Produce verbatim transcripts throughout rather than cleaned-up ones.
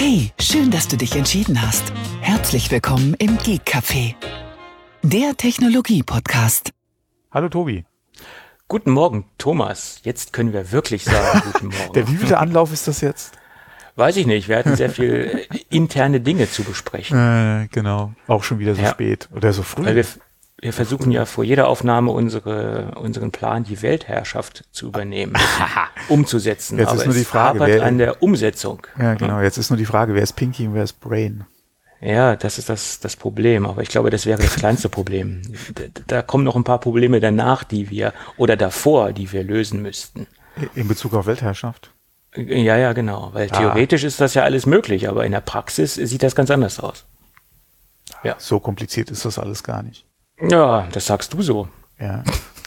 Hey, schön, dass du dich entschieden hast. Herzlich willkommen im Geek Café, der Technologie-Podcast. Hallo Tobi. Guten Morgen, Thomas. Jetzt können wir wirklich sagen, guten Morgen. Der wievielte Anlauf ist das jetzt? Weiß ich nicht. Wir hatten sehr viel interne Dinge zu besprechen. Äh, genau. Auch schon wieder so Ja. spät oder so früh. Weil wir, wir versuchen ja vor jeder Aufnahme unsere, unseren Plan, die Weltherrschaft zu übernehmen, umzusetzen. Jetzt ist Aber nur die es Frage, hapert wer- an der Umsetzung. Ja, genau. Jetzt ist nur die Frage, wer ist Pinky und wer ist Brain? Ja, das ist das, das Problem. Aber ich glaube, das wäre das kleinste Problem. Da, da kommen noch ein paar Probleme danach, die wir, oder davor, die wir lösen müssten. In Bezug auf Weltherrschaft? Ja, ja, genau. Weil Ah. theoretisch ist das ja alles möglich, aber in der Praxis sieht das ganz anders aus. Ja. So kompliziert ist das alles gar nicht. Ja, das sagst du so. Ja.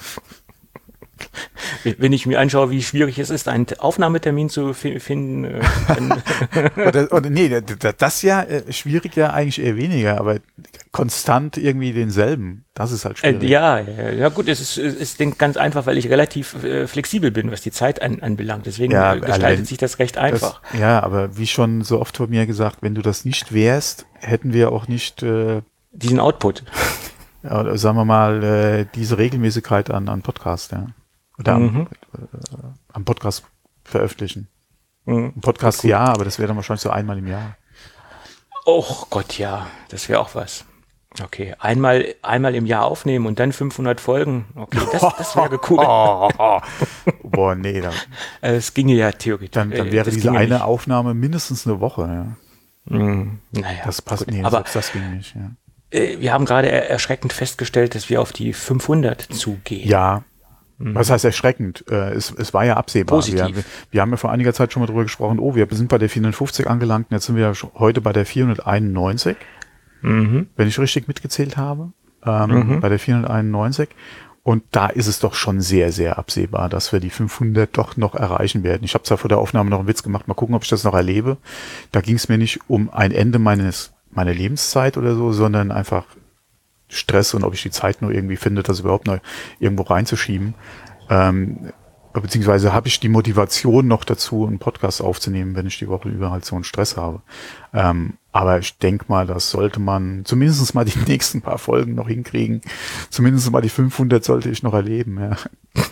Wenn ich mir anschaue, wie schwierig es ist, einen Aufnahmetermin zu fi- finden, äh, dann Oder, oder nee, d- d- das ja äh, schwierig ja eigentlich eher weniger, aber konstant irgendwie denselben, das ist halt äh, schwierig. ja, ja, ja gut, es ist, es ist denk- ganz einfach, weil ich relativ äh, flexibel bin, was die Zeit an, anbelangt. Deswegen Ja, äh, gestaltet allein sich das recht einfach. Das, ja, aber wie schon so oft von mir gesagt, wenn du das nicht wärst, hätten wir auch nicht, äh, Diesen Output. ja, oder sagen wir mal, äh, diese Regelmäßigkeit an, an Podcast, ja. Oder am, Mhm. äh, am Podcast veröffentlichen. Mhm. Ein Podcast ja, aber das wäre dann wahrscheinlich so einmal im Jahr. Och Gott, ja, das wäre auch was. Okay, einmal, einmal im Jahr aufnehmen und dann fünfhundert Folgen. Okay, das, das wäre cool. Oh, boah, nee, dann, Äh, Es ginge ja theoretisch. dann, dann äh, wäre das diese ginge eine nicht. Aufnahme mindestens eine Woche, ja. Mhm. Naja, Das passt, gut. nee, Aber selbst das ging nicht, ja. äh, wir haben gerade er erschreckend festgestellt, dass wir auf die fünfhundert zugehen. Ja, was heißt erschreckend? Äh, es, es war ja absehbar. Positiv. Wir, wir haben ja vor einiger Zeit schon mal drüber gesprochen, oh, wir sind bei der vierhundertfünfzig angelangt und jetzt sind wir ja schon heute bei der vierhunderteinundneunzig, Mhm. wenn ich richtig mitgezählt habe, ähm, bei der vierhunderteinundneunzig. Und da ist es doch schon sehr, sehr absehbar, dass wir die fünfhundert doch noch erreichen werden. Ich habe zwar vor der Aufnahme noch einen Witz gemacht, mal gucken, ob ich das noch erlebe. Da ging es mir nicht um ein Ende meines meiner Lebenszeit oder so, sondern einfach Stress und ob ich die Zeit nur irgendwie finde, das überhaupt noch irgendwo reinzuschieben. Ähm, beziehungsweise habe ich die Motivation noch dazu, einen Podcast aufzunehmen, wenn ich die Woche über halt so einen Stress habe. Ähm, aber ich denke mal, das sollte man zumindest mal die nächsten paar Folgen noch hinkriegen. Zumindest mal die fünfhundert sollte ich noch erleben. Ja.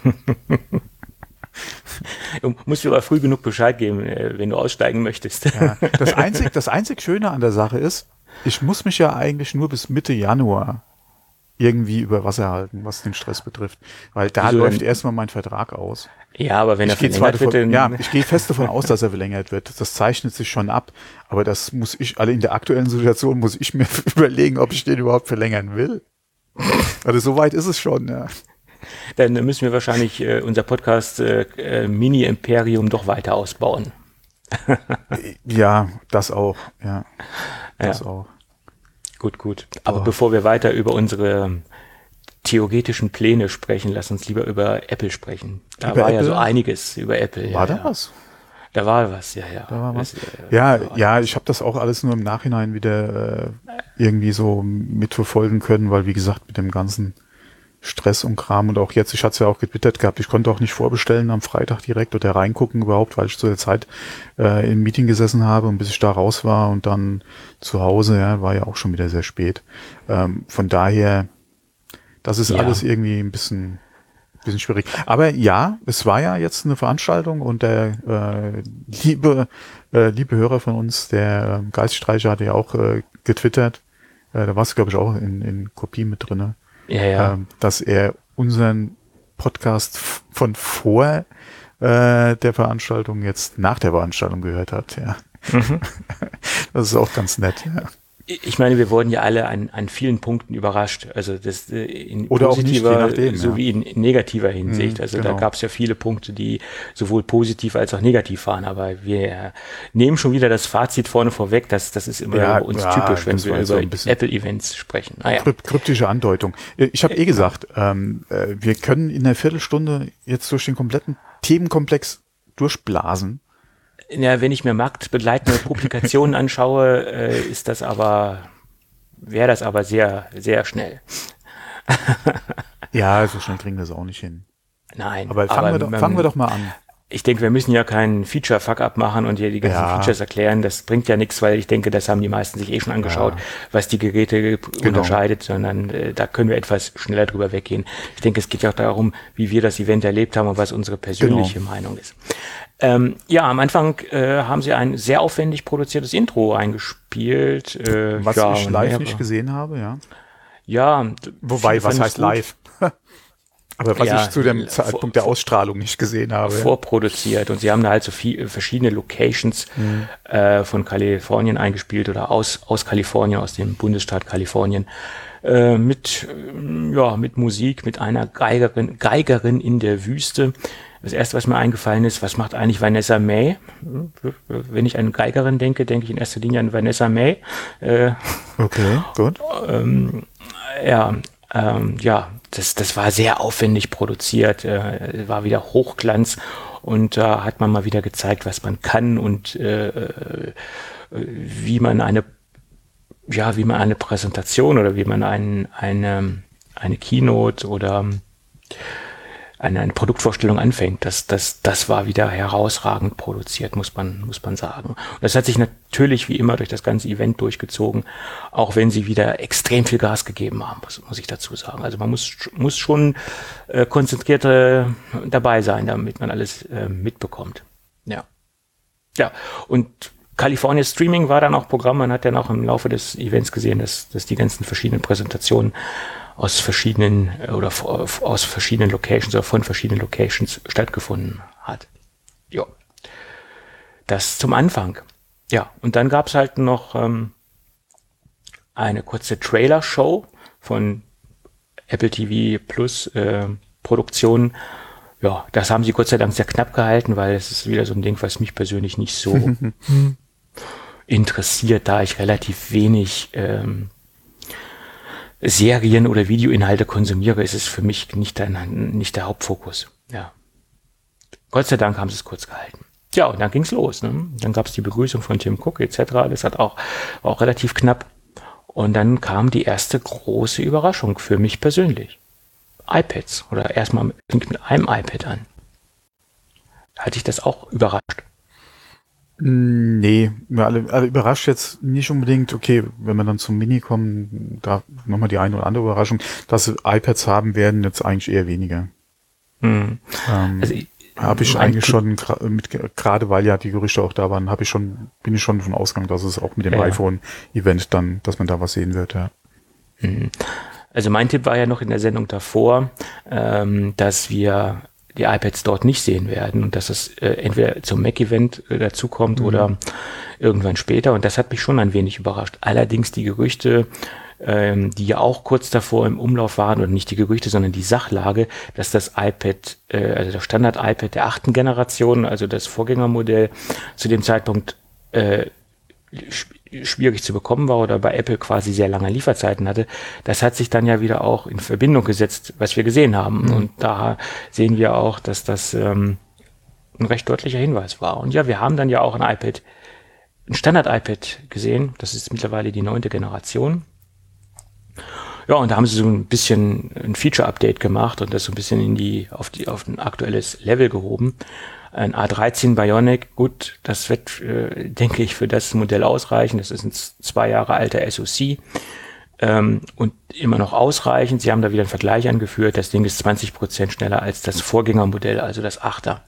Du musst dir aber früh genug Bescheid geben, äh, wenn du aussteigen möchtest. Ja. Das einzig, das einzig Schöne an der Sache ist, ich muss mich ja eigentlich nur bis Mitte Januar irgendwie über Wasser halten, was den Stress betrifft. Weil da Wieso läuft denn? erstmal mein Vertrag aus. Ja, aber wenn er Ich gehe zwar verlängert wird, davon, dann ja, ich gehe fest davon aus, dass er verlängert wird. Das zeichnet sich schon ab. Aber das muss ich, alle in der aktuellen Situation muss ich mir überlegen, ob ich den überhaupt verlängern will. Also so weit ist es schon, ja. dann müssen wir wahrscheinlich äh, unser Podcast äh, äh, Mini-Imperium doch weiter ausbauen. Ja, das auch, ja. Das Ja. auch. Gut, gut. Aber Oh. bevor wir weiter über unsere ähm, theoretischen Pläne sprechen, lass uns lieber über Apple sprechen. Da Über war ja Apple? so einiges über Apple. War ja, da ja. was? Da war was, ja, ja. Da war was. Das, äh, Ja, da war- ja, ich habe das auch alles nur im Nachhinein wieder äh, irgendwie so mitverfolgen können, weil wie gesagt, mit dem ganzen Stress und Kram und auch jetzt, ich hatte es ja auch getwittert gehabt, ich konnte auch nicht vorbestellen am Freitag direkt oder reingucken überhaupt, weil ich zu der Zeit äh, im Meeting gesessen habe und bis ich da raus war und dann zu Hause, ja, war ja auch schon wieder sehr spät. Ähm, von daher, das ist Ja. alles irgendwie ein bisschen bisschen schwierig. Aber ja, es war ja jetzt eine Veranstaltung und der äh, liebe äh, liebe Hörer von uns, der äh, Geiststreicher, hatte ja auch äh, getwittert, äh, da warst du, glaube ich, auch in, in Kopie mit drinne, ja, ja. ähm, dass er unseren Podcast f- von vor äh, der Veranstaltung jetzt nach der Veranstaltung gehört hat. Ja. Mhm. Das ist auch ganz nett. Ja. Ich meine, wir wurden ja alle an, an vielen Punkten überrascht. Also das äh, in Oder auch nicht, je positiver nachdem, ja. sowie in, in negativer Hinsicht. Mhm, also genau. da gab es ja viele Punkte, die sowohl positiv als auch negativ waren. Aber wir nehmen schon wieder das Fazit vorne vorweg. Das, das ist immer Ja, bei uns ja, typisch, wenn das wir war so über ein bisschen- Apple-Events sprechen. Naja. Kryp- kryptische Andeutung. Ich habe eh gesagt, ähm, äh, wir können in einer Viertelstunde jetzt durch den kompletten Themenkomplex durchblasen. Ja, wenn ich mir marktbegleitende Publikationen anschaue, äh, ist das aber, wäre das aber sehr, sehr schnell. Ja, so schnell kriegen wir es auch nicht hin. Nein. Aber fangen, wir, doch, man- fangen wir doch mal an. ich denke, wir müssen ja keinen Feature-Fuck-up machen und hier die ganzen ja. Features erklären. Das bringt ja nichts, weil ich denke, das haben die meisten sich eh schon angeschaut, ja. was die Geräte genau. unterscheidet, sondern äh, da können wir etwas schneller drüber weggehen. Ich denke, es geht ja auch darum, wie wir das Event erlebt haben und was unsere persönliche genau. Meinung ist. Ähm, ja, am Anfang äh, haben sie ein sehr aufwendig produziertes Intro eingespielt. Äh, was ja, ich live mehrere. nicht gesehen habe, ja. Ja. Wobei, was heißt gut. live? Aber was ja, ich zu dem Zeitpunkt vor, der Ausstrahlung nicht gesehen habe. Vorproduziert. Und sie haben da halt so viel, verschiedene Locations mhm. äh, von Kalifornien eingespielt oder aus, aus Kalifornien, aus dem Bundesstaat Kalifornien. Äh, mit, ja, mit Musik, mit einer Geigerin, Geigerin in der Wüste. Das erste, was mir eingefallen ist, was macht eigentlich Vanessa Mae? Wenn ich an Geigerin denke, denke ich in erster Linie an Vanessa Mae. Äh, okay, gut. Ähm, ja, ähm, ja. Das, das war sehr aufwendig produziert, äh, war wieder Hochglanz und da äh, hat man mal wieder gezeigt, was man kann und äh, äh, wie man eine, ja, wie man eine Präsentation oder wie man ein, eine, eine Keynote oder eine, eine Produktvorstellung anfängt. Das, das, das war wieder herausragend produziert, muss man, muss man sagen. Und das hat sich natürlich wie immer durch das ganze Event durchgezogen, auch wenn sie wieder extrem viel Gas gegeben haben, muss, muss ich dazu sagen. Also man muss, muss schon äh, konzentriert äh, dabei sein, damit man alles äh, mitbekommt. Ja. Ja, und California Streaming war dann auch Programm. Man hat dann auch im Laufe des Events gesehen, dass, dass die ganzen verschiedenen Präsentationen aus verschiedenen oder aus verschiedenen Locations oder von verschiedenen Locations stattgefunden hat. Ja, das zum Anfang. Ja, und dann gab es halt noch ähm, eine kurze Trailer-Show von Apple T V Plus äh, Produktionen. Ja, das haben sie Gott sei Dank sehr knapp gehalten, weil es ist wieder so ein Ding, was mich persönlich nicht so interessiert, da ich relativ wenig ähm, Serien oder Videoinhalte konsumiere, ist es für mich nicht der, nicht der Hauptfokus. Ja. Gott sei Dank haben sie es kurz gehalten. Ja, und dann ging's los. Ne? Dann gab's die Begrüßung von Tim Cook et cetera. Das hat auch, auch relativ knapp. Und dann kam die erste große Überraschung für mich persönlich. iPads. Oder erstmal fängt mit einem iPad an. Hatte ich das auch überrascht? Nee, wir alle, alle überrascht jetzt nicht unbedingt. Okay, wenn wir dann zum Mini kommen, da nochmal die eine oder andere Überraschung, dass sie iPads haben werden, jetzt eigentlich eher weniger. Hm. Ähm, also habe ich eigentlich schon, mit, gerade weil ja die Gerüchte auch da waren, habe ich schon, bin ich schon davon ausgegangen, dass es auch mit dem ja. iPhone-Event dann, dass man da was sehen wird, ja. Hm. Also mein Tipp war ja noch in der Sendung davor, ähm, dass wir die iPads dort nicht sehen werden und dass es äh, entweder zum Mac-Event äh, dazukommt mhm. oder irgendwann später. Und das hat mich schon ein wenig überrascht. Allerdings die Gerüchte, ähm, die ja auch kurz davor im Umlauf waren, oder nicht die Gerüchte, sondern die Sachlage, dass das iPad, äh, also das Standard-iPad der achten Generation, also das Vorgängermodell, zu dem Zeitpunkt äh, schwierig zu bekommen war oder bei Apple quasi sehr lange Lieferzeiten hatte, das hat sich dann ja wieder auch in Verbindung gesetzt, was wir gesehen haben. Mhm. Und da sehen wir auch, dass das ähm, ein recht deutlicher Hinweis war. Und ja, wir haben dann ja auch ein iPad, ein Standard-iPad gesehen. Das ist mittlerweile die neunte Generation. Ja, und da haben sie so ein bisschen ein Feature-Update gemacht und das so ein bisschen in die, auf die, auf ein aktuelles Level gehoben. Ein A dreizehn Bionic, gut, das wird, äh, denke ich, für das Modell ausreichen. Das ist ein zwei Jahre alter S O C ähm, und immer noch ausreichend. Sie haben da wieder einen Vergleich angeführt. Das Ding ist zwanzig Prozent schneller als das Vorgängermodell, also das achter.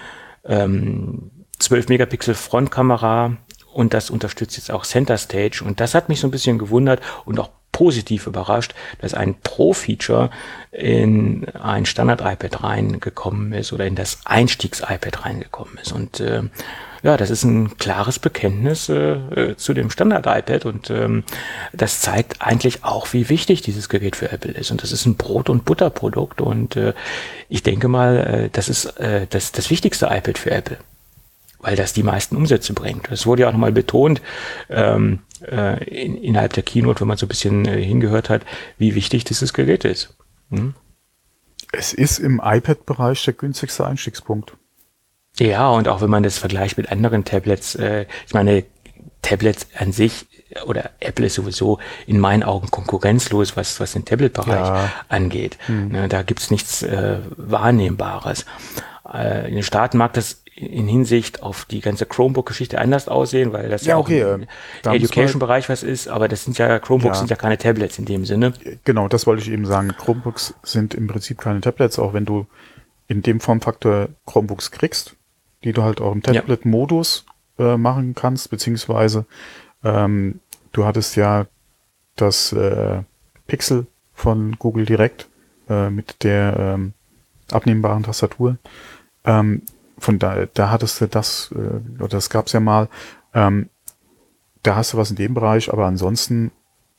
Ähm, zwölf Megapixel Frontkamera und das unterstützt jetzt auch Center Stage. Und das hat mich so ein bisschen gewundert und auch positiv überrascht, dass ein Pro-Feature in ein Standard-iPad reingekommen ist oder in das Einstiegs-iPad reingekommen ist. Und äh, ja, das ist ein klares Bekenntnis äh, zu dem Standard-iPad und ähm, das zeigt eigentlich auch, wie wichtig dieses Gerät für Apple ist. Und das ist ein Brot- und Butterprodukt und äh, ich denke mal, äh, das ist äh, das, das wichtigste iPad für Apple, weil das die meisten Umsätze bringt. Das wurde ja auch nochmal betont, ähm, äh, in, innerhalb der Keynote, wenn man so ein bisschen äh, hingehört hat, wie wichtig dieses Gerät ist. Hm? Es ist im iPad-Bereich der günstigste Einstiegspunkt. Ja, und auch wenn man das vergleicht mit anderen Tablets, äh, ich meine, Tablets an sich oder Apple ist sowieso in meinen Augen konkurrenzlos, was, was den Tablet-Bereich ja. angeht. Hm. Ne, da gibt's nichts äh, Wahrnehmbares. Äh, in den Staaten mag das in Hinsicht auf die ganze Chromebook-Geschichte anders aussehen, weil das ja, ja auch okay, im Education-Bereich was ist, aber das sind ja, Chromebooks ja. sind ja keine Tablets in dem Sinne. Genau, das wollte ich eben sagen. Chromebooks sind im Prinzip keine Tablets, auch wenn du in dem Formfaktor Chromebooks kriegst, die du halt auch im Tablet-Modus äh, machen kannst, beziehungsweise ähm, du hattest ja das äh, Pixel von Google direkt äh, mit der ähm, abnehmbaren Tastatur. Ähm, von da, da hattest du das, äh, oder das gab's ja mal, ähm, da hast du was in dem Bereich, aber ansonsten,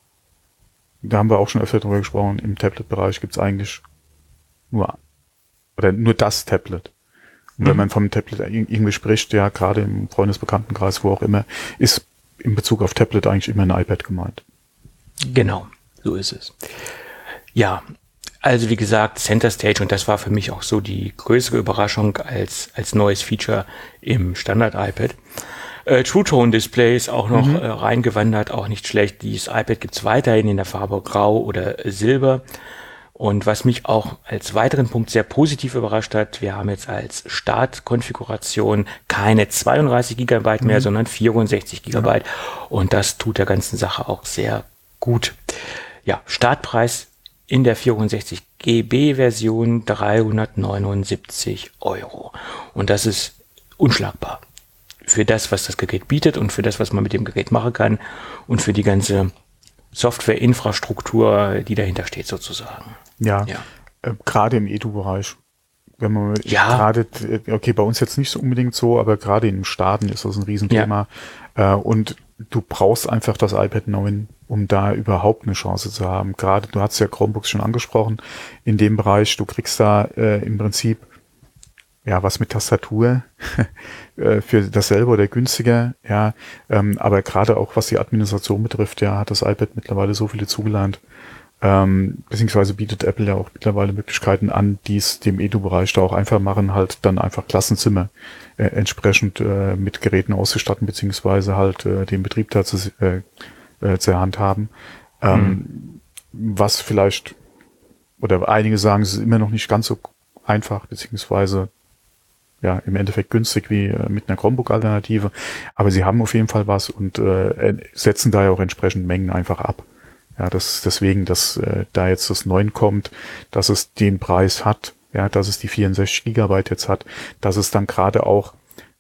da haben wir auch schon öfter drüber gesprochen, im Tablet-Bereich gibt's eigentlich nur, oder nur das Tablet. Und wenn man vom Tablet irgendwie spricht, ja, gerade im Freundesbekanntenkreis, wo auch immer, ist in Bezug auf Tablet eigentlich immer ein iPad gemeint. Genau, so ist es. Ja, also wie gesagt, Center Stage, und das war für mich auch so die größere Überraschung als, als neues Feature im Standard-iPad. Äh, True Tone Display ist auch noch mhm. äh, reingewandert, auch nicht schlecht. Dieses iPad gibt's weiterhin in der Farbe Grau oder Silber. Und was mich auch als weiteren Punkt sehr positiv überrascht hat, wir haben jetzt als Startkonfiguration keine zweiunddreißig Gigabyte mehr, mhm. sondern vierundsechzig Gigabyte. Ja. Und das tut der ganzen Sache auch sehr gut. Ja, Startpreis in der vierundsechzig Gigabyte Version dreihundertneunundsiebzig Euro. Und das ist unschlagbar für das, was das Gerät bietet und für das, was man mit dem Gerät machen kann und für die ganze Softwareinfrastruktur, die dahinter steht sozusagen. Ja, ja. Äh, gerade im Edu-Bereich. Wenn man ja. gerade, okay, bei uns jetzt nicht so unbedingt so, aber gerade in den Staaten ist das ein Riesenthema. Ja. Äh, und du brauchst einfach das iPad neun, um da überhaupt eine Chance zu haben. Gerade, du hast ja Chromebooks schon angesprochen, in dem Bereich, du kriegst da äh, im Prinzip ja was mit Tastatur für dasselbe oder günstiger, ja, ähm, aber gerade auch was die Administration betrifft, ja, hat das iPad mittlerweile so viele zugelernt, ähm, beziehungsweise bietet Apple ja auch mittlerweile Möglichkeiten an, die es dem Edu-Bereich da auch einfach machen, halt dann einfach Klassenzimmer äh, entsprechend äh, mit Geräten auszustatten, beziehungsweise halt äh, den Betrieb da zu, äh, äh, zur Hand haben. Ähm, mhm. Was vielleicht, oder einige sagen, es ist immer noch nicht ganz so einfach, beziehungsweise ja, im Endeffekt günstig wie äh, mit einer Chromebook-Alternative, aber sie haben auf jeden Fall was und äh, setzen da ja auch entsprechend Mengen einfach ab. Ja, das deswegen, dass äh, da jetzt das neun kommt, dass es den Preis hat, ja, dass es die vierundsechzig Gigabyte jetzt hat, dass es dann gerade auch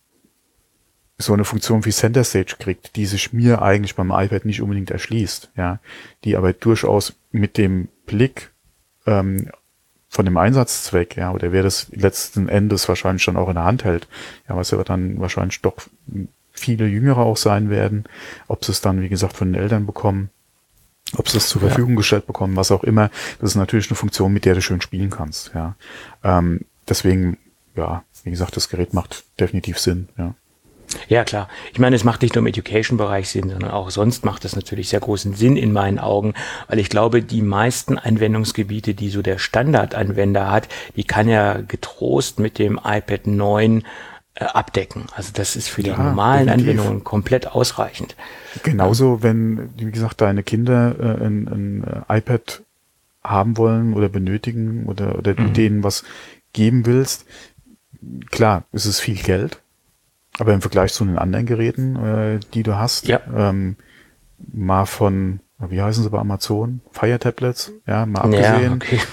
so eine Funktion wie Center Stage kriegt, die sich mir eigentlich beim iPad nicht unbedingt erschließt, ja, die aber durchaus mit dem Blick ähm, von dem Einsatzzweck, ja, oder wer das letzten Endes wahrscheinlich dann auch in der Hand hält, ja, was aber dann wahrscheinlich doch viele Jüngere auch sein werden, ob sie es dann, wie gesagt, von den Eltern bekommen, ob sie es zur Verfügung ja. gestellt bekommen, was auch immer, das ist natürlich eine Funktion, mit der du schön spielen kannst, ja. Ähm, deswegen, ja, wie gesagt, das Gerät macht definitiv Sinn, ja. Ja, klar. Ich meine, es macht nicht nur im Education-Bereich Sinn, sondern auch sonst macht es natürlich sehr großen Sinn in meinen Augen, weil ich glaube, die meisten Anwendungsgebiete, die so der Standardanwender hat, die kann er getrost mit dem iPad neun äh, abdecken. Also das ist für die ja, normalen definitiv. Anwendungen komplett ausreichend. Genauso, ja. wenn, wie gesagt, deine Kinder äh, ein, ein iPad haben wollen oder benötigen oder, oder mhm. denen was geben willst, klar, es ist viel Geld. Aber im Vergleich zu den anderen Geräten, äh, die du hast, ja. ähm, mal von, wie heißen sie bei Amazon? Fire Tablets, ja, mal abgesehen, ja, okay.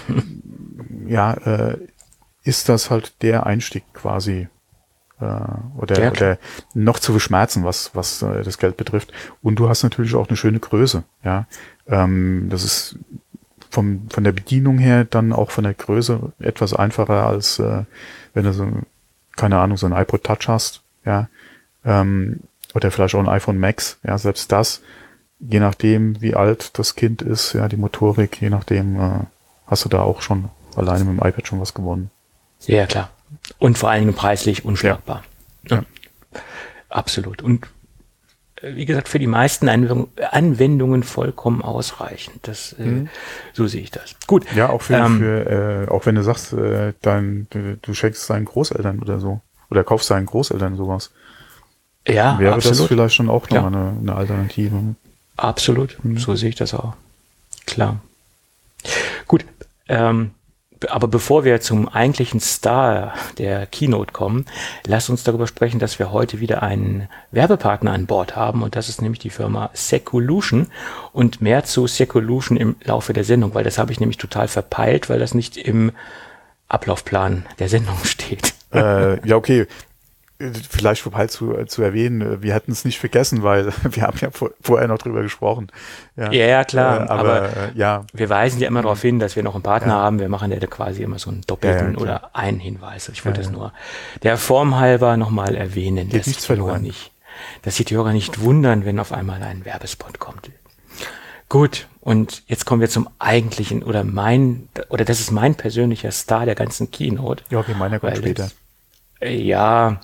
ja äh, ist das halt der Einstieg quasi äh, oder, ja, oder noch zu verschmerzen, was was äh, das Geld betrifft. Und du hast natürlich auch eine schöne Größe, ja. Ähm, das ist vom von der Bedienung her dann auch von der Größe etwas einfacher als äh, wenn du so, keine Ahnung, so ein iPod Touch hast. Ja, ähm, oder vielleicht auch ein iPhone Max, ja, selbst das, je nachdem, wie alt das Kind ist, ja, die Motorik, je nachdem, äh, hast du da auch schon alleine mit dem iPad schon was gewonnen. Ja, klar. Und vor allen Dingen preislich unschlagbar. Ja. Ja. Absolut. Und äh, wie gesagt, für die meisten Anwendung, Anwendungen vollkommen ausreichend. Das, äh, mhm. so sehe ich das. Gut. Ja, auch für, ähm, für äh, auch wenn du sagst, äh, dein, du, du schenkst deinen Großeltern oder so. Oder kaufst deinen Großeltern sowas. Ja, wäre absolut. das vielleicht schon auch nochmal eine, eine Alternative. Absolut, mhm. so sehe ich das auch. Klar. Gut, ähm, aber bevor wir zum eigentlichen Star der Keynote kommen, lass uns darüber sprechen, dass wir heute wieder einen Werbepartner an Bord haben und das ist nämlich die Firma Secolution und mehr zu Secolution im Laufe der Sendung, weil das habe ich nämlich total verpeilt, weil das nicht im Ablaufplan der Sendung steht. Äh, ja, okay. Vielleicht vorbei zu, zu erwähnen, wir hätten es nicht vergessen, weil wir haben ja vor, vorher noch drüber gesprochen. Ja, ja, ja klar, äh, aber, aber äh, ja. Wir weisen ja immer darauf hin, dass wir noch einen Partner ja. haben. Wir machen ja quasi immer so einen doppelten ja, ja, oder einen Hinweis. Ich wollte ja, das nur der Form halber nochmal erwähnen, dass nichts die Hörer nicht, dass die Hörer nicht wundern, wenn auf einmal ein Werbespot kommt. Gut, und jetzt kommen wir zum eigentlichen, oder mein, oder das ist mein persönlicher Star der ganzen Keynote. Ja, okay, meiner kommt später. Das, ja,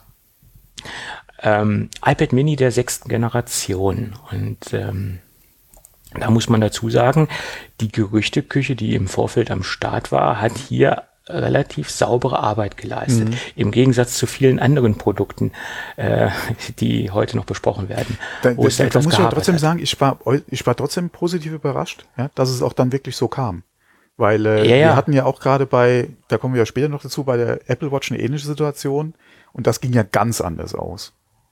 Ähm, iPad Mini der sechsten Generation und ähm, da muss man dazu sagen, die Gerüchteküche, die im Vorfeld am Start war, hat hier relativ saubere Arbeit geleistet, mhm. im Gegensatz zu vielen anderen Produkten, äh, die heute noch besprochen werden. Da, wo es da, da muss ich ja trotzdem hat. sagen, ich war, ich war trotzdem positiv überrascht, ja, dass es auch dann wirklich so kam. Weil äh, ja, ja. wir hatten ja auch gerade bei, da kommen wir ja später noch dazu, bei der Apple Watch eine ähnliche Situation und das ging ja ganz anders aus.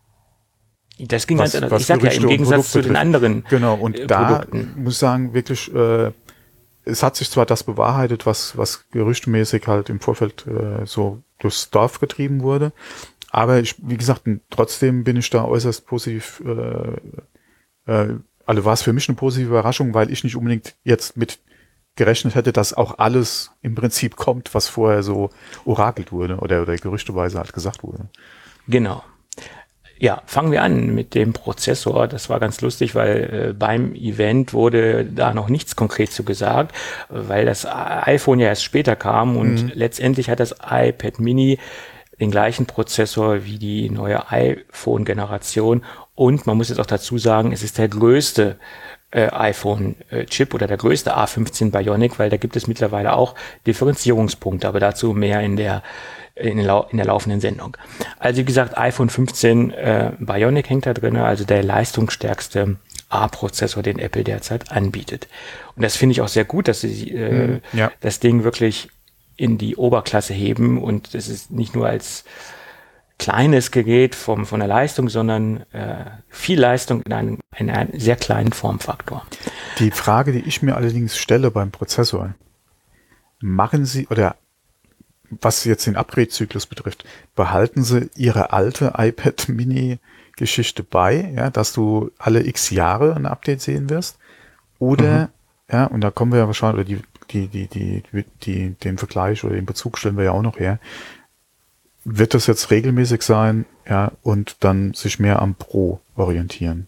Das ging was, ganz anders. Ich sag ja, im Gegensatz zu den anderen Genau, und äh, da Produkten. muss ich sagen, wirklich, äh, es hat sich zwar das bewahrheitet, was, was gerüchtemäßig halt im Vorfeld äh, so durchs Dorf getrieben wurde, aber ich, wie gesagt, trotzdem bin ich da äußerst positiv, äh, äh, also war es für mich eine positive Überraschung, weil ich nicht unbedingt jetzt mit gerechnet hätte, dass auch alles im Prinzip kommt, was vorher so orakelt wurde oder, oder gerüchteweise halt gesagt wurde. Genau. Ja, fangen wir an mit dem Prozessor. Das war ganz lustig, weil äh, beim Event wurde da noch nichts konkret zu gesagt, weil das iPhone ja erst später kam und mhm. letztendlich hat das iPad Mini den gleichen Prozessor wie die neue iPhone-Generation und man muss jetzt auch dazu sagen, es ist der größte äh, iPhone-Chip oder der größte A fünfzehn Bionic, weil da gibt es mittlerweile auch Differenzierungspunkte, aber dazu mehr in der In der, in der laufenden Sendung. Also wie gesagt, iPhone fünfzehn äh, Bionic hängt da drin, also der leistungsstärkste A-Prozessor, den Apple derzeit anbietet. Und das finde ich auch sehr gut, dass sie äh, mhm, ja. das Ding wirklich in die Oberklasse heben und das ist nicht nur als kleines Gerät vom, von der Leistung, sondern äh, viel Leistung in einem, in einem sehr kleinen Formfaktor. Die Frage, die ich mir allerdings stelle beim Prozessor, machen Sie, oder was jetzt den Upgrade-Zyklus betrifft, behalten Sie Ihre alte iPad Mini-Geschichte bei, ja, dass du alle x Jahre ein Update sehen wirst? Oder, mhm. ja, und da kommen wir ja wahrscheinlich, oder die, die, die, die, die, den Vergleich oder den Bezug stellen wir ja auch noch her. Wird das jetzt regelmäßig sein, ja, und dann sich mehr am Pro orientieren?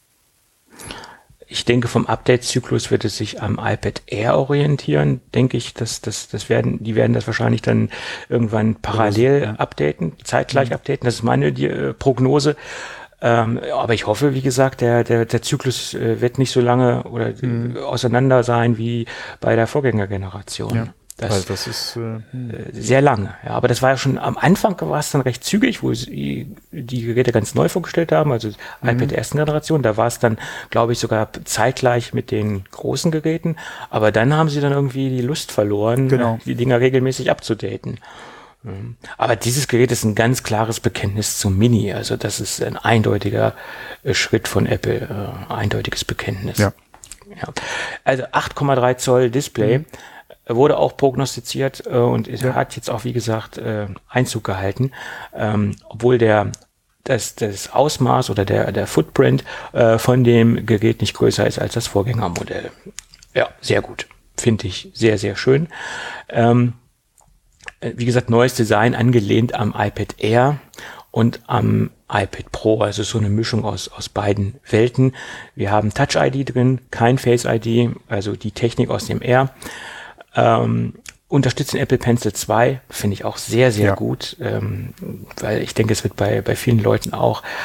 Ich denke, vom Update-Zyklus wird es sich am iPad Air orientieren, denke ich, dass das, das werden, die werden das wahrscheinlich dann irgendwann parallel ja. updaten, zeitgleich mhm. updaten. Das ist meine die, äh, Prognose. Ähm, aber ich hoffe, wie gesagt, der, der, der Zyklus äh, wird nicht so lange oder mhm. äh, auseinander sein wie bei der Vorgängergeneration. Ja. Das, also das ist äh, sehr lange, ja, aber das war ja schon am Anfang war es dann recht zügig, wo sie die Geräte ganz neu vorgestellt haben, also mhm. iPad der ersten Generation, da war es dann, glaube ich, sogar zeitgleich mit den großen Geräten, aber dann haben sie dann irgendwie die Lust verloren, genau. die Dinger regelmäßig abzudaten. Aber dieses Gerät ist ein ganz klares Bekenntnis zum Mini, also das ist ein eindeutiger Schritt von Apple, äh, eindeutiges Bekenntnis. Ja. Ja. Also acht Komma drei Zoll Display. Mhm. Wurde auch prognostiziert äh, und es ja. hat jetzt auch, wie gesagt, äh, Einzug gehalten, ähm, obwohl der das, das Ausmaß oder der, der Footprint äh, von dem Gerät nicht größer ist als das Vorgängermodell. Ja, sehr gut. Finde ich sehr, sehr schön. Ähm, wie gesagt, neues Design angelehnt am iPad Air und am iPad Pro, also so eine Mischung aus, aus beiden Welten. Wir haben Touch I D drin, kein Face I D, also die Technik aus dem Air. Ähm, unterstützen Apple Pencil zwei, finde ich auch sehr, sehr ja. gut, ähm, weil ich denke, es wird bei, bei vielen Leuten auch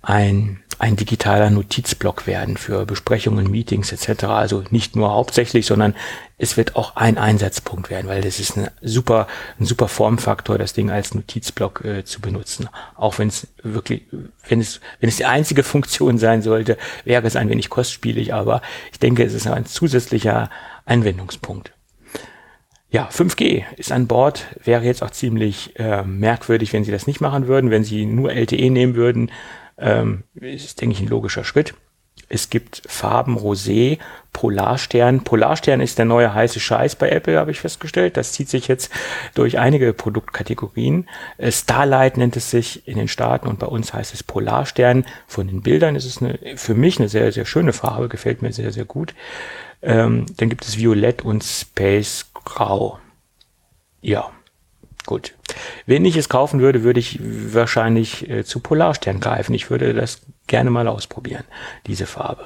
ein, ein digitaler Notizblock werden für Besprechungen, Meetings et cetera. Also nicht nur hauptsächlich, sondern es wird auch ein Einsatzpunkt werden, weil das ist ein super, ein super Formfaktor, das Ding als Notizblock äh, zu benutzen. Auch wenn es wirklich, wenn es, wenn es die einzige Funktion sein sollte, wäre es ein wenig kostspielig, aber ich denke, es ist ein zusätzlicher Anwendungspunkt. Ja, fünf G ist an Bord, wäre jetzt auch ziemlich äh, merkwürdig, wenn sie das nicht machen würden, wenn sie nur L T E nehmen würden. Ähm, ist, denke ich, ein logischer Schritt. Es gibt Farben Rosé, Polarstern. Polarstern ist der neue heiße Scheiß bei Apple, habe ich festgestellt. Das zieht sich jetzt durch einige Produktkategorien. Äh, Starlight nennt es sich in den Staaten und bei uns heißt es Polarstern. Von den Bildern ist es eine, für mich eine sehr, sehr schöne Farbe, gefällt mir sehr, sehr gut. Ähm, dann gibt es Violett und Space Grau. Ja, gut. Wenn ich es kaufen würde, würde ich wahrscheinlich äh, zu Polarstern greifen. Ich würde das gerne mal ausprobieren, diese Farbe.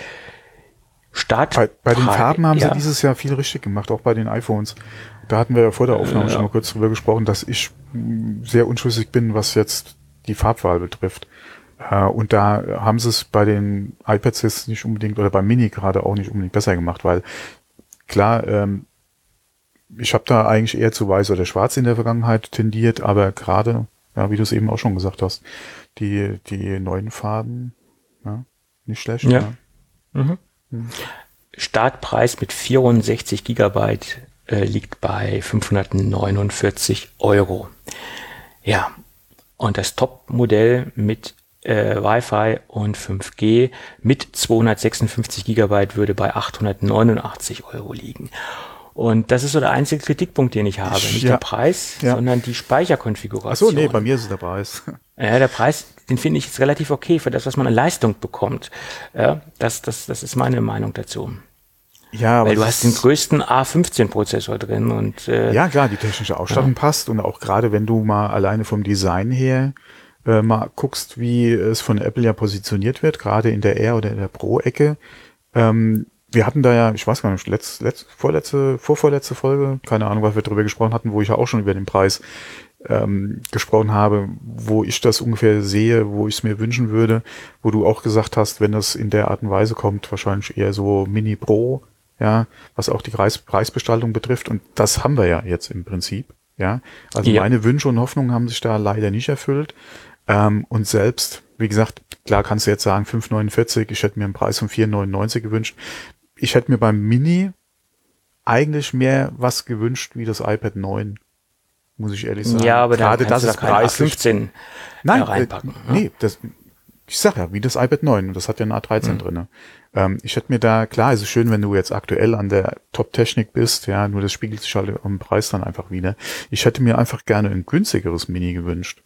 Start. Bei, bei den Farben haben ja. sie dieses Jahr viel richtig gemacht, auch bei den iPhones. Da hatten wir ja vor der Aufnahme äh, schon mal kurz drüber gesprochen, dass ich sehr unschlüssig bin, was jetzt die Farbwahl betrifft. Uh, und da haben sie es bei den iPads jetzt nicht unbedingt, oder beim Mini gerade auch nicht unbedingt besser gemacht, weil klar, ähm, ich habe da eigentlich eher zu weiß oder schwarz in der Vergangenheit tendiert, aber gerade, ja, wie du es eben auch schon gesagt hast, die die neuen Farben, ja, nicht schlecht. Ja. ja. Mhm. Mhm. Startpreis mit vierundsechzig Gigabyte äh, liegt bei fünfhundertneunundvierzig Euro. Ja, und das Top-Modell mit Äh, Wi-Fi und fünf G mit zweihundertsechsundfünfzig Gigabyte würde bei achthundertneunundachtzig Euro liegen. Und das ist so der einzige Kritikpunkt, den ich habe. Nicht ja. der Preis, ja. sondern die Speicherkonfiguration. Ach so, nee, bei mir ist es der Preis. Ja, der Preis, den finde ich jetzt relativ okay für das, was man an Leistung bekommt. Ja, das, das, das ist meine Meinung dazu. Ja, aber weil du hast den größten A fünfzehn Prozessor drin und äh, ja, klar, die technische Ausstattung ja. passt und auch gerade wenn du mal alleine vom Design her Äh, mal guckst, wie es von Apple ja positioniert wird, gerade in der R- oder in der Pro-Ecke. Ähm, wir hatten da ja, ich weiß gar nicht, letzt, letzt, vorletzte, vorvorletzte Folge, keine Ahnung, was wir darüber gesprochen hatten, wo ich ja auch schon über den Preis ähm, gesprochen habe, wo ich das ungefähr sehe, wo ich es mir wünschen würde, wo du auch gesagt hast, wenn das in der Art und Weise kommt, wahrscheinlich eher so Mini Pro, ja, was auch die Preis, Preisgestaltung betrifft. Und das haben wir ja jetzt im Prinzip, ja. Also ja. meine Wünsche und Hoffnungen haben sich da leider nicht erfüllt. Ähm, und selbst, wie gesagt, klar kannst du jetzt sagen fünf neunundvierzig, ich hätte mir einen Preis von vier neunundneunzig gewünscht. Ich hätte mir beim Mini eigentlich mehr was gewünscht wie das iPad neun, muss ich ehrlich sagen. Ja, aber gerade das ist kein A fünfzehn Nein, reinpacken. Äh, nee, das, ich sag ja, wie das iPad neun, und das hat ja ein A dreizehn mhm. drin. Ähm, ich hätte mir da, klar, es ist schön, wenn du jetzt aktuell an der Top-Technik bist, ja, nur das spiegelt sich halt am Preis dann einfach wieder. Ich hätte mir einfach gerne ein günstigeres Mini gewünscht.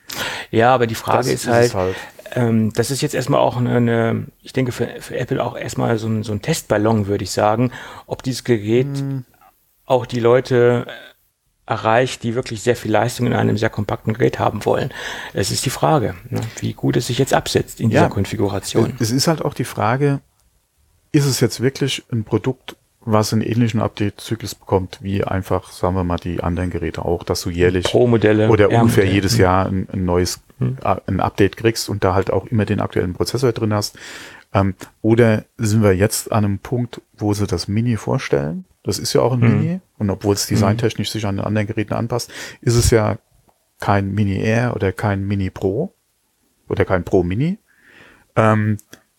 Ja, aber die Frage das ist, ist halt, halt. Ähm, das ist jetzt erstmal auch eine, eine ich denke für, für Apple auch erstmal so ein, so ein Testballon, würde ich sagen, ob dieses Gerät hm. auch die Leute erreicht, die wirklich sehr viel Leistung in einem sehr kompakten Gerät haben wollen. Es ist die Frage, ne, wie gut es sich jetzt absetzt in ja, dieser Konfiguration. Es ist halt auch die Frage, ist es jetzt wirklich ein Produkt, was einen ähnlichen Update-Zyklus bekommt, wie einfach, sagen wir mal, die anderen Geräte auch, dass du jährlich Pro-Modelle oder ungefähr jedes hm. Jahr ein, ein neues hm. ein Update kriegst und da halt auch immer den aktuellen Prozessor drin hast. Ähm, oder sind wir jetzt an einem Punkt, wo sie das Mini vorstellen? Das ist ja auch ein hm. Mini und obwohl es designtechnisch sich an den anderen Geräten anpasst, ist es ja kein Mini Air oder kein Mini Pro oder kein Pro Mini. Ähm,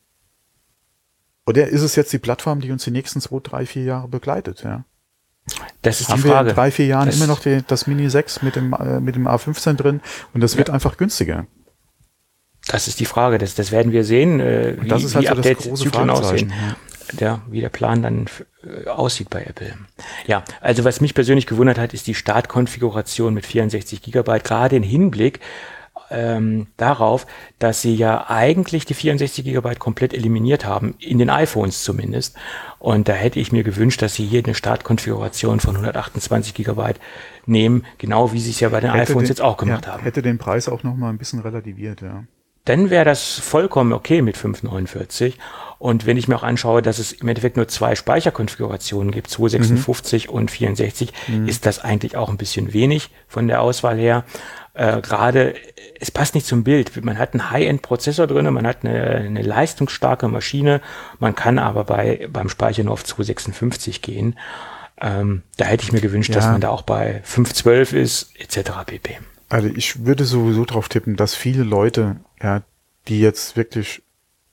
Oder ist es jetzt die Plattform, die uns die nächsten zwei, drei, vier Jahre begleitet? Ja. Das ist Haben die Frage. wir in drei, vier Jahren das immer noch die, das Mini sechs mit dem, äh, mit dem A fünfzehn drin und das ja. wird einfach günstiger. Das ist die Frage. Das, das werden wir sehen, äh, wie, das ist halt wie so das große Update-Zyklen aussehen. Ja. Der, wie der Plan dann äh, aussieht bei Apple. Ja, also was mich persönlich gewundert hat, ist die Startkonfiguration mit vierundsechzig Gigabyte, gerade im Hinblick Ähm, darauf, dass sie ja eigentlich die vierundsechzig Gigabyte komplett eliminiert haben, in den iPhones zumindest. Und da hätte ich mir gewünscht, dass sie hier eine Startkonfiguration von hundertachtundzwanzig Gigabyte nehmen, genau wie sie es ja bei den hätte iPhones den, jetzt auch gemacht ja, haben. Hätte den Preis auch noch mal ein bisschen relativiert, ja. dann wäre das vollkommen okay mit fünfhundertneunundvierzig. Und wenn ich mir auch anschaue, dass es im Endeffekt nur zwei Speicherkonfigurationen gibt, zweihundertsechsundfünfzig mhm. und vierundsechzig, mhm. ist das eigentlich auch ein bisschen wenig von der Auswahl her. Äh, Gerade, es passt nicht zum Bild. Man hat einen High-End-Prozessor drin, man hat eine, eine leistungsstarke Maschine, man kann aber bei beim Speicher nur auf zweihundertsechsundfünfzig gehen. Ähm, da hätte ich mir gewünscht, ja. dass man da auch bei fünfhundertzwölf ist, et cetera pp. Also ich würde sowieso drauf tippen, dass viele Leute, ja, die jetzt wirklich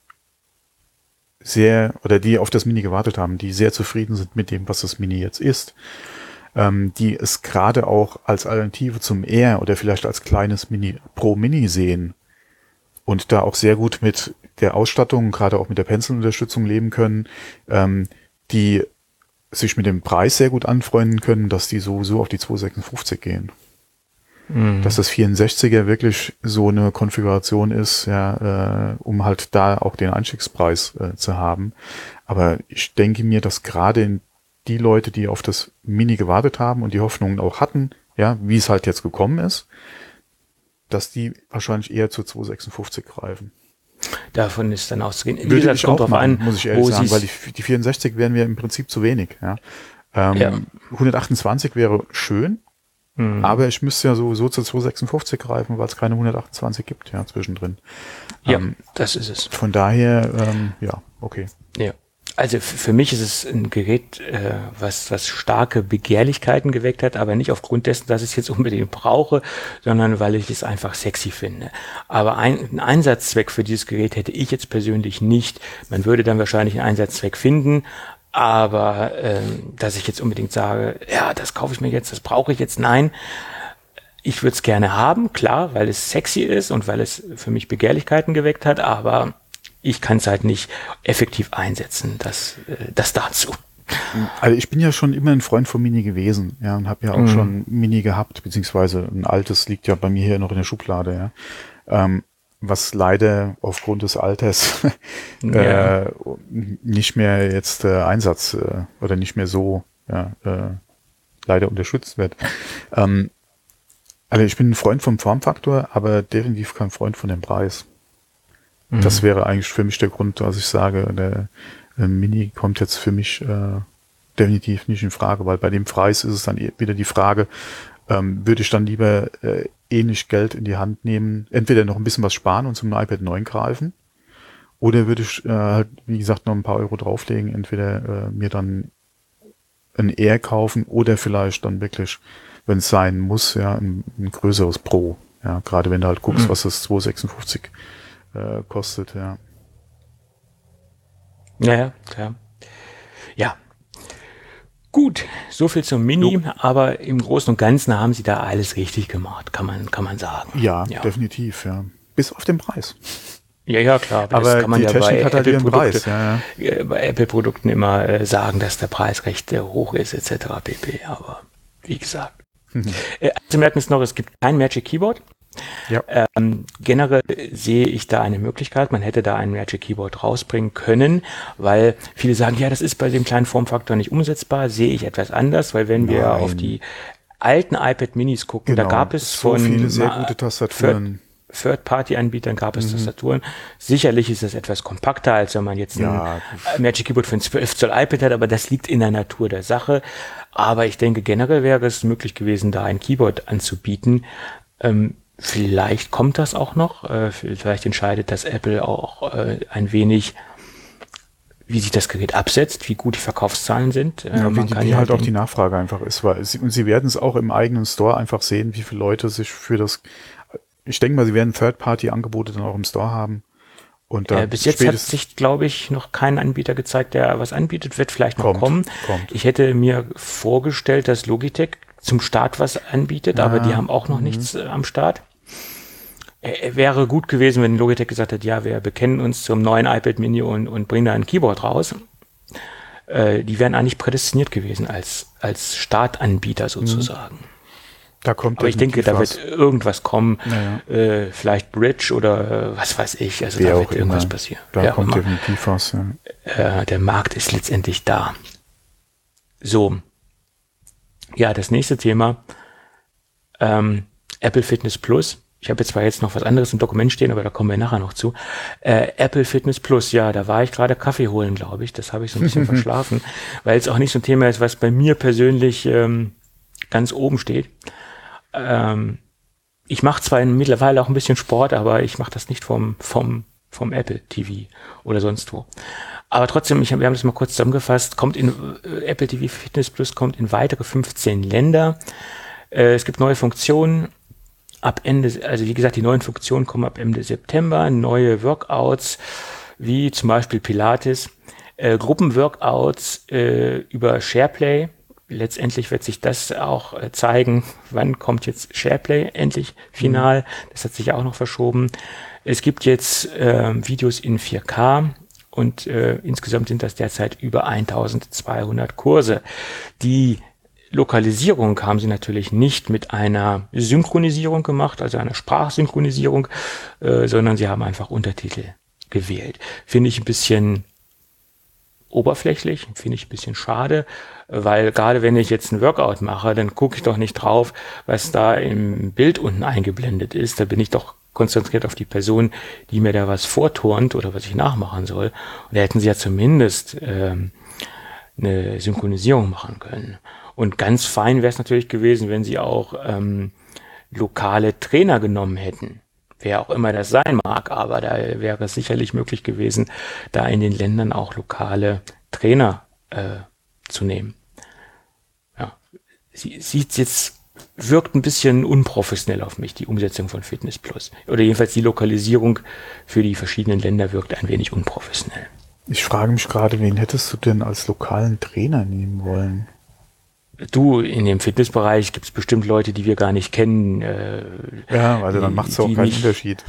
sehr, oder die auf das Mini gewartet haben, die sehr zufrieden sind mit dem, was das Mini jetzt ist, ähm, die es gerade auch als Alternative zum Air oder vielleicht als kleines Mini Pro Mini sehen und da auch sehr gut mit der Ausstattung, gerade auch mit der Pencil-Unterstützung leben können, ähm, die sich mit dem Preis sehr gut anfreunden können, dass die sowieso auf die zweihundertsechsundfünfzig gehen. Mhm. Dass das vierundsechziger wirklich so eine Konfiguration ist, ja, äh, um halt da auch den Einstiegspreis äh, zu haben. Aber ich denke mir, dass gerade die Leute, die auf das Mini gewartet haben und die Hoffnungen auch hatten, ja, wie es halt jetzt gekommen ist, dass die wahrscheinlich eher zu zweihundertsechsundfünfzig greifen. Davon ist dann auszugehen. Würde gesagt, ich kommt auch machen, an, muss ich ehrlich sagen, weil die, die vierundsechzig wären mir im Prinzip zu wenig. Ja. Ähm, ja. hundertachtundzwanzig wäre schön, mhm. aber ich müsste ja sowieso zu zweihundertsechsundfünfzig greifen, weil es keine hundertachtundzwanzig gibt, ja, zwischendrin. Ja, ähm, das ist es. Von daher, ähm, ja, okay. Ja. Also für mich ist es ein Gerät, äh, was, was starke Begehrlichkeiten geweckt hat, aber nicht aufgrund dessen, dass ich es jetzt unbedingt brauche, sondern weil ich es einfach sexy finde. Aber ein, einen Einsatzzweck für dieses Gerät hätte ich jetzt persönlich nicht. Man würde dann wahrscheinlich einen Einsatzzweck finden, aber ähm, dass ich jetzt unbedingt sage, ja, das kaufe ich mir jetzt, das brauche ich jetzt, nein. Ich würde es gerne haben, klar, weil es sexy ist und weil es für mich Begehrlichkeiten geweckt hat, aber ich kann es halt nicht effektiv einsetzen, das, das dazu. Also ich bin ja schon immer ein Freund von Mini gewesen, ja, und habe ja auch mhm. schon Mini gehabt, beziehungsweise ein altes liegt ja bei mir hier noch in der Schublade, ja, ähm, was leider aufgrund des Alters ja. äh, nicht mehr jetzt äh, Einsatz äh, oder nicht mehr so ja, äh, leider unterstützt wird. Ähm, also ich bin ein Freund vom Formfaktor, aber definitiv kein Freund von dem Preis. Das wäre eigentlich für mich der Grund, dass ich sage, der äh, Mini kommt jetzt für mich äh, definitiv nicht in Frage, weil bei dem Preis ist es dann wieder die Frage, ähm, würde ich dann lieber äh, ähnlich Geld in die Hand nehmen, entweder noch ein bisschen was sparen und zum iPad neun greifen, oder würde ich äh, halt, wie gesagt, noch ein paar Euro drauflegen, entweder äh, mir dann ein Air kaufen oder vielleicht dann wirklich, wenn es sein muss, ja, ein, ein größeres Pro. Ja, gerade wenn du halt guckst, mhm. was das zweihundertsechsundfünfzig Äh, kostet, ja. Ja, ja, klar. Ja. Gut, so viel zum Mini, jo. aber im Großen und Ganzen haben sie da alles richtig gemacht, kann man, kann man sagen. Ja, ja, definitiv, ja. Bis auf den Preis. Ja, ja, klar. Aber, aber das kann man die ja Technik bei hat halt ihren Preis. Ja, ja. Bei Apple-Produkten immer äh, sagen, dass der Preis recht äh, hoch ist, et cetera pp. Aber wie gesagt. Mhm. Äh, zu merken ist noch, es gibt kein Magic Keyboard. Ja. Ähm, generell sehe ich da eine Möglichkeit, man hätte da ein Magic Keyboard rausbringen können, weil viele sagen, ja, das ist bei dem kleinen Formfaktor nicht umsetzbar, sehe ich etwas anders, weil wenn Nein. wir auf die alten iPad Minis gucken, genau. da gab es so von viele sehr gute Tastaturen. Third-Party-Anbietern gab es mhm. Tastaturen. Sicherlich ist das etwas kompakter, als wenn man jetzt ja. ein Magic Keyboard für ein zwölf Zoll iPad hat, aber das liegt in der Natur der Sache. Aber ich denke, generell wäre es möglich gewesen, da ein Keyboard anzubieten. Ähm, Vielleicht kommt das auch noch. Äh, vielleicht entscheidet das Apple auch äh, ein wenig, wie sich das Gerät absetzt, wie gut die Verkaufszahlen sind. Äh, ja, man wie, kann wie ja halt auch die Nachfrage einfach ist. Weil sie, und sie werden es auch im eigenen Store einfach sehen, wie viele Leute sich für das... Ich denke mal, sie werden Third-Party-Angebote dann auch im Store haben. Und da äh, bis jetzt hat sich, glaube ich, noch kein Anbieter gezeigt, der was anbietet. Wird vielleicht noch kommt, kommen. Kommt. Ich hätte mir vorgestellt, dass Logitech zum Start was anbietet, ja. aber die haben auch noch mhm. nichts äh, am Start. Äh, wäre gut gewesen, wenn Logitech gesagt hat, ja, wir bekennen uns zum neuen iPad Mini und, und bringen da ein Keyboard raus. Äh, die wären eigentlich prädestiniert gewesen als, als Startanbieter sozusagen. Mhm. Da kommt Aber ich denke, da was. wird irgendwas kommen, naja. äh, vielleicht Bridge oder äh, was weiß ich, also Wer da wird irgendwas immer. passieren. Da ja, kommt immer. definitiv was. Ja. Äh, der Markt ist letztendlich da. So. Ja, das nächste Thema, ähm, Apple Fitness Plus. ich habe jetzt zwar jetzt noch was anderes im Dokument stehen, aber da kommen wir nachher noch zu. Äh, Apple Fitness Plus, ja, da war ich gerade Kaffee holen, glaube ich. Das habe ich so ein bisschen verschlafen, weil es auch nicht so ein Thema ist, was bei mir persönlich ähm, ganz oben steht. Ähm, ich mache zwar mittlerweile auch ein bisschen Sport, aber ich mache das nicht vom, vom, vom Apple T V oder sonst wo. Aber trotzdem, ich hab, wir haben das mal kurz zusammengefasst, kommt in äh, Apple T V Fitness Plus kommt in weitere fünfzehn Länder. Äh, es gibt neue Funktionen. Ab Ende, also wie gesagt, die neuen Funktionen kommen ab Ende September, neue Workouts, wie zum Beispiel Pilates, äh, Gruppenworkouts äh, über SharePlay. Letztendlich wird sich das auch äh, zeigen, wann kommt jetzt SharePlay endlich final. Mhm. Das hat sich auch noch verschoben. Es gibt jetzt äh, Videos in vier K und äh, insgesamt sind das derzeit über eintausendzweihundert Kurse. Die Lokalisierung haben sie natürlich nicht mit einer Synchronisierung gemacht, also einer Sprachsynchronisierung, äh, sondern sie haben einfach Untertitel gewählt. Finde ich ein bisschen oberflächlich, finde ich ein bisschen schade, weil gerade wenn ich jetzt ein Workout mache, dann gucke ich doch nicht drauf, was da im Bild unten eingeblendet ist. Da bin ich doch konzentriert auf die Person, die mir da was vorturnt oder was ich nachmachen soll. Und da hätten sie ja zumindest ähm, eine Synchronisierung machen können. Und ganz fein wäre es natürlich gewesen, wenn sie auch ähm, lokale Trainer genommen hätten. Wer auch immer das sein mag, aber da wäre es sicherlich möglich gewesen, da in den Ländern auch lokale Trainer äh, zu nehmen. Ja, sie sieht jetzt, wirkt ein bisschen unprofessionell auf mich, die Umsetzung von Fitness Plus. Oder jedenfalls die Lokalisierung für die verschiedenen Länder wirkt ein wenig unprofessionell. Ich frage mich gerade, wen hättest du denn als lokalen Trainer nehmen wollen? Du, in dem Fitnessbereich gibt es bestimmt Leute, die wir gar nicht kennen. Äh, ja, also dann macht es auch keinen nicht, Unterschied.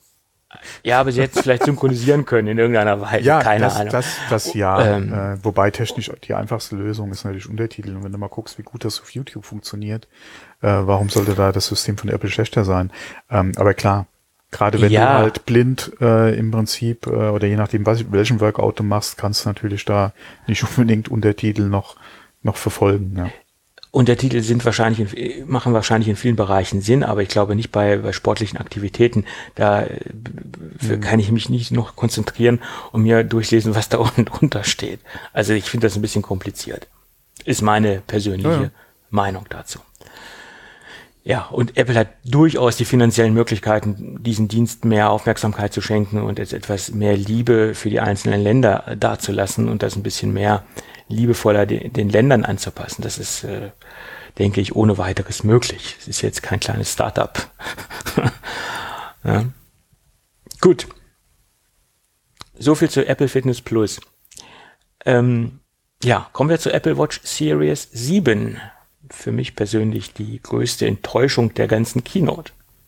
Ja, aber sie hätten es vielleicht synchronisieren können in irgendeiner Weise. Ja, keine das, Ahnung. Das, das ja. Ähm, äh, wobei technisch die einfachste Lösung ist natürlich Untertitel. Und wenn du mal guckst, wie gut das auf YouTube funktioniert, äh, warum sollte da das System von Apple schlechter sein? Ähm, aber klar, gerade wenn ja. du halt blind äh, im Prinzip, äh, oder je nachdem, was, welchen Workout du machst, kannst du natürlich da nicht unbedingt Untertitel noch, noch verfolgen. Ja. Untertitel sind wahrscheinlich, in, machen wahrscheinlich in vielen Bereichen Sinn, aber ich glaube nicht bei, bei sportlichen Aktivitäten. Da mhm. kann ich mich nicht noch konzentrieren und mir durchlesen, was da unten drunter steht. Also ich finde das ein bisschen kompliziert. Ist meine persönliche ja, ja. Meinung dazu. Ja, und Apple hat durchaus die finanziellen Möglichkeiten, diesen Dienst mehr Aufmerksamkeit zu schenken und jetzt etwas mehr Liebe für die einzelnen Länder dazulassen und das ein bisschen mehr liebevoller den, den Ländern anzupassen. Das ist, äh, denke ich, ohne weiteres möglich. Es ist jetzt kein kleines Start-up. Ja. Gut. So viel zu Apple Fitness Plus. Ähm, ja, kommen wir zur Apple Watch Series sieben. Für mich persönlich die größte Enttäuschung der ganzen Keynote.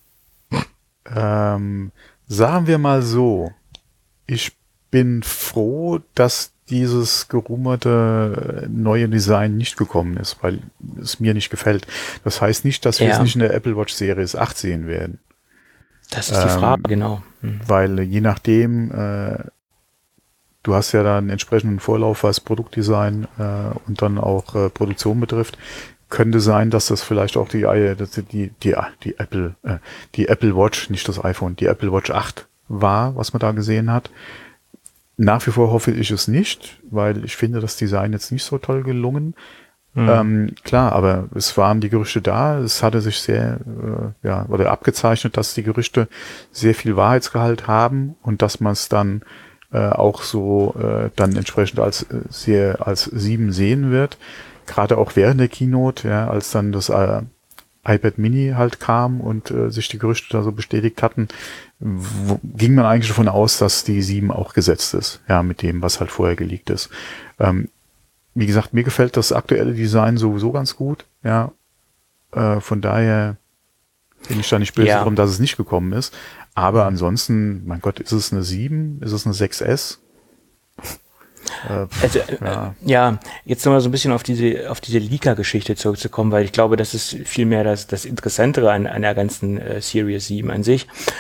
Ähm, sagen wir mal so, ich bin froh, dass dieses gerumerte neue Design nicht gekommen ist, weil es mir nicht gefällt. Das heißt nicht, dass wir ja. es nicht in der Apple Watch Series acht sehen werden. Das ist die ähm, Frage, genau. Mhm. Weil je nachdem, äh, du hast ja da einen entsprechenden Vorlauf, was Produktdesign äh, und dann auch äh, Produktion betrifft. Könnte sein, dass das vielleicht auch die die die die Apple äh, die Apple Watch, nicht das iPhone, die Apple Watch acht war, was man da gesehen hat. Nach wie vor hoffe ich es nicht, weil ich finde das Design jetzt nicht so toll gelungen. Mhm. Ähm, klar, aber es waren die Gerüchte da. Es hatte sich sehr äh, ja oder abgezeichnet, dass die Gerüchte sehr viel Wahrheitsgehalt haben und dass man es dann äh, auch so äh, dann entsprechend als äh, sehr als sieben sehen wird. Gerade auch während der Keynote, ja, als dann das äh, iPad Mini halt kam und äh, sich die Gerüchte da so bestätigt hatten, wo, ging man eigentlich davon aus, dass die sieben auch gesetzt ist, ja, mit dem, was halt vorher geleakt ist. Ähm, wie gesagt, mir gefällt das aktuelle Design sowieso ganz gut, ja, äh, von daher bin ich da nicht böse ja. darum, dass es nicht gekommen ist, aber ansonsten, mein Gott, ist es eine sieben, ist es eine sechs S? Äh, also, ja. Äh, ja, jetzt nochmal so ein bisschen auf diese auf diese Leaker-Geschichte zurückzukommen, weil ich glaube, das ist vielmehr das, das Interessantere an, an der ganzen äh, Series sieben an sich.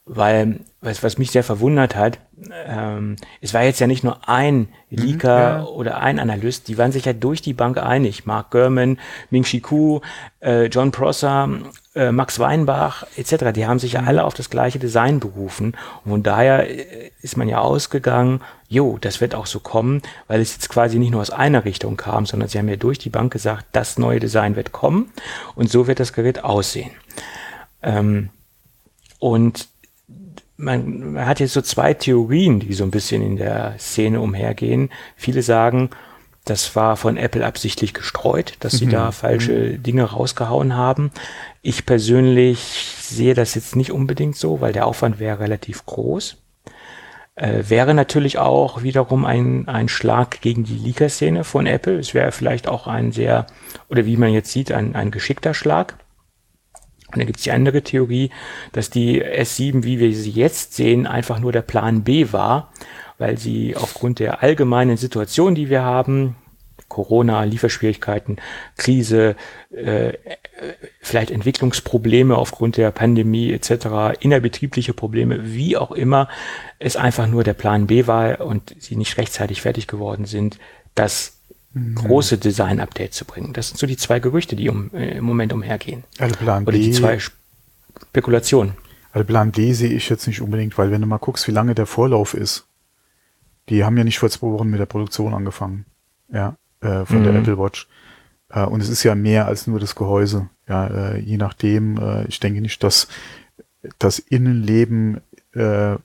weil was, was mich sehr verwundert hat, ähm, es war jetzt ja nicht nur ein Leaker ja. oder ein Analyst, die waren sich ja durch die Bank einig. Mark Gurman, Ming-Chi Kuo, äh, John Prosser, äh, Max Weinbach et cetera. Die haben sich ja alle auf das gleiche Design berufen. Und von daher ist man ja ausgegangen, jo, das wird auch so kommen, weil es jetzt quasi nicht nur aus einer Richtung kam, sondern sie haben ja durch die Bank gesagt, das neue Design wird kommen und so wird das Gerät aussehen. Ähm, und Man, man hat jetzt so zwei Theorien, die so ein bisschen in der Szene umhergehen. Viele sagen, das war von Apple absichtlich gestreut, dass sie mhm. da falsche Dinge rausgehauen haben. Ich persönlich sehe das jetzt nicht unbedingt so, weil der Aufwand wäre relativ groß. Äh, wäre natürlich auch wiederum ein, ein Schlag gegen die Leaker-Szene von Apple. Es wäre vielleicht auch ein sehr, oder wie man jetzt sieht, ein, ein geschickter Schlag. Und dann gibt es die andere Theorie, dass die S sieben, wie wir sie jetzt sehen, einfach nur der Plan B war, weil sie aufgrund der allgemeinen Situation, die wir haben, Corona, Lieferschwierigkeiten, Krise, äh, vielleicht Entwicklungsprobleme aufgrund der Pandemie et cetera, innerbetriebliche Probleme, wie auch immer, es einfach nur der Plan B war und sie nicht rechtzeitig fertig geworden sind, das große Design-Update zu bringen. Das sind so die zwei Gerüchte, die um, äh, im Moment umhergehen. Also Plan Oder B, die zwei Spekulationen. Also Plan D sehe ich jetzt nicht unbedingt, weil wenn du mal guckst, wie lange der Vorlauf ist, die haben ja nicht vor zwei Wochen mit der Produktion angefangen, ja, äh, von mhm. der Apple Watch. Äh, und es ist ja mehr als nur das Gehäuse. Ja, äh, je nachdem, äh, ich denke nicht, dass das Innenleben äh,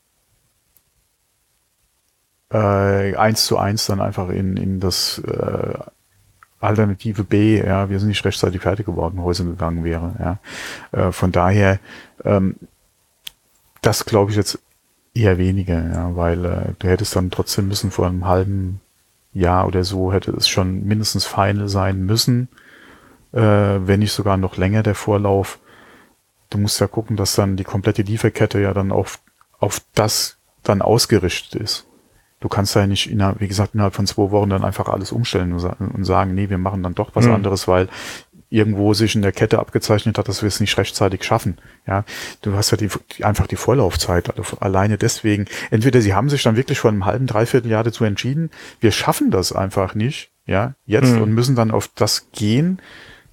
Äh, eins zu eins dann einfach in, in das äh, Alternative B, ja, wir sind nicht rechtzeitig fertig geworden, Häuser gegangen wäre, ja. Äh, von daher, ähm, das glaube ich jetzt eher weniger, ja, weil äh, du hättest dann trotzdem müssen vor einem halben Jahr oder so, hätte es schon mindestens Final sein müssen, äh, wenn nicht sogar noch länger der Vorlauf. Du musst ja gucken, dass dann die komplette Lieferkette ja dann auf, auf das dann ausgerichtet ist. Du kannst ja nicht, innerhalb, wie gesagt, innerhalb von zwei Wochen dann einfach alles umstellen und sagen, nee, wir machen dann doch was mhm. anderes, weil irgendwo sich in der Kette abgezeichnet hat, dass wir es nicht rechtzeitig schaffen. Ja, du hast ja die, die, einfach die Vorlaufzeit. Also alleine deswegen, entweder sie haben sich dann wirklich vor einem halben, dreiviertel Jahr dazu entschieden, wir schaffen das einfach nicht, ja, jetzt mhm. und müssen dann auf das gehen.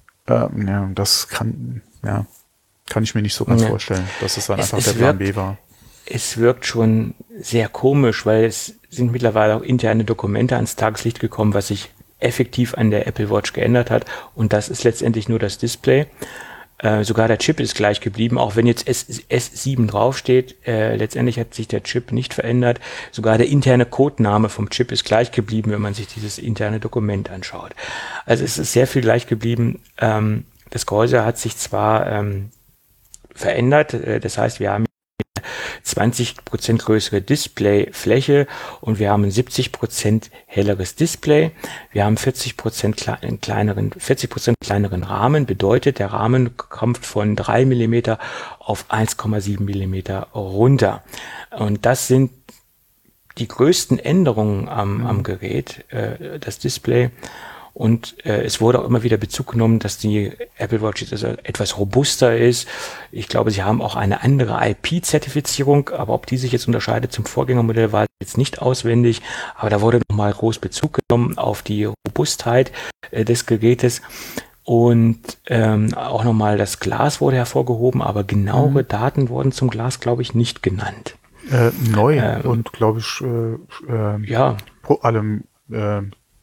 Ähm, ja, das kann, ja, kann ich mir nicht so ganz ja. vorstellen, dass es dann es, einfach es der Plan wirkt, B war. Es wirkt schon sehr komisch, weil es sind mittlerweile auch interne Dokumente ans Tageslicht gekommen, was sich effektiv an der Apple Watch geändert hat. Und das ist letztendlich nur das Display. Äh, sogar der Chip ist gleich geblieben, auch wenn jetzt S sieben draufsteht. Äh, letztendlich hat sich der Chip nicht verändert. Sogar der interne Codename vom Chip ist gleich geblieben, wenn man sich dieses interne Dokument anschaut. Also es ist sehr viel gleich geblieben. Ähm, das Gehäuse hat sich zwar ähm, verändert, äh, das heißt, wir haben zwanzig Prozent größere Displayfläche und wir haben ein siebzig Prozent helleres Display. Wir haben vierzig Prozent kle- kleineren, vierzig Prozent kleineren Rahmen. Bedeutet, der Rahmen kommt von drei Millimeter auf eins Komma sieben Millimeter runter. Und das sind die größten Änderungen am, am Gerät, äh, das Display. Und äh, es wurde auch immer wieder Bezug genommen, dass die Apple Watch jetzt also etwas robuster ist. Ich glaube, sie haben auch eine andere I P-Zertifizierung, aber ob die sich jetzt unterscheidet zum Vorgängermodell, war jetzt nicht auswendig. Aber da wurde nochmal groß Bezug genommen auf die Robustheit äh, des Gerätes. Und ähm, auch nochmal das Glas wurde hervorgehoben, aber genauere mhm. Daten wurden zum Glas, glaube ich, nicht genannt. Äh, neu ähm, und, glaube ich, äh, äh, ja. vor allem äh,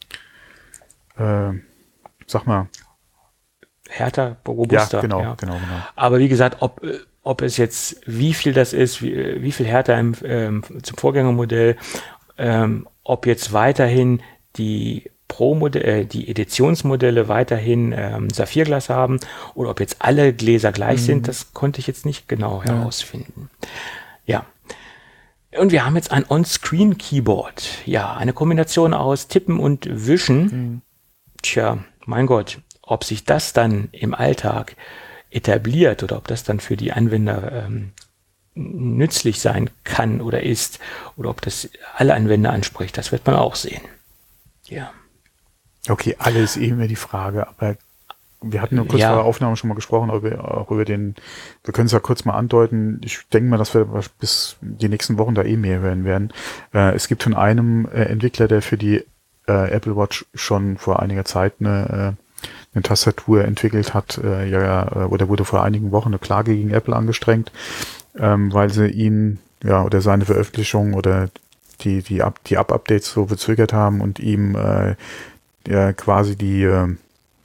Äh, sag mal. Härter, robuster. Ja, genau, ja. genau, genau. Aber wie gesagt, ob, ob es jetzt, wie viel das ist, wie, wie viel härter im, ähm, zum Vorgängermodell, ähm, ob jetzt weiterhin die Pro-Modelle, äh, die Editionsmodelle weiterhin ähm, Saphirglas haben oder ob jetzt alle Gläser gleich mhm. sind, das konnte ich jetzt nicht genau ja. herausfinden. Ja. Und wir haben jetzt ein On-Screen-Keyboard. Ja, eine Kombination aus Tippen und Wischen. Mhm. Tja, mein Gott, ob sich das dann im Alltag etabliert oder ob das dann für die Anwender ähm, nützlich sein kann oder ist oder ob das alle Anwender anspricht, das wird man auch sehen. Ja. Okay, alles eben die Frage, aber wir hatten ja kurz ja. vor der Aufnahme schon mal gesprochen, auch über, auch über den, wir können es ja kurz mal andeuten, ich denke mal, dass wir bis die nächsten Wochen da eh mehr hören werden. Äh, es gibt von einem äh, Entwickler, der für die äh, Apple Watch schon vor einiger Zeit eine, äh, eine Tastatur entwickelt hat, äh, ja, oder wurde vor einigen Wochen eine Klage gegen Apple angestrengt, ähm, weil sie ihn, ja, oder seine Veröffentlichung oder die, die, Up, die Up-Updates so verzögert haben und ihm äh, ja, quasi die äh,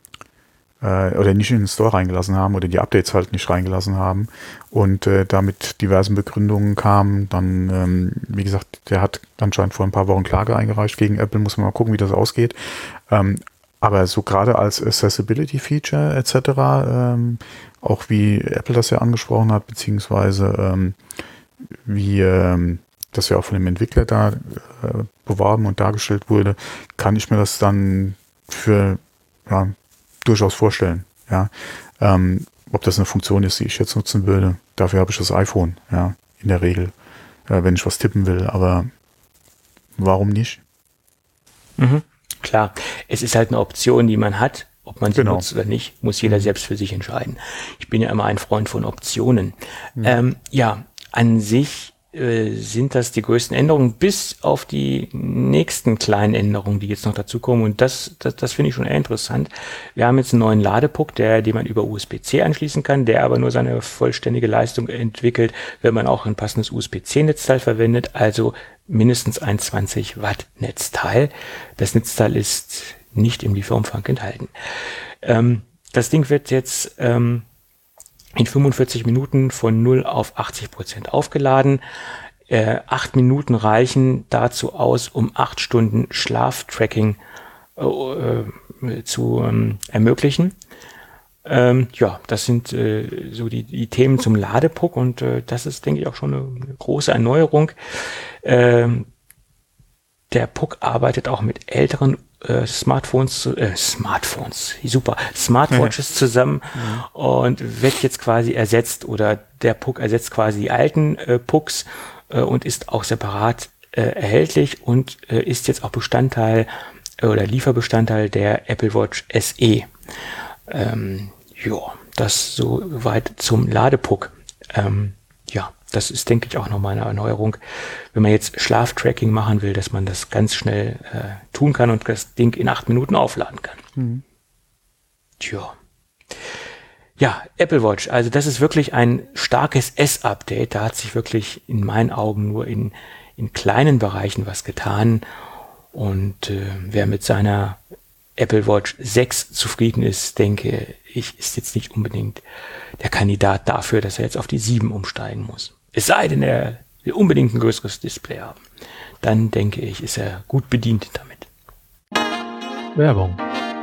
oder nicht in den Store reingelassen haben oder die Updates halt nicht reingelassen haben und äh, damit diversen Begründungen kamen. Dann, ähm, wie gesagt, der hat anscheinend vor ein paar Wochen Klage eingereicht gegen Apple, muss man mal gucken, wie das ausgeht. Ähm, aber so gerade als Accessibility-Feature et cetera, ähm, auch wie Apple das ja angesprochen hat, beziehungsweise ähm, wie ähm, das ja auch von dem Entwickler da äh, beworben und dargestellt wurde, kann ich mir das dann für ja, durchaus vorstellen, ja. Ähm, ob das eine Funktion ist, die ich jetzt nutzen würde. Dafür habe ich das iPhone, ja, in der Regel, äh, wenn ich was tippen will, aber warum nicht? Mhm. Klar, es ist halt eine Option, die man hat. Ob man sie genau. nutzt oder nicht, muss jeder mhm. selbst für sich entscheiden. Ich bin ja immer ein Freund von Optionen. Mhm. Ähm, ja, an sich äh, sind das die größten Änderungen, bis auf die nächsten kleinen Änderungen, die jetzt noch dazukommen. Und das, das, das finde ich schon eher interessant. Wir haben jetzt einen neuen Ladepuck, der, den man über U S B C anschließen kann, der aber nur seine vollständige Leistung entwickelt, wenn man auch ein passendes U S B C Netzteil verwendet, also mindestens ein zwanzig Watt Netzteil. Das Netzteil ist nicht im Lieferumfang enthalten. Ähm, das Ding wird jetzt ähm, in fünfundvierzig Minuten von null auf achtzig Prozent aufgeladen. Äh, acht Minuten reichen dazu aus, um acht Stunden Schlaftracking äh, äh, zu ähm, ermöglichen. Ähm, ja, das sind äh, so die, die Themen zum Ladepuck und äh, das ist, denke ich, auch schon eine, eine große Erneuerung. Ähm, der Puck arbeitet auch mit älteren äh, Smartphones, äh, Smartphones, super, Smartwatches zusammen mhm. und wird jetzt quasi ersetzt oder der Puck ersetzt quasi die alten äh, Pucks äh, und ist auch separat äh, erhältlich und äh, ist jetzt auch Bestandteil äh, oder Lieferbestandteil der Apple Watch S E. Ähm, ja, das soweit zum Ladepuck. Ähm, ja, das ist, denke ich, auch nochmal eine Erneuerung, wenn man jetzt Schlaftracking machen will, dass man das ganz schnell äh, tun kann und das Ding in acht Minuten aufladen kann. Mhm. Tja. Ja, Apple Watch, also das ist wirklich ein starkes S-Update. Da hat sich wirklich in meinen Augen nur in, in kleinen Bereichen was getan. Und äh, wer mit seiner Apple Watch sechs zufrieden ist, denke ich, ist jetzt nicht unbedingt der Kandidat dafür, dass er jetzt auf die sieben umsteigen muss. Es sei denn, er will unbedingt ein größeres Display haben. Dann denke ich, ist er gut bedient damit. Werbung.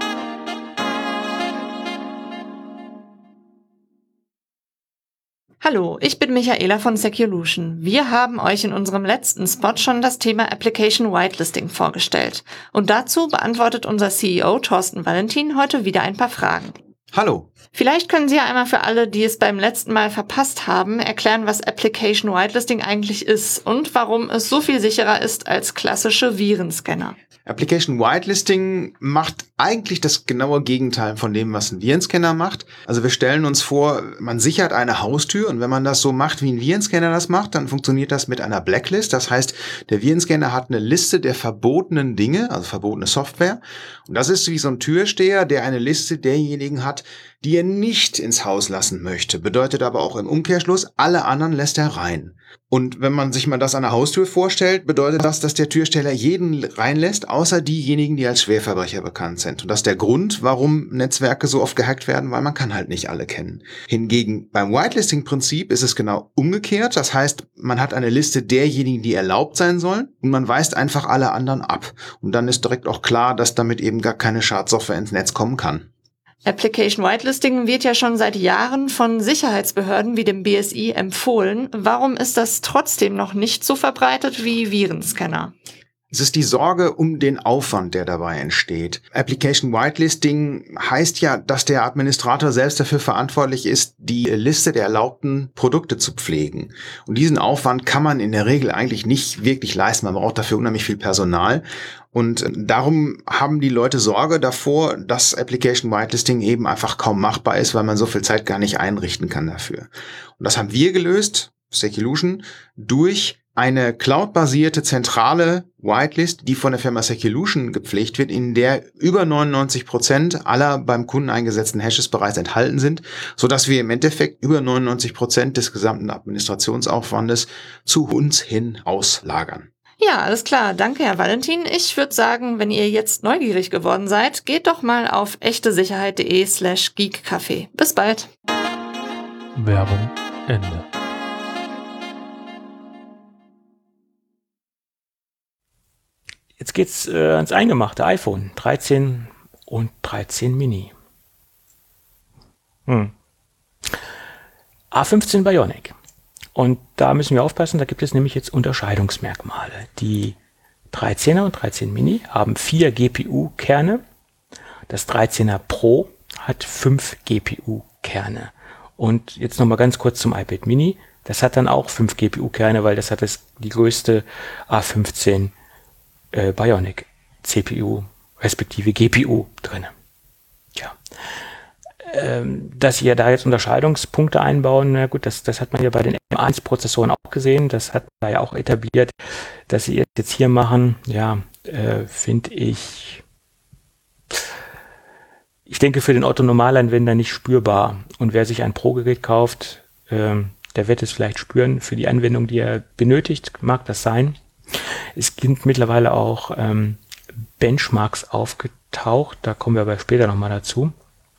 Hallo, ich bin Michaela von Seculution. Wir haben euch in unserem letzten Spot schon das Thema Application Whitelisting vorgestellt. Und dazu beantwortet unser C E O Thorsten Valentin heute wieder ein paar Fragen. Hallo. Vielleicht können Sie ja einmal für alle, die es beim letzten Mal verpasst haben, erklären, was Application Whitelisting eigentlich ist und warum es so viel sicherer ist als klassische Virenscanner. Application Whitelisting macht eigentlich das genaue Gegenteil von dem, was ein Virenscanner macht. Also wir stellen uns vor, man sichert eine Haustür und wenn man das so macht, wie ein Virenscanner das macht, dann funktioniert das mit einer Blacklist. Das heißt, der Virenscanner hat eine Liste der verbotenen Dinge, also verbotene Software. Und das ist wie so ein Türsteher, der eine Liste derjenigen hat, die er nicht ins Haus lassen möchte. Bedeutet aber auch im Umkehrschluss, alle anderen lässt er rein. Und wenn man sich mal das an der Haustür vorstellt, bedeutet das, dass der Türsteher jeden reinlässt, außer diejenigen, die als Schwerverbrecher bekannt sind. Und das ist der Grund, warum Netzwerke so oft gehackt werden, weil man kann halt nicht alle kennen. Hingegen beim Whitelisting-Prinzip ist es genau umgekehrt. Das heißt, man hat eine Liste derjenigen, die erlaubt sein sollen und man weist einfach alle anderen ab. Und dann ist direkt auch klar, dass damit eben gar keine Schadsoftware ins Netz kommen kann. Application Whitelisting wird ja schon seit Jahren von Sicherheitsbehörden wie dem B S I empfohlen. Warum ist das trotzdem noch nicht so verbreitet wie Virenscanner? Es ist die Sorge um den Aufwand, der dabei entsteht. Application Whitelisting heißt ja, dass der Administrator selbst dafür verantwortlich ist, die Liste der erlaubten Produkte zu pflegen. Und diesen Aufwand kann man in der Regel eigentlich nicht wirklich leisten. Man braucht dafür unheimlich viel Personal. Und darum haben die Leute Sorge davor, dass Application Whitelisting eben einfach kaum machbar ist, weil man so viel Zeit gar nicht einrichten kann dafür. Und das haben wir gelöst, Seculution, durch eine cloud-basierte zentrale Whitelist, die von der Firma Seculution gepflegt wird, in der über neunundneunzig Prozent aller beim Kunden eingesetzten Hashes bereits enthalten sind, sodass wir im Endeffekt über neunundneunzig Prozent des gesamten Administrationsaufwandes zu uns hin auslagern. Ja, alles klar. Danke, Herr Valentin. Ich würde sagen, wenn ihr jetzt neugierig geworden seid, geht doch mal auf echtesicherheit.de slash geekcafé. Bis bald. Werbung Ende. Jetzt geht's äh, ans eingemachte iPhone dreizehn und dreizehn Mini. Hm. A fünfzehn Bionic. Und da müssen wir aufpassen, da gibt es nämlich jetzt Unterscheidungsmerkmale. Die dreizehner und dreizehn Mini haben vier G P U-Kerne. Das dreizehner Pro hat fünf G P U-Kerne. Und jetzt nochmal ganz kurz zum iPad Mini. Das hat dann auch fünf G P U-Kerne, weil das hat das, die größte A fünfzehn Äh, Bionic C P U respektive G P U drin. Ja. Ähm, dass sie ja da jetzt Unterscheidungspunkte einbauen, na gut, das, das hat man ja bei den M eins Prozessoren auch gesehen, das hat da ja auch etabliert, dass sie jetzt hier machen, ja, äh, finde ich, ich denke für den Otto-Normalanwender nicht spürbar. Und wer sich ein Pro-Gerät kauft, äh, der wird es vielleicht spüren für die Anwendung, die er benötigt, mag das sein. Es sind mittlerweile auch ähm, Benchmarks aufgetaucht, da kommen wir aber später nochmal dazu.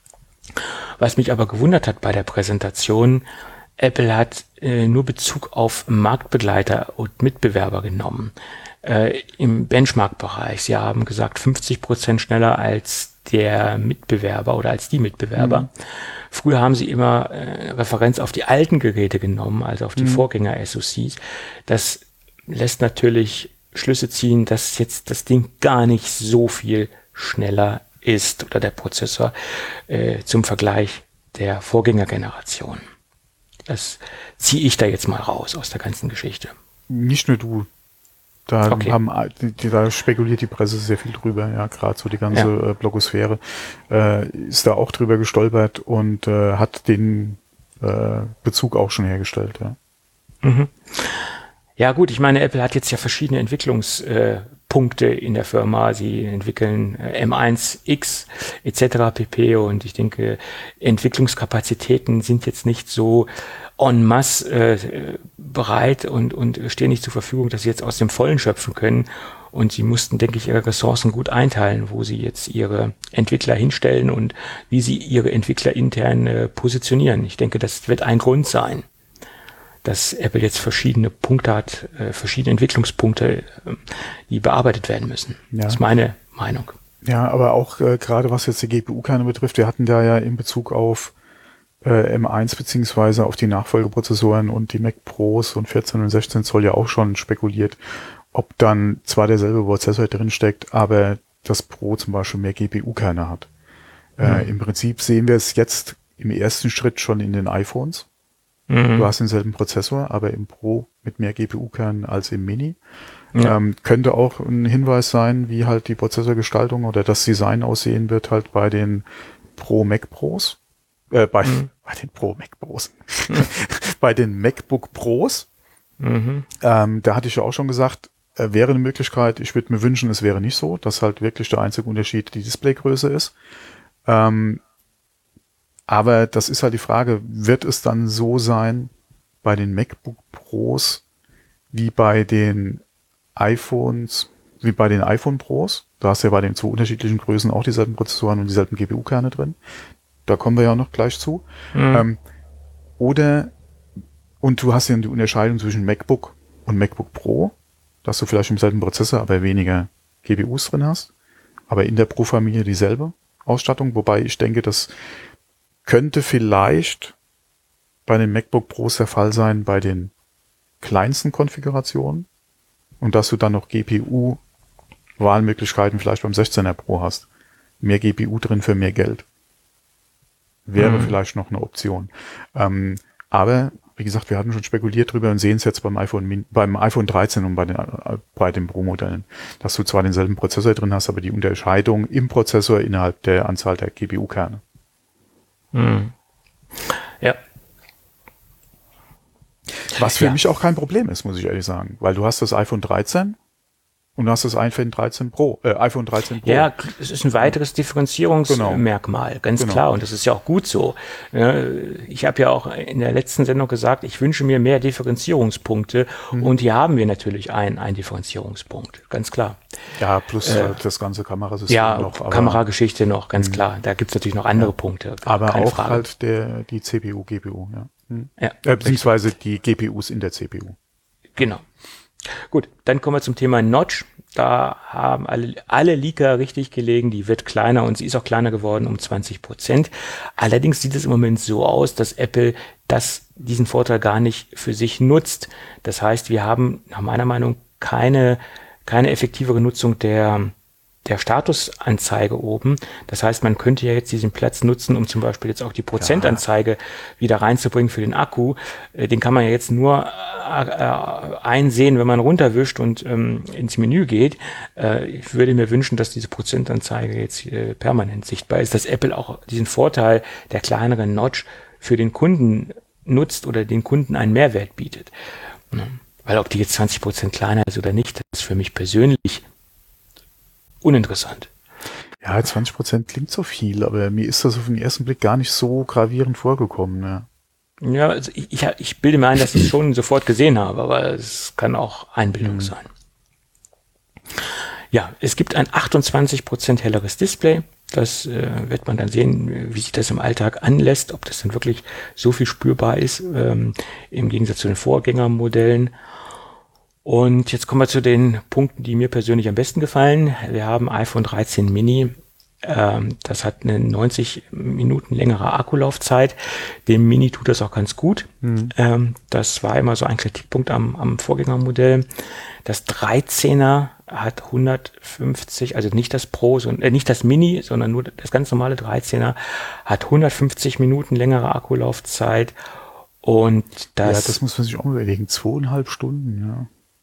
Was mich aber gewundert hat bei der Präsentation, Apple hat äh, nur Bezug auf Marktbegleiter und Mitbewerber genommen. Äh, im Benchmark-Bereich. Sie haben gesagt, fünfzig Prozent schneller als der Mitbewerber oder als die Mitbewerber. Mhm. Früher haben sie immer äh, Referenz auf die alten Geräte genommen, also auf die mhm. Vorgänger-S O Cs. Das lässt natürlich Schlüsse ziehen, dass jetzt das Ding gar nicht so viel schneller ist oder der Prozessor äh, zum Vergleich der Vorgängergeneration. Das ziehe ich da jetzt mal raus aus der ganzen Geschichte. Nicht nur du. Da, okay. haben, die, da spekuliert die Presse sehr viel drüber, ja, gerade so die ganze ja. äh, Blogosphäre äh, ist da auch drüber gestolpert und äh, hat den äh, Bezug auch schon hergestellt, ja. Mhm. Ja gut, ich meine, Apple hat jetzt ja verschiedene Entwicklungspunkte äh, in der Firma. Sie entwickeln äh, M eins X et cetera pp. Und ich denke, Entwicklungskapazitäten sind jetzt nicht so en masse äh, bereit und, und stehen nicht zur Verfügung, dass sie jetzt aus dem Vollen schöpfen können. Und sie mussten, denke ich, ihre Ressourcen gut einteilen, wo sie jetzt ihre Entwickler hinstellen und wie sie ihre Entwickler intern äh, positionieren. Ich denke, das wird ein Grund sein, dass Apple jetzt verschiedene Punkte hat, äh, verschiedene Entwicklungspunkte, äh, die bearbeitet werden müssen. Ja. Das ist meine Meinung. Ja, aber auch äh, gerade was jetzt die G P U-Kerne betrifft, wir hatten da ja in Bezug auf äh, M eins beziehungsweise auf die Nachfolgeprozessoren und die Mac Pros und vierzehn und sechzehn Zoll ja auch schon spekuliert, ob dann zwar derselbe Prozessor drin steckt, aber das Pro zum Beispiel mehr G P U-Kerne hat. Mhm. Äh, im Prinzip sehen wir es jetzt im ersten Schritt schon in den iPhones. Du hast denselben Prozessor, aber im Pro mit mehr G P U-Kernen als im Mini. Ja. Ähm, könnte auch ein Hinweis sein, wie halt die Prozessorgestaltung oder das Design aussehen wird halt bei den Pro Mac Pros. Äh, bei, mhm. bei den Pro Mac Pros. Mhm. Bei den MacBook Pros. Mhm. Ähm, da hatte ich ja auch schon gesagt, äh, wäre eine Möglichkeit, ich würde mir wünschen, es wäre nicht so, dass halt wirklich der einzige Unterschied die Displaygröße ist. Ähm, Aber das ist halt die Frage, wird es dann so sein bei den MacBook Pros wie bei den iPhones, wie bei den iPhone Pros? Da hast du ja bei den zwei unterschiedlichen Größen auch dieselben Prozessoren und dieselben G P U-Kerne drin. Da kommen wir ja noch gleich zu. Mhm. Ähm, oder, und du hast ja die Unterscheidung zwischen MacBook und MacBook Pro, dass du vielleicht im selben Prozessor, aber weniger G P Us drin hast, aber in der Pro-Familie dieselbe Ausstattung, wobei ich denke, dass könnte vielleicht bei den MacBook Pros der Fall sein bei den kleinsten Konfigurationen und dass du dann noch G P U Wahlmöglichkeiten vielleicht beim sechzehner Pro hast. Mehr G P U drin für mehr Geld. Wäre mhm. vielleicht noch eine Option. Ähm, aber, wie gesagt, wir hatten schon spekuliert drüber und sehen es jetzt beim iPhone, beim iPhone dreizehn und bei den, bei den Pro-Modellen, dass du zwar denselben Prozessor drin hast, aber die Unterscheidung im Prozessor innerhalb der Anzahl der G P U-Kerne. Mhm. Ja. Was für ja. mich auch kein Problem ist, muss ich ehrlich sagen, weil du hast das iPhone dreizehn und du hast das iPhone dreizehn Pro, äh, iPhone dreizehn Pro. Ja, es ist ein weiteres Differenzierungsmerkmal, genau. ganz genau. klar. Und das ist ja auch gut so. Ich habe ja auch in der letzten Sendung gesagt, ich wünsche mir mehr Differenzierungspunkte. Mhm. Und hier haben wir natürlich einen, einen Differenzierungspunkt, ganz klar. Ja, plus äh, das ganze Kamerasystem ja, noch. Ja, Kamerageschichte noch, ganz mh. klar. Da gibt es natürlich noch andere ja. Punkte. Aber auch Frage. halt der, die C P U, G P U. Ja. Mhm. ja äh, beziehungsweise die G P Us in der C P U. Genau. Gut, dann kommen wir zum Thema Notch. Da haben alle, alle Leaker richtig gelegen. Die wird kleiner und sie ist auch kleiner geworden um zwanzig Prozent. Allerdings sieht es im Moment so aus, dass Apple das, diesen Vorteil gar nicht für sich nutzt. Das heißt, wir haben nach meiner Meinung keine, keine effektivere Nutzung der der Statusanzeige oben. Das heißt, man könnte ja jetzt diesen Platz nutzen, um zum Beispiel jetzt auch die Prozentanzeige ja. wieder reinzubringen für den Akku. Den kann man ja jetzt nur äh, einsehen, wenn man runterwischt und ähm, ins Menü geht. Äh, ich würde mir wünschen, dass diese Prozentanzeige jetzt äh, permanent sichtbar ist, dass Apple auch diesen Vorteil der kleineren Notch für den Kunden nutzt oder den Kunden einen Mehrwert bietet. Ja. Weil ob die jetzt zwanzig Prozent kleiner ist oder nicht, das ist für mich persönlich uninteressant. Ja, zwanzig Prozent klingt so viel, aber mir ist das auf den ersten Blick gar nicht so gravierend vorgekommen. Ja, ja also ich, ich, ich bilde mir ein, dass ich es schon sofort gesehen habe, aber es kann auch Einbildung mhm. sein. Ja, es gibt ein achtundzwanzig Prozent helleres Display. Das äh, wird man dann sehen, wie sich das im Alltag anlässt, ob das dann wirklich so viel spürbar ist, ähm, im Gegensatz zu den Vorgängermodellen. Und jetzt kommen wir zu den Punkten, die mir persönlich am besten gefallen. Wir haben iPhone dreizehn Mini. Ähm, das hat eine neunzig Minuten längere Akkulaufzeit. Dem Mini tut das auch ganz gut. Mhm. Ähm, das war immer so ein Kritikpunkt am, am Vorgängermodell. Das dreizehner hat hundertfünfzig, also nicht das Pro, sondern, äh, nicht das Mini, sondern nur das ganz normale dreizehner hat hundertfünfzig Minuten längere Akkulaufzeit. Und das, ja, das muss man sich auch überlegen. Zweieinhalb Stunden, ja.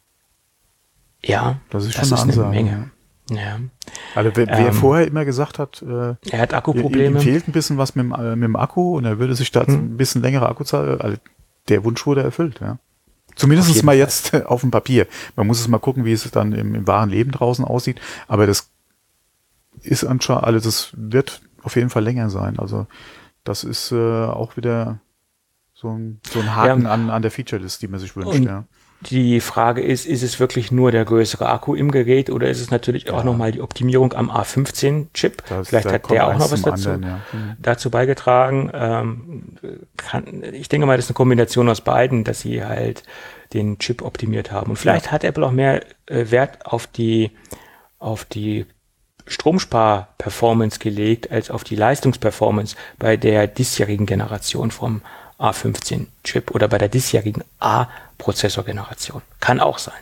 Ja, das ist schon das eine, ist eine Ansage, Menge. Ja. Ja. Also wer, wer ähm, vorher immer gesagt hat, äh, er hat Akkuprobleme. Ihm fehlt ein bisschen was mit dem, äh, mit dem Akku und er würde sich da hm. ein bisschen längere Akkuzeit, also der Wunsch wurde erfüllt, ja. Zumindest mal Fall. jetzt äh, auf dem Papier. Man muss es mal gucken, wie es dann im, im wahren Leben draußen aussieht. Aber das ist anscheinend, also das wird auf jeden Fall länger sein. Also das ist äh, auch wieder so ein, so ein Haken ja. an, an der Feature-List, die man sich wünscht, und ja. Die Frage ist, ist es wirklich nur der größere Akku im Gerät oder ist es natürlich ja. auch nochmal die Optimierung am A fünfzehn Chip? Das, Vielleicht hat der auch noch was dazu, anderen, ja. mhm. dazu beigetragen. Ähm, kann, ich denke mal, das ist eine Kombination aus beiden, dass sie halt den Chip optimiert haben. Und vielleicht ja. hat Apple auch mehr äh, Wert auf die, auf die Stromspar-Performance gelegt, als auf die Leistungsperformance bei der diesjährigen Generation vom A fünfzehn Chip oder bei der diesjährigen A-Prozessorgeneration. Kann auch sein.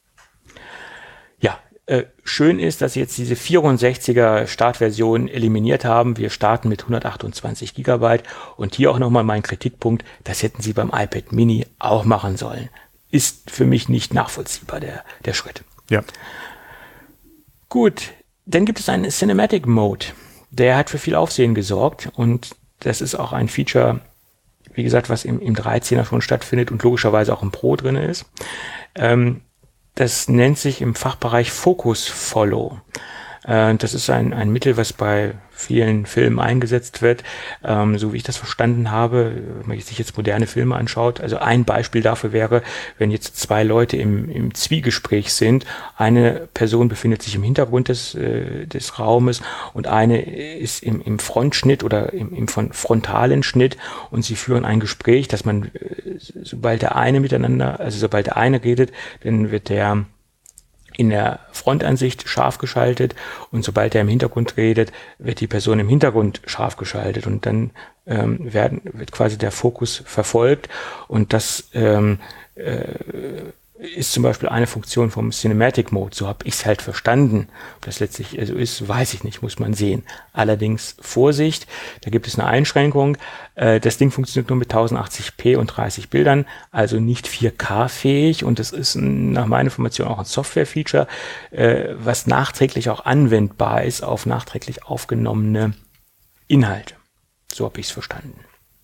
Ja, äh, schön ist, dass sie jetzt diese vierundsechziger Startversion eliminiert haben. Wir starten mit hundertachtundzwanzig Gigabyte und hier auch nochmal mein Kritikpunkt, das hätten sie beim iPad Mini auch machen sollen. Ist für mich nicht nachvollziehbar, der, der Schritt. Ja. Gut, dann gibt es einen Cinematic Mode. Der hat für viel Aufsehen gesorgt und das ist auch ein Feature, wie gesagt, was im, im dreizehner schon stattfindet und logischerweise auch im Pro drin ist. Ähm, das nennt sich im Fachbereich Focus Follow. Äh, das ist ein, ein Mittel, was bei vielen Filmen eingesetzt wird, ähm, so wie ich das verstanden habe, wenn man sich jetzt moderne Filme anschaut. Also ein Beispiel dafür wäre, wenn jetzt zwei Leute im, im Zwiegespräch sind, eine Person befindet sich im Hintergrund des, äh, des Raumes und eine ist im, im Frontschnitt oder im, im frontalen Schnitt und sie führen ein Gespräch, dass man, äh, sobald der eine miteinander, also sobald der eine redet, dann wird der in der Frontansicht scharf geschaltet und sobald er im Hintergrund redet, wird die Person im Hintergrund scharf geschaltet und dann ähm, werden, wird quasi der Fokus verfolgt und das ähm, äh, ist zum Beispiel eine Funktion vom Cinematic Mode. So habe ich es halt verstanden. Ob das letztlich so ist, weiß ich nicht, muss man sehen. Allerdings Vorsicht, da gibt es eine Einschränkung. Äh, das Ding funktioniert nur mit tausendachtzig p und dreißig Bildern, also nicht vier K fähig. Und das ist ein, nach meiner Information auch ein Software-Feature, äh, was nachträglich auch anwendbar ist auf nachträglich aufgenommene Inhalte. So habe ich es verstanden.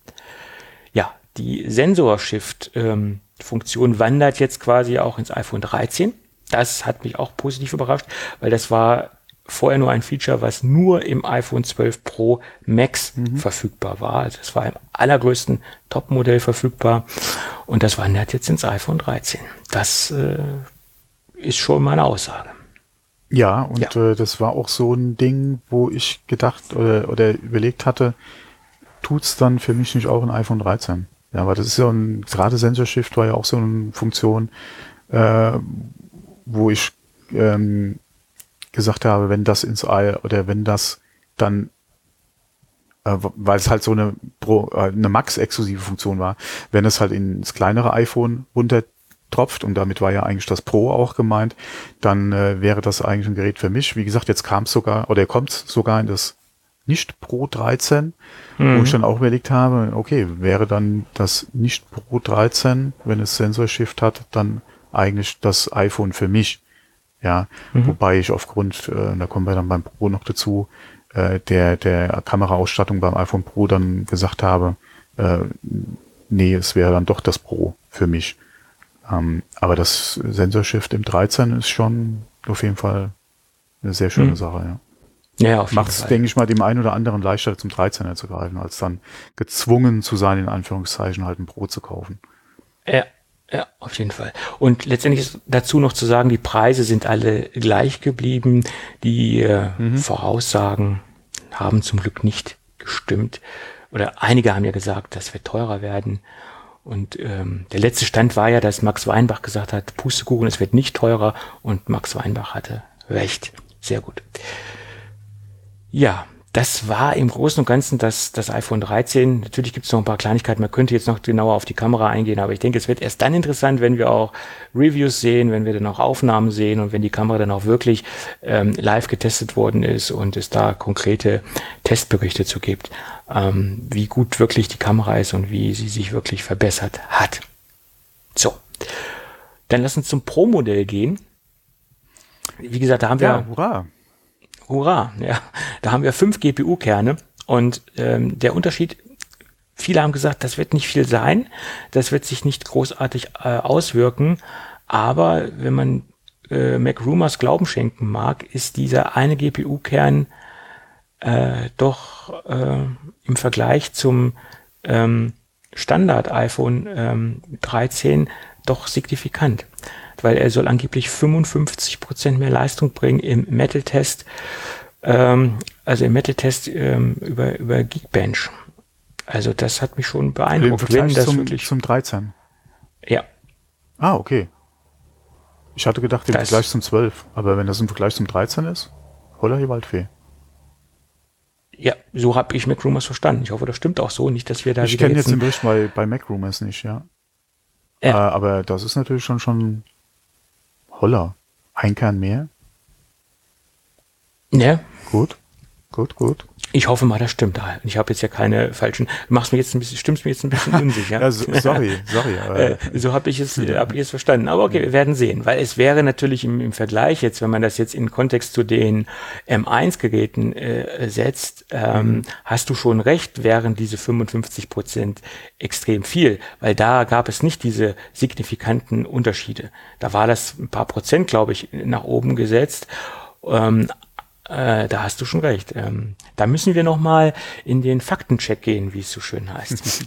Ja, die Sensor-Shift ähm, Funktion wandert jetzt quasi auch ins iPhone dreizehn. Das hat mich auch positiv überrascht, weil das war vorher nur ein Feature, was nur im iPhone zwölf Pro Max mhm. verfügbar war. Das war im allergrößten Top-Modell verfügbar und das wandert jetzt ins iPhone dreizehn. Das äh, ist schon meine Aussage. Ja, und ja. Äh, das war auch so ein Ding, wo ich gedacht oder, oder überlegt hatte, tut's dann für mich nicht auch ein iPhone dreizehn? Ja, aber das ist ja ein, gerade Sensor Shift war ja auch so eine Funktion, äh, wo ich ähm, gesagt habe, wenn das ins I oder wenn das dann, äh, weil es halt so eine Pro, äh, eine Max-exklusive Funktion war, wenn es halt ins kleinere iPhone runtertropft, und damit war ja eigentlich das Pro auch gemeint, dann äh, wäre das eigentlich ein Gerät für mich. Wie gesagt, jetzt kam es sogar, oder kommt sogar in das nicht Pro dreizehn, mhm. wo ich dann auch überlegt habe, okay, wäre dann das nicht Pro dreizehn, wenn es Sensor Shift hat, dann eigentlich das iPhone für mich. Ja, mhm. wobei ich aufgrund, äh, da kommen wir dann beim Pro noch dazu, äh, der der Kameraausstattung beim iPhone Pro dann gesagt habe, äh, nee, es wäre dann doch das Pro für mich. Ähm, aber das Sensor Shift im dreizehn ist schon auf jeden Fall eine sehr schöne mhm. Sache, ja. Ja, macht es, denke ich mal, dem einen oder anderen leichter zum dreizehner zu greifen, als dann gezwungen zu sein, in Anführungszeichen halt ein Pro zu kaufen. Ja, ja, auf jeden Fall. Und letztendlich ist dazu noch zu sagen, die Preise sind alle gleich geblieben. Die äh, mhm. Voraussagen haben zum Glück nicht gestimmt. Oder einige haben ja gesagt, das wird teurer werden. Und ähm, der letzte Stand war ja, dass Max Weinbach gesagt hat, Pustekuchen, es wird nicht teurer. Und Max Weinbach hatte recht. Sehr gut. Ja, das war im Großen und Ganzen das, das iPhone dreizehn. Natürlich gibt es noch ein paar Kleinigkeiten. Man könnte jetzt noch genauer auf die Kamera eingehen, aber ich denke, es wird erst dann interessant, wenn wir auch Reviews sehen, wenn wir dann auch Aufnahmen sehen und wenn die Kamera dann auch wirklich ähm, live getestet worden ist und es da konkrete Testberichte zu gibt, ähm, wie gut wirklich die Kamera ist und wie sie sich wirklich verbessert hat. So, dann lass uns zum Pro-Modell gehen. Wie gesagt, da haben ja, wir... hurra! Hurra, ja. Da haben wir fünf G P U-Kerne und ähm, der Unterschied, viele haben gesagt, das wird nicht viel sein, das wird sich nicht großartig äh, auswirken, aber wenn man äh, MacRumors Glauben schenken mag, ist dieser eine G P U-Kern äh, doch äh, im Vergleich zum ähm, Standard-iPhone ähm, dreizehn doch signifikant, weil er soll angeblich fünfundfünfzig Prozent mehr Leistung bringen im Metal-Test, ähm, also im Metal-Test ähm, über, über Geekbench. Also das hat mich schon beeindruckt. Im Vergleich wenn das zum, wirklich zum dreizehn? Ja. Ah, okay. Ich hatte gedacht, im das Vergleich zum zwölf, aber wenn das im Vergleich zum dreizehn ist, holla die Waldfee. Ja, so habe ich MacRumors verstanden. Ich hoffe, das stimmt auch so. Nicht, dass wir da Ich wieder kenne jetzt jetzt den Bericht bei, bei MacRumors nicht, ja. Ja. Äh, aber das ist natürlich schon schon holla. Ein Kern mehr. Ja. Gut, gut, gut. Ich hoffe mal, das stimmt. Ich habe jetzt ja keine falschen. Du machst mir jetzt ein bisschen, stimmst mir jetzt ein bisschen unsicher. Ja, so, sorry, sorry. äh, so habe ich es, habe ich es verstanden. Aber okay, wir werden sehen, weil es wäre natürlich im, im Vergleich jetzt, wenn man das jetzt in Kontext zu den M eins Geräten äh, setzt, ähm, mhm. hast du schon recht, wären diese fünfundfünfzig Prozent extrem viel, weil da gab es nicht diese signifikanten Unterschiede. Da war das ein paar Prozent, glaube ich, nach oben gesetzt. Ähm, Äh, da hast du schon recht. Ähm, da müssen wir noch mal in den Faktencheck gehen, wie es so schön heißt.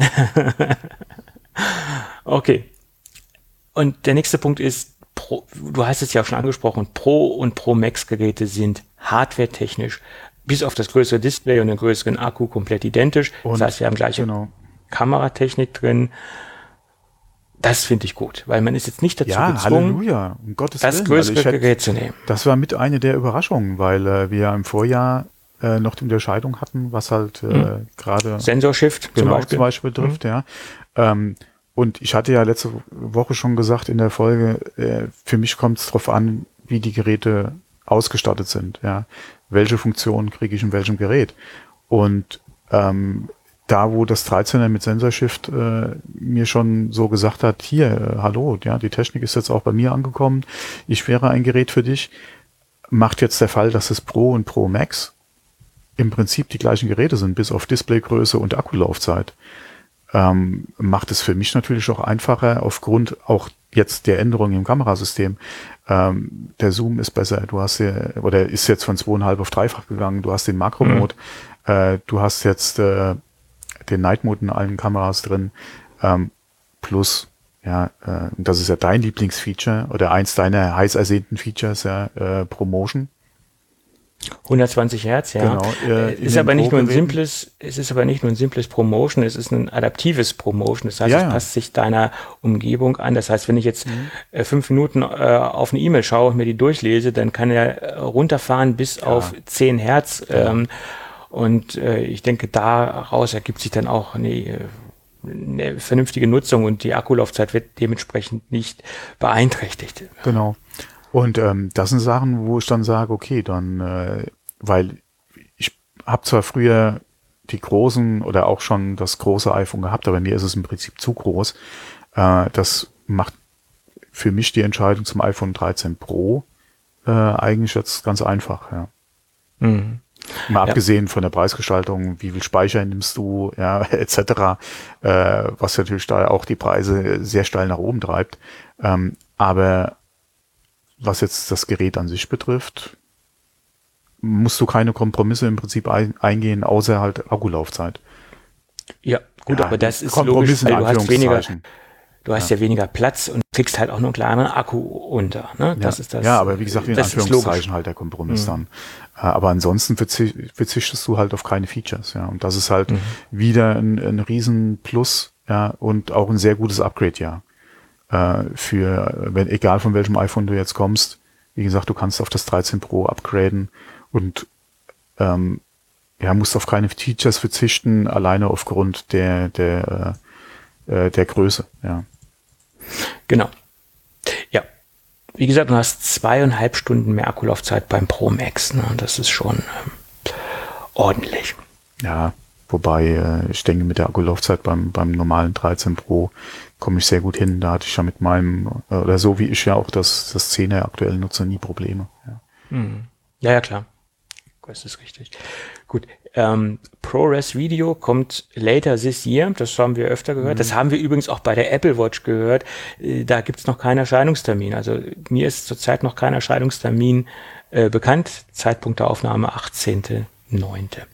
Okay. Und der nächste Punkt ist, Pro, du hast es ja schon angesprochen, Pro und Pro Max Geräte sind hardwaretechnisch bis auf das größere Display und den größeren Akku komplett identisch. Und, das heißt, wir haben gleiche genau. Kameratechnik drin. Das finde ich gut, weil man ist jetzt nicht dazu ja, gezwungen, Halleluja, um Gottes das Willen. größere Also hätte, Gerät zu nehmen. Das war mit eine der Überraschungen, weil äh, wir ja im Vorjahr äh, noch die Unterscheidung hatten, was halt äh, mhm. gerade Sensor Shift genau, zum Beispiel, zum Beispiel betrifft, mhm. ja. Ähm, und ich hatte ja letzte Woche schon gesagt in der Folge, äh, für mich kommt es drauf an, wie die Geräte ausgestattet sind. Ja, welche Funktionen kriege ich in welchem Gerät? Und ähm, da, wo das dreizehner mit Sensorshift äh, mir schon so gesagt hat, hier, äh, hallo, ja, die Technik ist jetzt auch bei mir angekommen, ich wäre ein Gerät für dich, macht jetzt der Fall, dass es Pro und Pro Max im Prinzip die gleichen Geräte sind, bis auf Displaygröße und Akkulaufzeit, ähm, macht es für mich natürlich auch einfacher, aufgrund auch jetzt der Änderungen im Kamerasystem. Ähm, der Zoom ist besser, du hast ja, oder ist jetzt von zweieinhalb auf dreifach gegangen, du hast den Makro-Mode, mhm. äh, du hast jetzt äh, den Night-Mode in allen Kameras drin, ähm, plus, ja, äh, das ist ja dein Lieblingsfeature oder eins deiner heiß ersehnten Features, ja, äh, ProMotion. hundertzwanzig Hertz, ja. Genau, äh, ist aber nicht nur ein simples, es ist aber nicht nur ein simples ProMotion, es ist ein adaptives ProMotion. Das heißt, ja, es ja. passt sich deiner Umgebung an. Das heißt, wenn ich jetzt mhm. äh, fünf Minuten äh, auf eine E-Mail schaue und mir die durchlese, dann kann er äh, runterfahren bis ja. auf zehn Hertz. Ähm, ja. Und äh, ich denke, daraus ergibt sich dann auch eine, eine vernünftige Nutzung und die Akkulaufzeit wird dementsprechend nicht beeinträchtigt. Genau. Und ähm, das sind Sachen, wo ich dann sage, okay, dann, äh, weil ich habe zwar früher die großen oder auch schon das große iPhone gehabt, aber mir ist es im Prinzip zu groß. Äh, das macht für mich die Entscheidung zum iPhone dreizehn Pro äh, eigentlich jetzt ganz einfach, ja. Mhm. Mal ja. abgesehen von der Preisgestaltung, wie viel Speicher nimmst du, ja, et cetera, äh, was natürlich da auch die Preise sehr steil nach oben treibt. Ähm, aber was jetzt das Gerät an sich betrifft, musst du keine Kompromisse im Prinzip ein, eingehen, außer halt Akkulaufzeit. Ja, gut, ja, aber das ist logisch, weil du hast weniger, du hast ja. ja weniger Platz und kriegst halt auch nur einen kleineren Akku unter. Ne? Das ja. ist das. Ja, aber wie gesagt, in Anführungszeichen halt der Kompromiss mhm. dann. Aber ansonsten verzichtest du halt auf keine Features, ja. Und das ist halt mhm. wieder ein, ein riesen Plus, ja, und auch ein sehr gutes Upgrade, ja. Für, wenn, egal von welchem iPhone du jetzt kommst, wie gesagt, du kannst auf das dreizehn Pro upgraden und ähm, ja, musst auf keine Features verzichten, alleine aufgrund der der äh, der Größe, ja. Genau. Ja. Wie gesagt, du hast zweieinhalb Stunden mehr Akkulaufzeit beim Pro Max, ne? Das ist schon ähm, ordentlich. Ja, wobei äh, ich denke, mit der Akkulaufzeit beim beim normalen dreizehn Pro komme ich sehr gut hin. Da hatte ich ja mit meinem, oder so wie ich ja auch das, das zehner aktuell nutze, nie Probleme. Ja, mhm. ja, ja, klar. Das ist richtig. Gut. Ähm, ProRes Video kommt later this year. Das haben wir öfter gehört. Mhm. Das haben wir übrigens auch bei der Apple Watch gehört. Äh, da gibt's noch keinen Erscheinungstermin. Also mir ist zurzeit noch kein Erscheinungstermin äh, bekannt. Zeitpunkt der Aufnahme achtzehnter neunter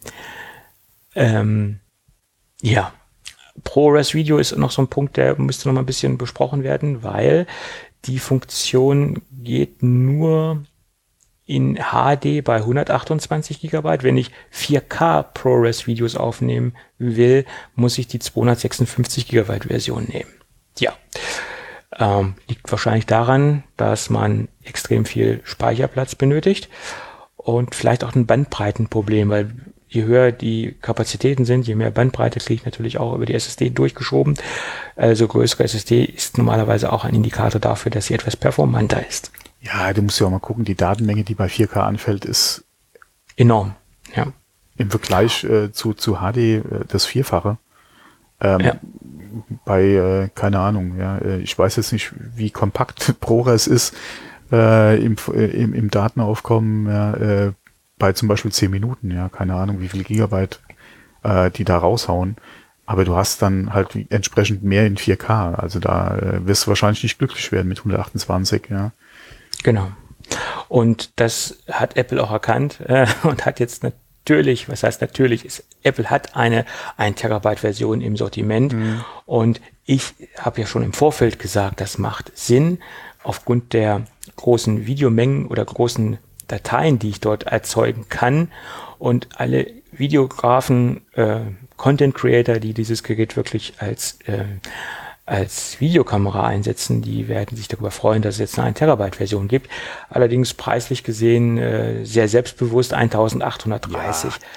Ähm, ja. ProRes Video ist noch so ein Punkt, der müsste noch mal ein bisschen besprochen werden, weil die Funktion geht nur in H D bei hundertachtundzwanzig Gigabyte. Wenn ich vier K ProRes Videos aufnehmen will, muss ich die zweihundertsechsundfünfzig Gigabyte Version nehmen. Ja, ähm, liegt wahrscheinlich daran, dass man extrem viel Speicherplatz benötigt und vielleicht auch ein Bandbreitenproblem, weil je höher die Kapazitäten sind, je mehr Bandbreite kriege ich natürlich auch über die S S D durchgeschoben. Also größere S S D ist normalerweise auch ein Indikator dafür, dass sie etwas performanter ist. Ja, du musst ja auch mal gucken, die Datenmenge, die bei vier K anfällt, ist enorm. Ja. Im Vergleich äh, zu, zu H D äh, das Vierfache. Ähm, ja. Bei, äh, keine Ahnung, ja, ich weiß jetzt nicht, wie kompakt ProRes ist äh, im, im, im Datenaufkommen, ja, äh, bei zum Beispiel zehn Minuten, ja, keine Ahnung, wie viel Gigabyte äh, die da raushauen. Aber du hast dann halt entsprechend mehr in vier K. Also da äh, wirst du wahrscheinlich nicht glücklich werden mit hundertachtundzwanzig, ja. Genau. Und das hat Apple auch erkannt äh, und hat jetzt natürlich, was heißt natürlich, ist, Apple hat eine ein Terabyte Version im Sortiment. Mhm. Und ich habe ja schon im Vorfeld gesagt, das macht Sinn aufgrund der großen Videomengen oder großen Dateien, die ich dort erzeugen kann, und alle Videografen, äh, Content Creator, die dieses Gerät wirklich als äh, als Videokamera einsetzen, die werden sich darüber freuen, dass es jetzt eine ein Terabyte Version gibt. Allerdings preislich gesehen äh, sehr selbstbewusst eintausendachthundertdreißig. Ja,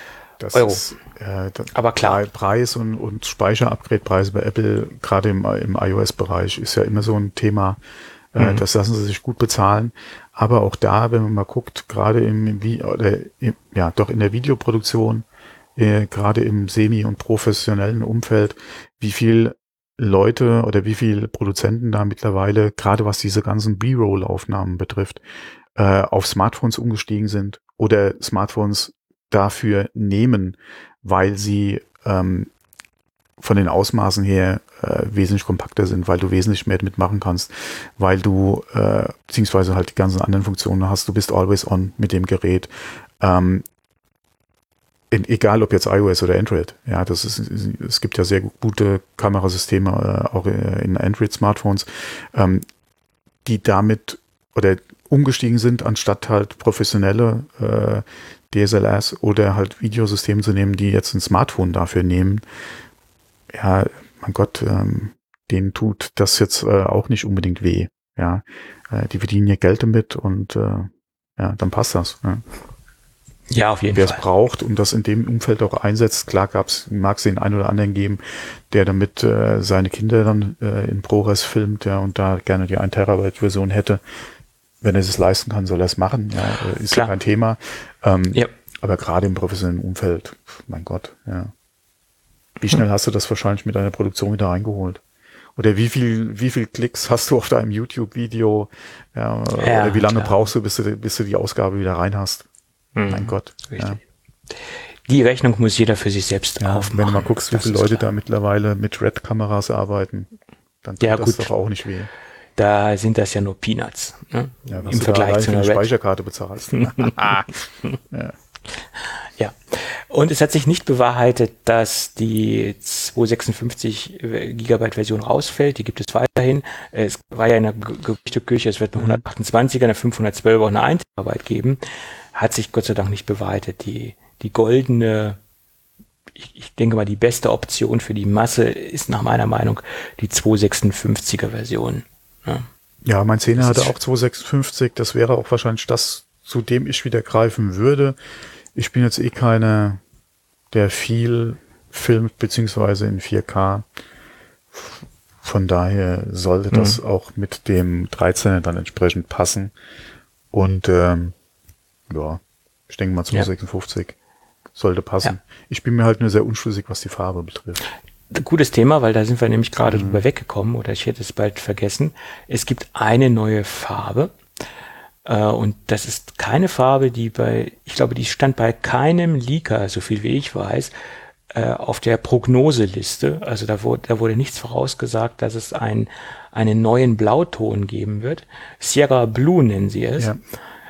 Das Euro. Ist, äh, das Aber klar. Preis und, und Speicherupgrade-Preise bei Apple, gerade im, im iOS-Bereich, ist ja immer so ein Thema. Äh, mhm. Das lassen sie sich gut bezahlen. Aber auch da, wenn man mal guckt, gerade im, im, oder im ja, doch in der Videoproduktion, äh, gerade im semi- und professionellen Umfeld, wie viel Leute oder wie viele Produzenten da mittlerweile, gerade was diese ganzen B-Roll-Aufnahmen betrifft, äh, auf Smartphones umgestiegen sind oder Smartphones dafür nehmen, weil sie ähm, von den Ausmaßen her äh, wesentlich kompakter sind, weil du wesentlich mehr mitmachen kannst, weil du äh, beziehungsweise halt die ganzen anderen Funktionen hast. Du bist always on mit dem Gerät. Ähm, in, egal ob jetzt iOS oder Android. Ja, das ist, es gibt ja sehr gute Kamerasysteme äh, auch in Android-Smartphones, ähm, die damit oder umgestiegen sind, anstatt halt professionelle äh, D S L Rs oder halt Videosysteme zu nehmen, die jetzt ein Smartphone dafür nehmen. Ja, mein Gott, ähm, denen tut das jetzt äh, auch nicht unbedingt weh. Ja, äh, die verdienen ihr Geld damit und äh, ja, dann passt das. Ja, ja auf jeden Wer Fall. Wer es braucht und das in dem Umfeld auch einsetzt, klar gab's, mag es den einen oder anderen geben, der damit äh, seine Kinder dann äh, in ProRes filmt, ja, und da gerne die ein Terabyte Version hätte. Wenn er es leisten kann, soll er es machen. Ja, ist ja kein Thema. Ähm, ja. Aber gerade im professionellen Umfeld, mein Gott, ja. Wie schnell hast du das wahrscheinlich mit deiner Produktion wieder reingeholt? Oder wie viel, wie viel Klicks hast du auf deinem YouTube-Video? Ja, ja, oder wie lange klar. brauchst du, bis du, bis du die Ausgabe wieder rein hast? Mhm. Mein Gott. Richtig. Ja. Die Rechnung muss jeder für sich selbst ja, aufmachen. Wenn du mal guckst, wie viele Leute klar. da mittlerweile mit Red-Kameras arbeiten, dann tut ja, das gut. doch auch nicht weh. Da sind das ja nur Peanuts, ne? Ja, im Vergleich zu einer Speicherkarte bezahlst. ja. ja. Und es hat sich nicht bewahrheitet, dass die zweihundertsechsundfünfzig Gigabyte Version rausfällt. Die gibt es weiterhin. Es war ja in der Gerüchteküche, es wird eine hundertachtundzwanziger, eine fünfhundertzwölfer und eine ein Terabyte geben. Hat sich Gott sei Dank nicht bewahrheitet. Die, die goldene, ich, ich denke mal, die beste Option für die Masse ist nach meiner Meinung die zweihundertsechsundfünfziger Version. Ja, ja, mein Zehner hatte auch zweihundertsechsundfünfzig. Das wäre auch wahrscheinlich das, zu dem ich wieder greifen würde. Ich bin jetzt eh keiner, der viel filmt, beziehungsweise in vier K. Von daher sollte mhm. das auch mit dem dreizehner dann entsprechend passen. Und ähm, ja, ich denke mal zweihundertsechsundfünfzig ja. sollte passen. Ja. Ich bin mir halt nur sehr unschlüssig, was die Farbe betrifft. Gutes Thema, weil da sind wir nämlich gerade mhm. drüber weggekommen oder ich hätte es bald vergessen. Es gibt eine neue Farbe äh, und das ist keine Farbe, die bei, ich glaube, die stand bei keinem Leaker, so viel wie ich weiß, äh, auf der Prognoseliste. Also da wurde, da wurde nichts vorausgesagt, dass es ein, einen neuen Blauton geben wird. Sierra Blue nennen sie es. Ja.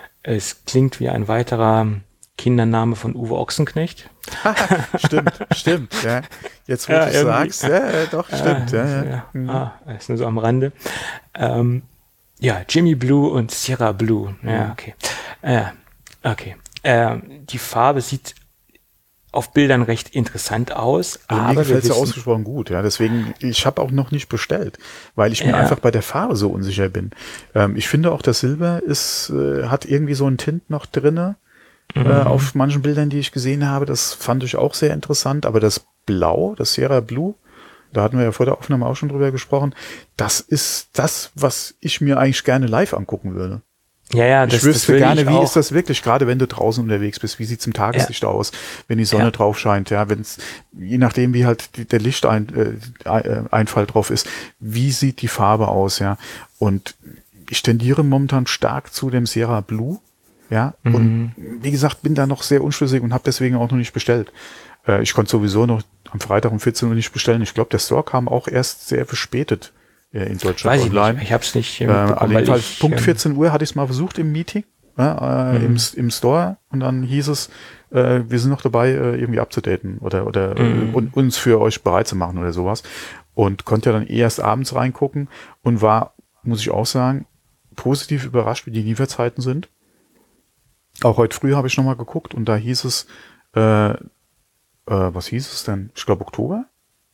Es klingt wie ein weiterer Kindername von Uwe Ochsenknecht. stimmt, stimmt, ja. Jetzt, wo ja, du es sagst, ja, ja, doch, stimmt, ja, ja. ja. Mhm. Ah, ist nur so am Rande. Ähm, ja, Jimmy Blue und Sierra Blue. Ja, okay. Äh, okay. Ähm, die Farbe sieht auf Bildern recht interessant aus. Also aber mir gefällt es ja ausgesprochen gut, ja. Deswegen, ich habe auch noch nicht bestellt, weil ich mir ja. einfach bei der Farbe so unsicher bin. Ähm, ich finde auch, das Silber ist, äh, hat irgendwie so einen Tint noch drinne. Mhm. Äh, auf manchen Bildern, die ich gesehen habe, das fand ich auch sehr interessant, aber das Blau, das Sierra Blue, da hatten wir ja vor der Aufnahme auch schon drüber gesprochen, das ist das, was ich mir eigentlich gerne live angucken würde. Ja, ja, das, ich wüsste das gerne, wie ist das wirklich, gerade wenn du draußen unterwegs bist, wie sieht's im Tageslicht ja. aus, wenn die Sonne ja. drauf scheint, ja, wenn es, je nachdem, wie halt die, der Lichteinfall äh, drauf ist, wie sieht die Farbe aus, ja, und ich tendiere momentan stark zu dem Sierra Blue. Ja, mhm. und wie gesagt, bin da noch sehr unschlüssig und habe deswegen auch noch nicht bestellt. Äh, ich konnte sowieso noch am Freitag um vierzehn Uhr nicht bestellen. Ich glaube, der Store kam auch erst sehr verspätet äh, in Deutschland Weiß online. Ich, nicht. ich habe es nicht äh, Auf jeden Fall Punkt vierzehn Uhr hatte ich es mal versucht im Meeting, äh, mhm. im, im Store, und dann hieß es, äh, wir sind noch dabei, äh, irgendwie abzudaten oder, oder mhm. äh, und, uns für euch bereit zu machen oder sowas. Und konnte ja dann erst abends reingucken und war, muss ich auch sagen, positiv überrascht, wie die Lieferzeiten sind. Auch heute früh habe ich nochmal geguckt und da hieß es, äh, äh, was hieß es denn? Ich glaube Oktober?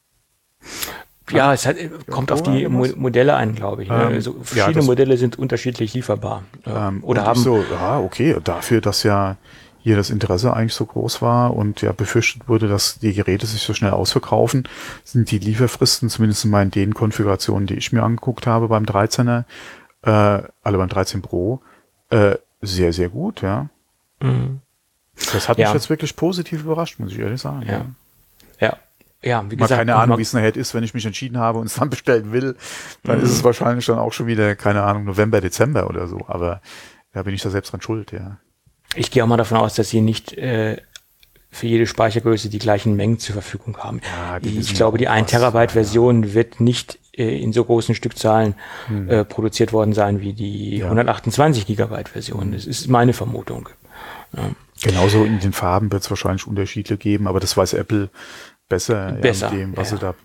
Ja, es hat, kommt auf die Mo- Modelle an, glaube ich. Ne? Ähm, also verschiedene ja, Modelle sind unterschiedlich lieferbar. Ähm, oder haben so, ja, okay, dafür, dass ja hier das Interesse eigentlich so groß war und ja befürchtet wurde, dass die Geräte sich so schnell ausverkaufen, sind die Lieferfristen, zumindest mal in den Konfigurationen, die ich mir angeguckt habe beim dreizehner, äh, alle beim dreizehn Pro, äh, sehr, sehr gut, ja. Mhm. Das hat Ja. mich jetzt wirklich positiv überrascht, muss ich ehrlich sagen. Ja. Ja. Ja, wie Mal gesagt, keine und Ahnung, man- wie es nachher ist, wenn ich mich entschieden habe und es dann bestellen will, dann Mhm. ist es wahrscheinlich dann auch schon wieder, keine Ahnung, November, Dezember oder so, aber da bin ich da selbst dran schuld, ja. Ich gehe auch mal davon aus, dass sie nicht äh, für jede Speichergröße die gleichen Mengen zur Verfügung haben. Ja, die ich wissen glaube, ja die auch ein was, Terabyte ja, Version wird nicht äh, in so großen Stückzahlen Hm. äh, produziert worden sein wie die Ja. hundertachtundzwanzig Gigabyte Version. Das ist meine Vermutung. Ja. Genauso in den Farben wird es wahrscheinlich Unterschiede geben, aber das weiß Apple besser, Besser, ja, mit dem, was ja. sie da.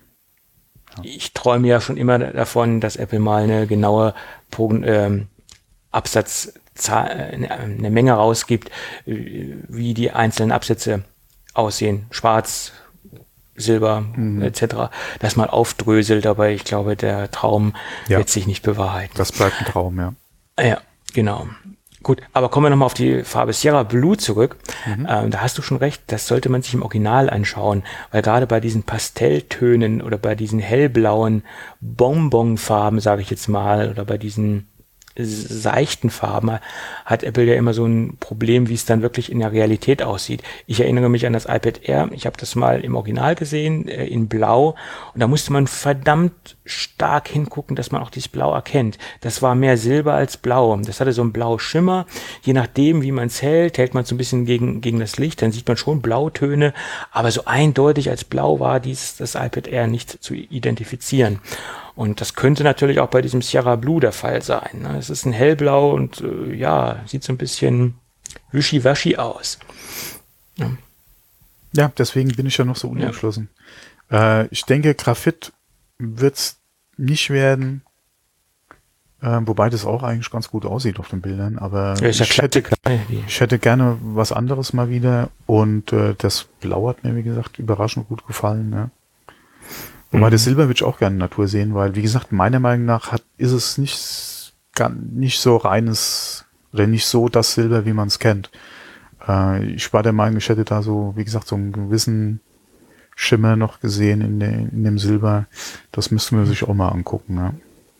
Ich träume ja schon immer davon, dass Apple mal eine genaue Progn- ähm, Absatzzahl, eine, eine Menge rausgibt, äh, wie die einzelnen Absätze aussehen. Schwarz, Silber, Mhm. et cetera. Das mal aufdröselt, aber ich glaube, der Traum Ja. wird sich nicht bewahrheiten. Das bleibt ein Traum, ja. Ja, genau. Gut, aber kommen wir nochmal auf die Farbe Sierra Blue zurück. Ähm, da hast du schon recht, das sollte man sich im Original anschauen, weil gerade bei diesen Pastelltönen oder bei diesen hellblauen Bonbonfarben, sage ich jetzt mal, oder bei diesen seichten Farben hat Apple ja immer so ein Problem, wie es dann wirklich in der Realität aussieht. Ich erinnere mich an das iPad Air, ich habe das mal im Original gesehen, äh, in Blau, und da musste man verdammt stark hingucken, dass man auch dieses Blau erkennt. Das war mehr Silber als Blau. Das hatte so einen blauen Schimmer. Je nachdem, wie man es hält, hält man es so ein bisschen gegen, gegen das Licht, dann sieht man schon Blautöne, aber so eindeutig als Blau war dies, das iPad Air nicht zu identifizieren. Und das könnte natürlich auch bei diesem Sierra Blue der Fall sein. Ne? Es ist ein hellblau und äh, ja, sieht so ein bisschen wischiwaschi aus. Ja. Ja, deswegen bin ich ja noch so unentschlossen. Äh, ich denke, Graphit wird's nicht werden, äh, wobei das auch eigentlich ganz gut aussieht auf den Bildern, aber Ja, ist ja ich, hätte, Klassiker. Die- ich hätte gerne was anderes mal wieder und äh, das Blau hat mir, wie gesagt, überraschend gut gefallen. Ne? Wobei Mhm. das Silber würde ich auch gerne in Natur sehen, weil, wie gesagt, meiner Meinung nach hat, ist es nicht, gar, nicht so reines, oder nicht so das Silber, wie man es kennt. Äh, ich war der Meinung, ich hätte da so, wie gesagt, so einen gewissen Schimmer noch gesehen in, de, in dem Silber. Das müsste man sich auch mal angucken. Ne?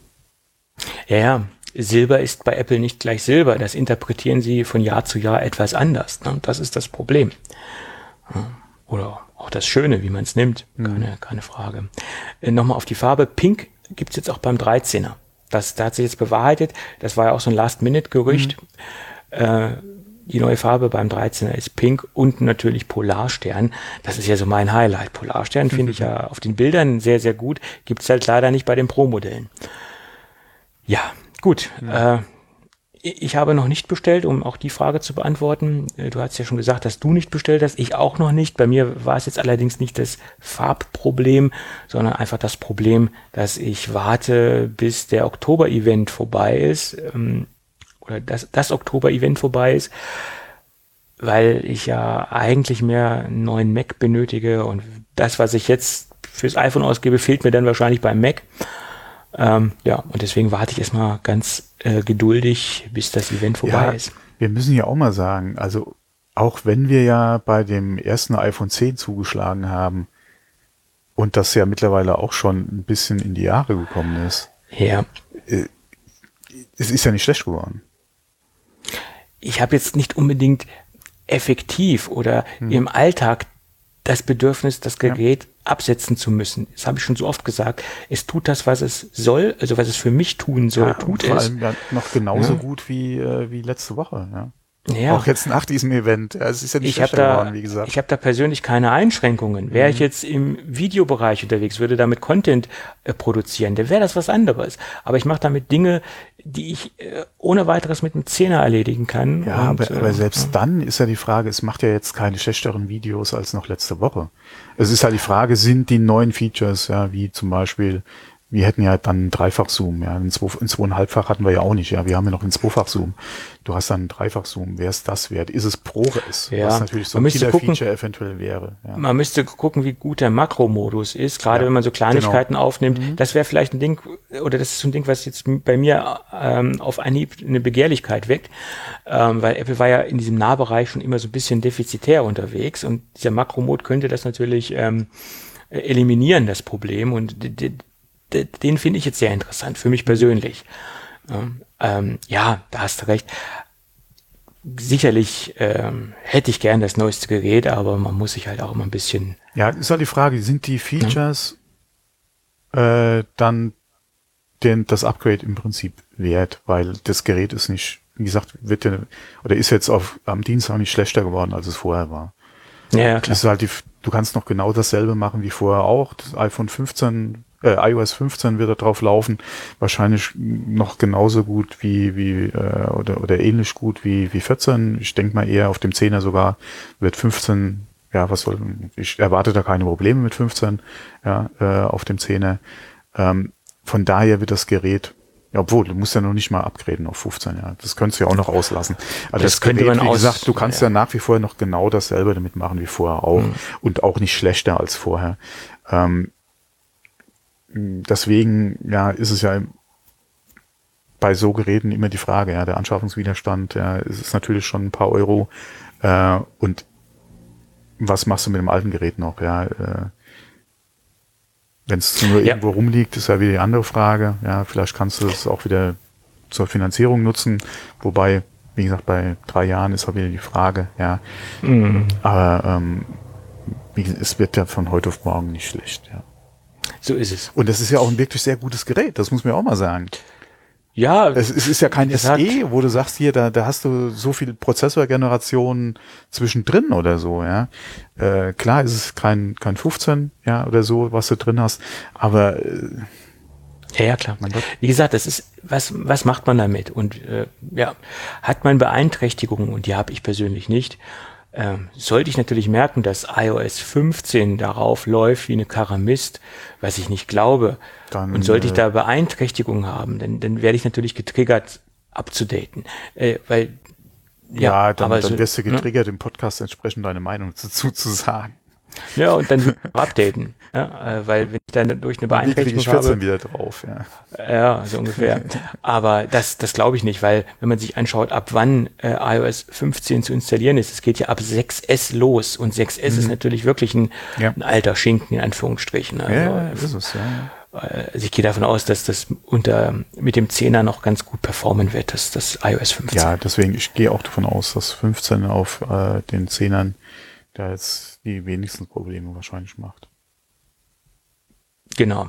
Ja, ja, Silber ist bei Apple nicht gleich Silber. Das interpretieren sie von Jahr zu Jahr etwas anders. Ne? Das ist das Problem. Ja. Oder auch das Schöne, wie man es nimmt. Keine, keine Frage. Äh, Nochmal auf die Farbe. Pink gibt es jetzt auch beim dreizehner. Das, da hat sich jetzt bewahrheitet. Das war ja auch so ein Last-Minute-Gerücht. Äh, die neue Farbe beim dreizehner ist Pink und natürlich Polarstern. Das ist ja so mein Highlight. Polarstern finde ich ja auf den Bildern sehr, sehr gut. Gibt es halt leider nicht bei den Pro-Modellen. Ja, gut. Äh, ich habe noch nicht bestellt, um auch die Frage zu beantworten. Äh, Du hast ja schon gesagt, dass du nicht bestellt hast. Ich auch noch nicht. Bei mir war es jetzt allerdings nicht das Farbproblem, sondern einfach das Problem, dass ich warte, bis der Oktober-Event vorbei ist. Ähm, oder dass das Oktober-Event vorbei ist, weil ich ja eigentlich mehr einen neuen Mac benötige. Und das, was ich jetzt fürs iPhone ausgebe, fehlt mir dann wahrscheinlich beim Mac. Ähm, ja, und deswegen warte ich erstmal ganz äh, geduldig, bis das Event vorbei Ja, ist. wir müssen ja auch mal sagen, also auch wenn wir ja bei dem ersten iPhone zehn zugeschlagen haben und das ja mittlerweile auch schon ein bisschen in die Jahre gekommen ist, Ja, es ist ja nicht schlecht geworden. ich habe jetzt nicht unbedingt effektiv oder im Alltag das Bedürfnis, das Gerät absetzen zu müssen. Das habe ich schon so oft gesagt. Es tut das, was es soll, also was es für mich tun soll, Ja, tut vor es. allem ja noch genauso Ja. gut wie, äh, wie letzte Woche. Ja. Ja. Auch jetzt nach diesem Event. Ja, es ist ja nicht Ich habe schlechter da, geworden, wie gesagt. ich habe da persönlich keine Einschränkungen. Wäre ich jetzt im Videobereich unterwegs, würde damit Content äh, produzieren, dann wäre das was anderes. Aber ich mache damit Dinge, die ich äh, ohne weiteres mit einem Zehner erledigen kann. Ja, und, aber, aber äh, selbst dann ist ja die Frage, es macht ja jetzt keine schlechteren Videos als noch letzte Woche. Es ist halt die Frage, sind die neuen Features, ja, wie zum Beispiel wir hätten ja dann einen Dreifach-Zoom, ja, ein zweieinhalbfach hatten wir ja auch nicht, ja, wir haben ja noch einen Zweifach-Zoom. Du hast dann einen Dreifach-Zoom, wer ist das wert? Ist es ProRes, ja. was natürlich so ein Killer-Feature eventuell wäre. Ja. Man müsste gucken, wie gut der Makromodus ist, gerade ja, wenn man so Kleinigkeiten genau. aufnimmt. Mhm. Das wäre vielleicht ein Ding, oder das ist so ein Ding, was jetzt bei mir ähm, auf Anhieb eine Begehrlichkeit weckt, ähm, weil Apple war ja in diesem Nahbereich schon immer so ein bisschen defizitär unterwegs und dieser Makromod könnte das natürlich ähm, eliminieren, das Problem, und d- d- d- den finde ich jetzt sehr interessant, für mich persönlich. Ja, ähm, ja, da hast du recht. Sicherlich ähm, hätte ich gern das neueste Gerät, aber man muss sich halt auch immer ein bisschen... Ja, ist halt die Frage, sind die Features ja. äh, dann den, das Upgrade im Prinzip wert, weil das Gerät ist nicht, wie gesagt, wird ja, oder ist jetzt auf, am Dienstag nicht schlechter geworden, als es vorher war. Ja, ja, klar. Das ist halt die, du kannst noch genau dasselbe machen wie vorher auch. Das iPhone fünfzehn, äh, iOS fünfzehn wird da drauf laufen. Wahrscheinlich noch genauso gut wie, wie, äh, oder, oder ähnlich gut wie, wie vierzehn. Ich denke mal eher auf dem zehner sogar wird fünfzehn, ja, was soll, ich erwarte da keine Probleme mit fünfzehn, ja, äh, auf dem zehner. Ähm, von daher wird das Gerät, ja, obwohl, du musst ja noch nicht mal upgraden auf fünfzehn, ja. Das könntest du ja auch noch auslassen. Also das, das könnte Gerät, man wie aus, gesagt, du kannst ja. ja nach wie vor noch genau dasselbe damit machen wie vorher auch. Mhm. Und auch nicht schlechter als vorher. Ähm, deswegen, ja, ist es ja bei so Geräten immer die Frage, ja, der Anschaffungswiderstand, ja, es ist natürlich schon ein paar Euro. Äh, und was machst du mit dem alten Gerät noch, ja, äh, wenn es nur ja. irgendwo rumliegt, ist ja wieder die andere Frage. Ja, vielleicht kannst du es auch wieder zur Finanzierung nutzen. Wobei, wie gesagt, bei drei Jahren ist auch wieder die Frage. Ja, mhm. aber ähm, wie gesagt, es wird ja von heute auf morgen nicht schlecht. Ja. So ist es. Und das ist ja auch ein wirklich sehr gutes Gerät. Das muss man auch mal sagen. Ja, es, es ist ja kein S E, wo du sagst, hier, da, da hast du so viel Prozessorgenerationen zwischendrin oder so, ja. Äh, klar ist es kein, kein fünfzehn, ja, oder so, was du drin hast, aber äh, ja, ja, klar. Wie gesagt, das ist, was, was macht man damit? Und äh, ja, hat man Beeinträchtigungen, und die habe ich persönlich nicht, Ähm, sollte ich natürlich merken, dass iOS fünfzehn darauf läuft wie eine Karre Mist, was ich nicht glaube, dann, und sollte ich da Beeinträchtigungen haben, dann, dann werde ich natürlich getriggert abzudaten. Äh, weil, ja, ja dann, aber dann so, wirst du getriggert, ne? Im Podcast entsprechend deine Meinung dazu zu sagen. Ja, und dann updaten. Ja, äh, weil wenn ich dann durch eine Beeinträchtigung ich habe, wieder drauf, ja. Ja, so ungefähr. Aber das, das glaube ich nicht, weil wenn man sich anschaut, ab wann äh, iOS fünfzehn zu installieren ist, es geht ja ab sechs S los, und sechs S mhm. ist natürlich wirklich ein, ja. ein alter Schinken in Anführungsstrichen. Also, ja, das ist es, ja. Also ich gehe davon aus, dass das unter mit dem zehner noch ganz gut performen wird, das, das iOS fünfzehn. Ja, deswegen, ich gehe auch davon aus, dass fünfzehn auf äh, den zehnern da jetzt die wenigsten Probleme wahrscheinlich macht. Genau.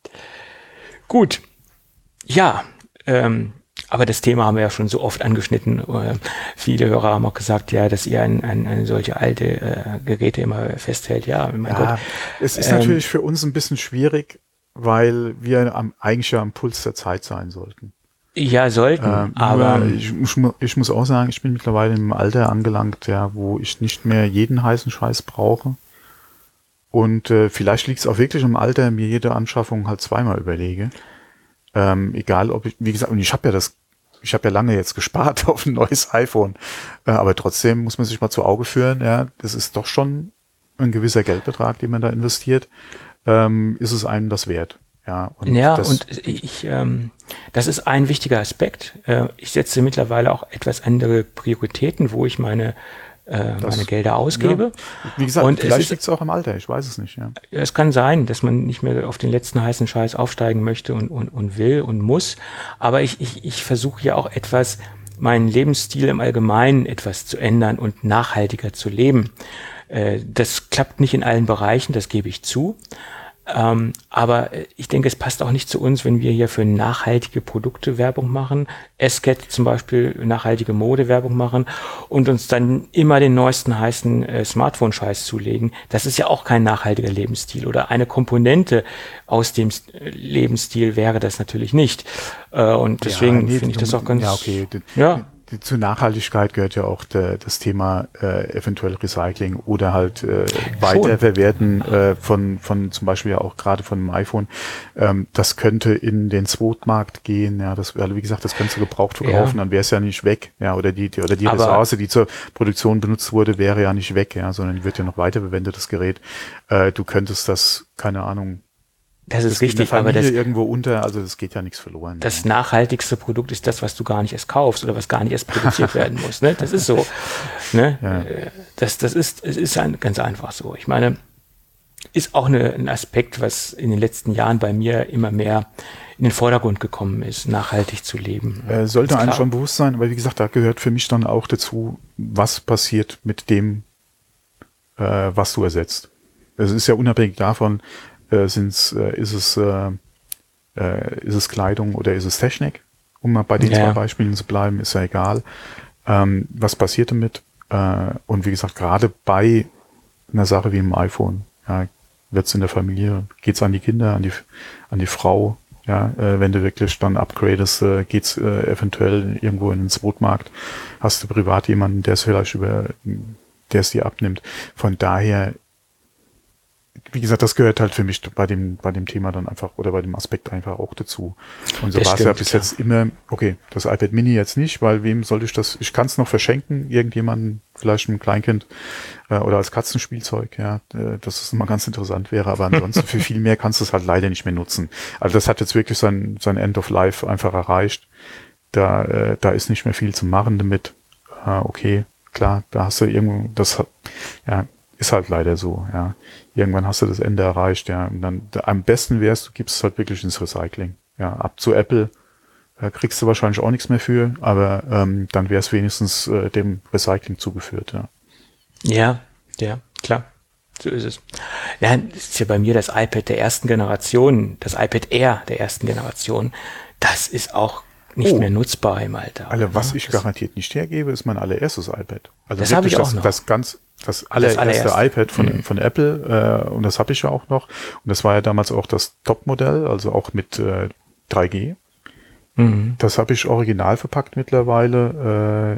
Gut. Ja, ähm, aber das Thema haben wir ja schon so oft angeschnitten. Äh, viele Hörer haben auch gesagt, ja, dass ihr ein, ein, eine solche alte äh, Geräte immer festhält. Ja, mein ja, Gott. Es ist ähm, natürlich für uns ein bisschen schwierig, weil wir am, eigentlich ja am Puls der Zeit sein sollten. Ja, sollten, ähm, aber ich, ich, ich muss auch sagen, ich bin mittlerweile im Alter angelangt, ja, wo ich nicht mehr jeden heißen Scheiß brauche. Und äh, vielleicht liegt es auch wirklich im Alter, mir jede Anschaffung halt zweimal überlege. Ähm, egal, ob ich, wie gesagt, und ich habe ja das, ich habe ja lange jetzt gespart auf ein neues iPhone, äh, aber trotzdem muss man sich mal zu Auge führen, ja, das ist doch schon ein gewisser Geldbetrag, den man da investiert, ähm, ist es einem das wert. Ja, und, ja, das, und ich, ähm, das ist ein wichtiger Aspekt. Äh, ich setze mittlerweile auch etwas andere Prioritäten, wo ich meine, äh, das, meine Gelder ausgebe. Ja. Wie gesagt, und vielleicht liegt es auch im Alter, ich weiß es nicht. Ja. Es kann sein, dass man nicht mehr auf den letzten heißen Scheiß aufsteigen möchte und, und, und will und muss. Aber ich, ich, ich versuche ja auch etwas, meinen Lebensstil im Allgemeinen etwas zu ändern und nachhaltiger zu leben. Äh, das klappt nicht in allen Bereichen, das gebe ich zu. Ähm, aber ich denke, es passt auch nicht zu uns, wenn wir hier für nachhaltige Produkte Werbung machen, S C A T zum Beispiel nachhaltige Mode Werbung machen und uns dann immer den neuesten heißen äh, Smartphone-Scheiß zulegen. Das ist ja auch kein nachhaltiger Lebensstil, oder eine Komponente aus dem Lebensstil wäre das natürlich nicht. Äh, und deswegen ja, nee, finde ich das auch ganz... Ja, okay. Ja. zur Nachhaltigkeit gehört ja auch der, das Thema äh, eventuell Recycling oder halt äh, Weiterverwerten äh, von von zum Beispiel ja auch gerade von einem iPhone. Ähm, das könnte in den Zweitmarkt gehen. Ja, das also wie gesagt, das könntest du gebraucht verkaufen, ja. Dann wäre es ja nicht weg. Ja, oder die, die oder die Aber Ressource, die zur Produktion benutzt wurde, wäre ja nicht weg. Ja, sondern die wird ja noch weiterverwendet, das Gerät. Äh, du könntest das, keine Ahnung. Das ist das richtig, aber das irgendwo unter, also das geht ja nichts verloren. Das nachhaltigste Produkt ist das, was du gar nicht erst kaufst oder was gar nicht erst produziert werden muss. Ne? Das ist so. Ne? Ja. Das, das ist, es ist ein, ganz einfach so. Ich meine, ist auch eine, ein Aspekt, was in den letzten Jahren bei mir immer mehr in den Vordergrund gekommen ist, nachhaltig zu leben. Äh, sollte einem schon bewusst sein, aber wie gesagt, da gehört für mich dann auch dazu, was passiert mit dem, äh, was du ersetzt. Es ist ja unabhängig davon, Äh, sind's, äh, ist es äh, äh, ist es Kleidung oder ist es Technik? Um mal bei den ja. zwei Beispielen zu bleiben, ist ja egal. Ähm, was passiert damit? Äh, und wie gesagt, gerade bei einer Sache wie einem iPhone, ja, wird's in der Familie, geht's an die Kinder, an die an die Frau, ja, äh, wenn du wirklich dann upgradest, äh, geht's äh, eventuell irgendwo in den Zweitmarkt, hast du privat jemanden, der es vielleicht über, der es dir abnimmt. Von daher, wie gesagt, das gehört halt für mich bei dem bei dem Thema dann einfach oder bei dem Aspekt einfach auch dazu. Und so war es ja bis jetzt immer, okay, das iPad Mini jetzt nicht, weil wem sollte ich das, ich kann es noch verschenken, irgendjemandem, vielleicht einem Kleinkind äh, oder als Katzenspielzeug, ja, äh, dass es immer ganz interessant wäre, aber ansonsten für viel mehr kannst du es halt leider nicht mehr nutzen. Also das hat jetzt wirklich sein sein End of Life einfach erreicht. Da äh, da ist nicht mehr viel zu machen damit. Äh, okay, klar, da hast du irgendwo, das ja, ist halt leider so, ja. Irgendwann hast du das Ende erreicht, ja. Und dann am besten wär's, du gibst es halt wirklich ins Recycling. Ja, ab zu Apple äh, kriegst du wahrscheinlich auch nichts mehr für, aber ähm, dann wäre es wenigstens äh, dem Recycling zugeführt, ja. Ja, ja, klar. So ist es. Ja, das ist ja bei mir das iPad der ersten Generation, das iPad Air der ersten Generation. Das ist auch nicht oh. mehr nutzbar im Alter. Also was ja, ich garantiert nicht hergebe, ist mein allererstes iPad. Also das habe ich auch das, noch. Das ganz Das allererste, das allererste iPad von, mhm. von Apple, äh, und das habe ich ja auch noch. Und das war ja damals auch das Top-Modell, also auch mit äh, drei G. Mhm. Das habe ich original verpackt mittlerweile.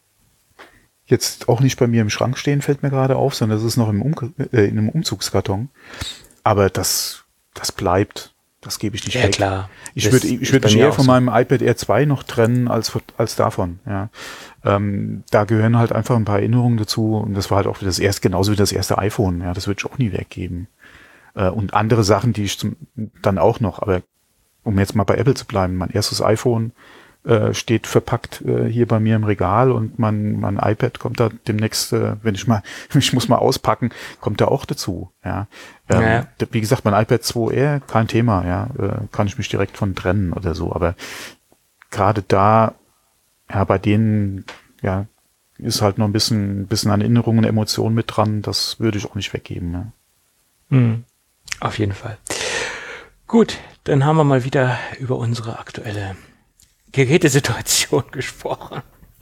Äh, jetzt auch nicht bei mir im Schrank stehen, fällt mir gerade auf, sondern das ist noch im um äh, in einem Umzugskarton. Aber das, das bleibt. Das gebe ich nicht ja, weg. Klar. Ich würde ich würde mich eher von so. meinem iPad Air zwei noch trennen als als davon. Ja, ähm, da gehören halt einfach ein paar Erinnerungen dazu und das war halt auch das erste, genauso wie das erste iPhone. Ja, das würde ich auch nie weggeben. Äh, und andere Sachen, die ich zum, dann auch noch. Aber um jetzt mal bei Apple zu bleiben, mein erstes iPhone äh, steht verpackt äh, hier bei mir im Regal und mein mein iPad kommt da demnächst, äh, wenn ich mal ich muss mal auspacken, kommt da auch dazu. Ja. Ähm, ja. Wie gesagt, mein iPad zwei R, kein Thema, ja, äh, kann ich mich direkt von trennen oder so, aber gerade da, ja, bei denen, ja, ist halt noch ein bisschen, ein bisschen an Erinnerungen und Emotionen mit dran, das würde ich auch nicht weggeben, ja. Mhm. Auf jeden Fall. Gut, dann haben wir mal wieder über unsere aktuelle Gerätesituation gesprochen.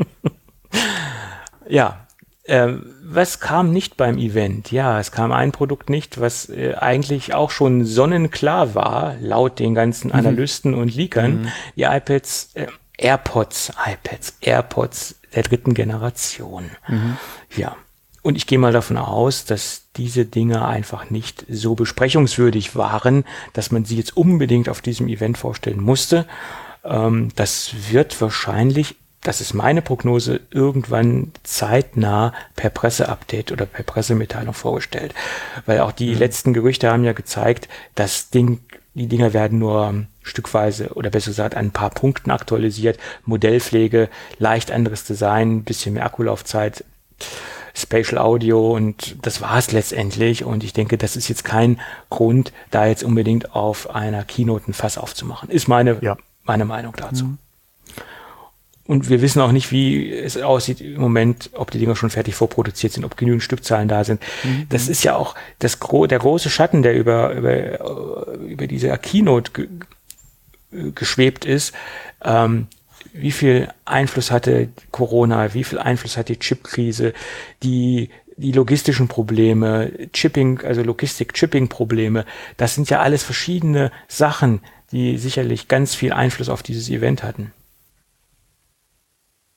Ja. Äh, was kam nicht beim Event? Ja, es kam ein Produkt nicht, was äh, eigentlich auch schon sonnenklar war, laut den ganzen Analysten mhm. und Leakern. Mhm. Die iPads, äh, AirPods, iPads, AirPods der dritten Generation. Mhm. Ja, und ich gehe mal davon aus, dass diese Dinge einfach nicht so besprechungswürdig waren, dass man sie jetzt unbedingt auf diesem Event vorstellen musste. Ähm, das wird wahrscheinlich, das ist meine Prognose, irgendwann zeitnah per Presseupdate oder per Pressemitteilung vorgestellt. Weil auch die mhm. letzten Gerüchte haben ja gezeigt, das Ding, die Dinger werden nur stückweise oder besser gesagt an ein paar Punkten aktualisiert. Modellpflege, leicht anderes Design, bisschen mehr Akkulaufzeit, Spatial Audio und das war es letztendlich. Und ich denke, das ist jetzt kein Grund, da jetzt unbedingt auf einer Keynote ein Fass aufzumachen. Ist meine, ja. meine Meinung dazu. Mhm. Und wir wissen auch nicht, wie es aussieht im Moment, ob die Dinger schon fertig vorproduziert sind, ob genügend Stückzahlen da sind. Mhm. Das ist ja auch das gro- der große Schatten, der über, über, über diese Keynote ge- geschwebt ist. Ähm, wie viel Einfluss hatte Corona, wie viel Einfluss hat die Chipkrise, die, die logistischen Probleme, Chipping, also Logistik-Chipping-Probleme. Das sind ja alles verschiedene Sachen, die sicherlich ganz viel Einfluss auf dieses Event hatten.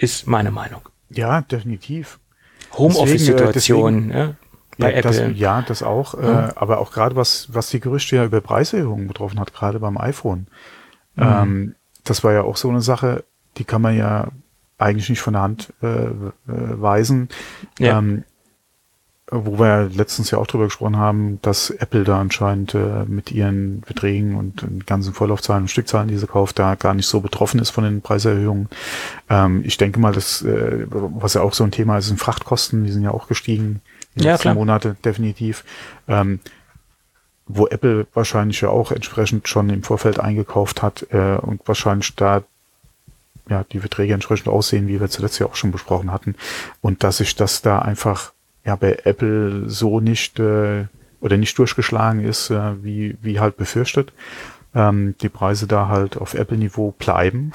ist meine Meinung. Ja, definitiv. Homeoffice-Situation, deswegen, äh, ja, bei ja, Apple. Das, ja, das auch. Mhm. Äh, aber auch gerade was, was die Gerüchte ja über Preiserhöhungen betroffen hat, gerade beim iPhone. Mhm. Ähm, das war ja auch so eine Sache, die kann man ja eigentlich nicht von der Hand äh, weisen. Ja. Ähm, wo wir letztens ja auch drüber gesprochen haben, dass Apple da anscheinend äh, mit ihren Beträgen und den ganzen Vorlaufzahlen und Stückzahlen, die sie kauft, da gar nicht so betroffen ist von den Preiserhöhungen. Ähm, ich denke mal, das, äh, was ja auch so ein Thema ist, sind Frachtkosten, die sind ja auch gestiegen in den Ja, letzten klar. Monate, definitiv. Ähm, wo Apple wahrscheinlich ja auch entsprechend schon im Vorfeld eingekauft hat äh, und wahrscheinlich da ja die Beträge entsprechend aussehen, wie wir zuletzt ja auch schon besprochen hatten. Und dass sich das da einfach ja bei Apple so nicht äh, oder nicht durchgeschlagen ist, äh, wie wie halt befürchtet. Ähm, die Preise da halt auf Apple-Niveau bleiben,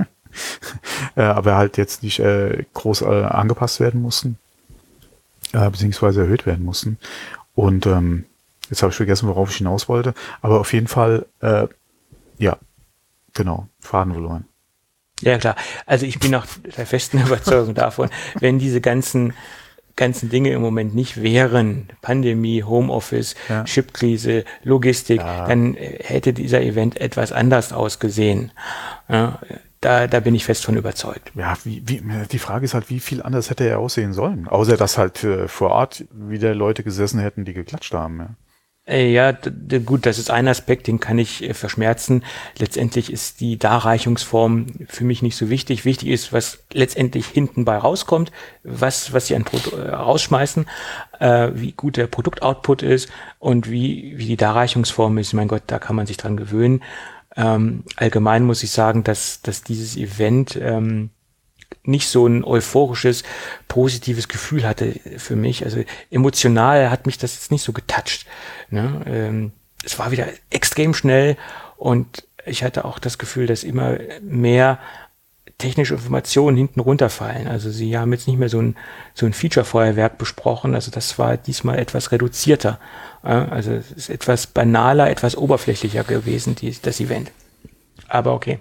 äh, aber halt jetzt nicht äh, groß äh, angepasst werden mussten, äh, beziehungsweise erhöht werden mussten. Und ähm, jetzt habe ich vergessen, worauf ich hinaus wollte. Aber auf jeden Fall, äh, ja, genau, Faden verloren. Ja, klar. Also ich bin auch der festen Überzeugung davon, wenn diese ganzen ganzen Dinge im Moment nicht wären, Pandemie, Homeoffice, Ja. Chipkrise, Logistik, Ja. dann hätte dieser Event etwas anders ausgesehen. Ja, da, da bin ich fest von überzeugt. Ja, wie, wie, die Frage ist halt, wie viel anders hätte er aussehen sollen? Außer, dass halt äh, vor Ort wieder Leute gesessen hätten, die geklatscht haben. Ja. Äh, Ja, d- d- gut, das ist ein Aspekt, den kann ich äh, verschmerzen. Letztendlich ist die Darreichungsform für mich nicht so wichtig. Wichtig ist, was letztendlich hinten bei rauskommt, was, was sie an Produ- äh, rausschmeißen, äh, wie gut der Produktoutput ist und wie, wie die Darreichungsform ist. Mein Gott, da kann man sich dran gewöhnen. Ähm, allgemein muss ich sagen, dass, dass dieses Event ähm, nicht so ein euphorisches, positives Gefühl hatte für mich. Also emotional hat mich das jetzt nicht so getoucht. Ne? Ähm, es war wieder extrem schnell und ich hatte auch das Gefühl, dass immer mehr technische Informationen hinten runterfallen. Also sie haben jetzt nicht mehr so ein, so ein Feature-Feuerwerk besprochen. Also das war diesmal etwas reduzierter. Ja, also es ist etwas banaler, etwas oberflächlicher gewesen, die, das Event. Aber okay.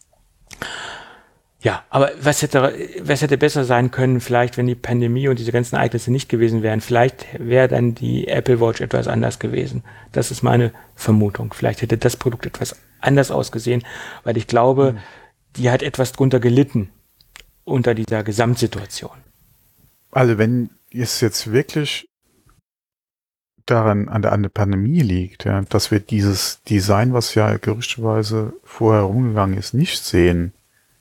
Ja, aber was hätte, was hätte besser sein können, vielleicht, wenn die Pandemie und diese ganzen Ereignisse nicht gewesen wären? Vielleicht wäre dann die Apple Watch etwas anders gewesen. Das ist meine Vermutung. Vielleicht hätte das Produkt etwas anders ausgesehen, weil ich glaube, mhm. die hat etwas drunter gelitten unter dieser Gesamtsituation. Also wenn es jetzt wirklich daran an der, an der Pandemie liegt, ja, dass wir dieses Design, was ja gerüchteweise vorher rumgegangen ist, nicht sehen,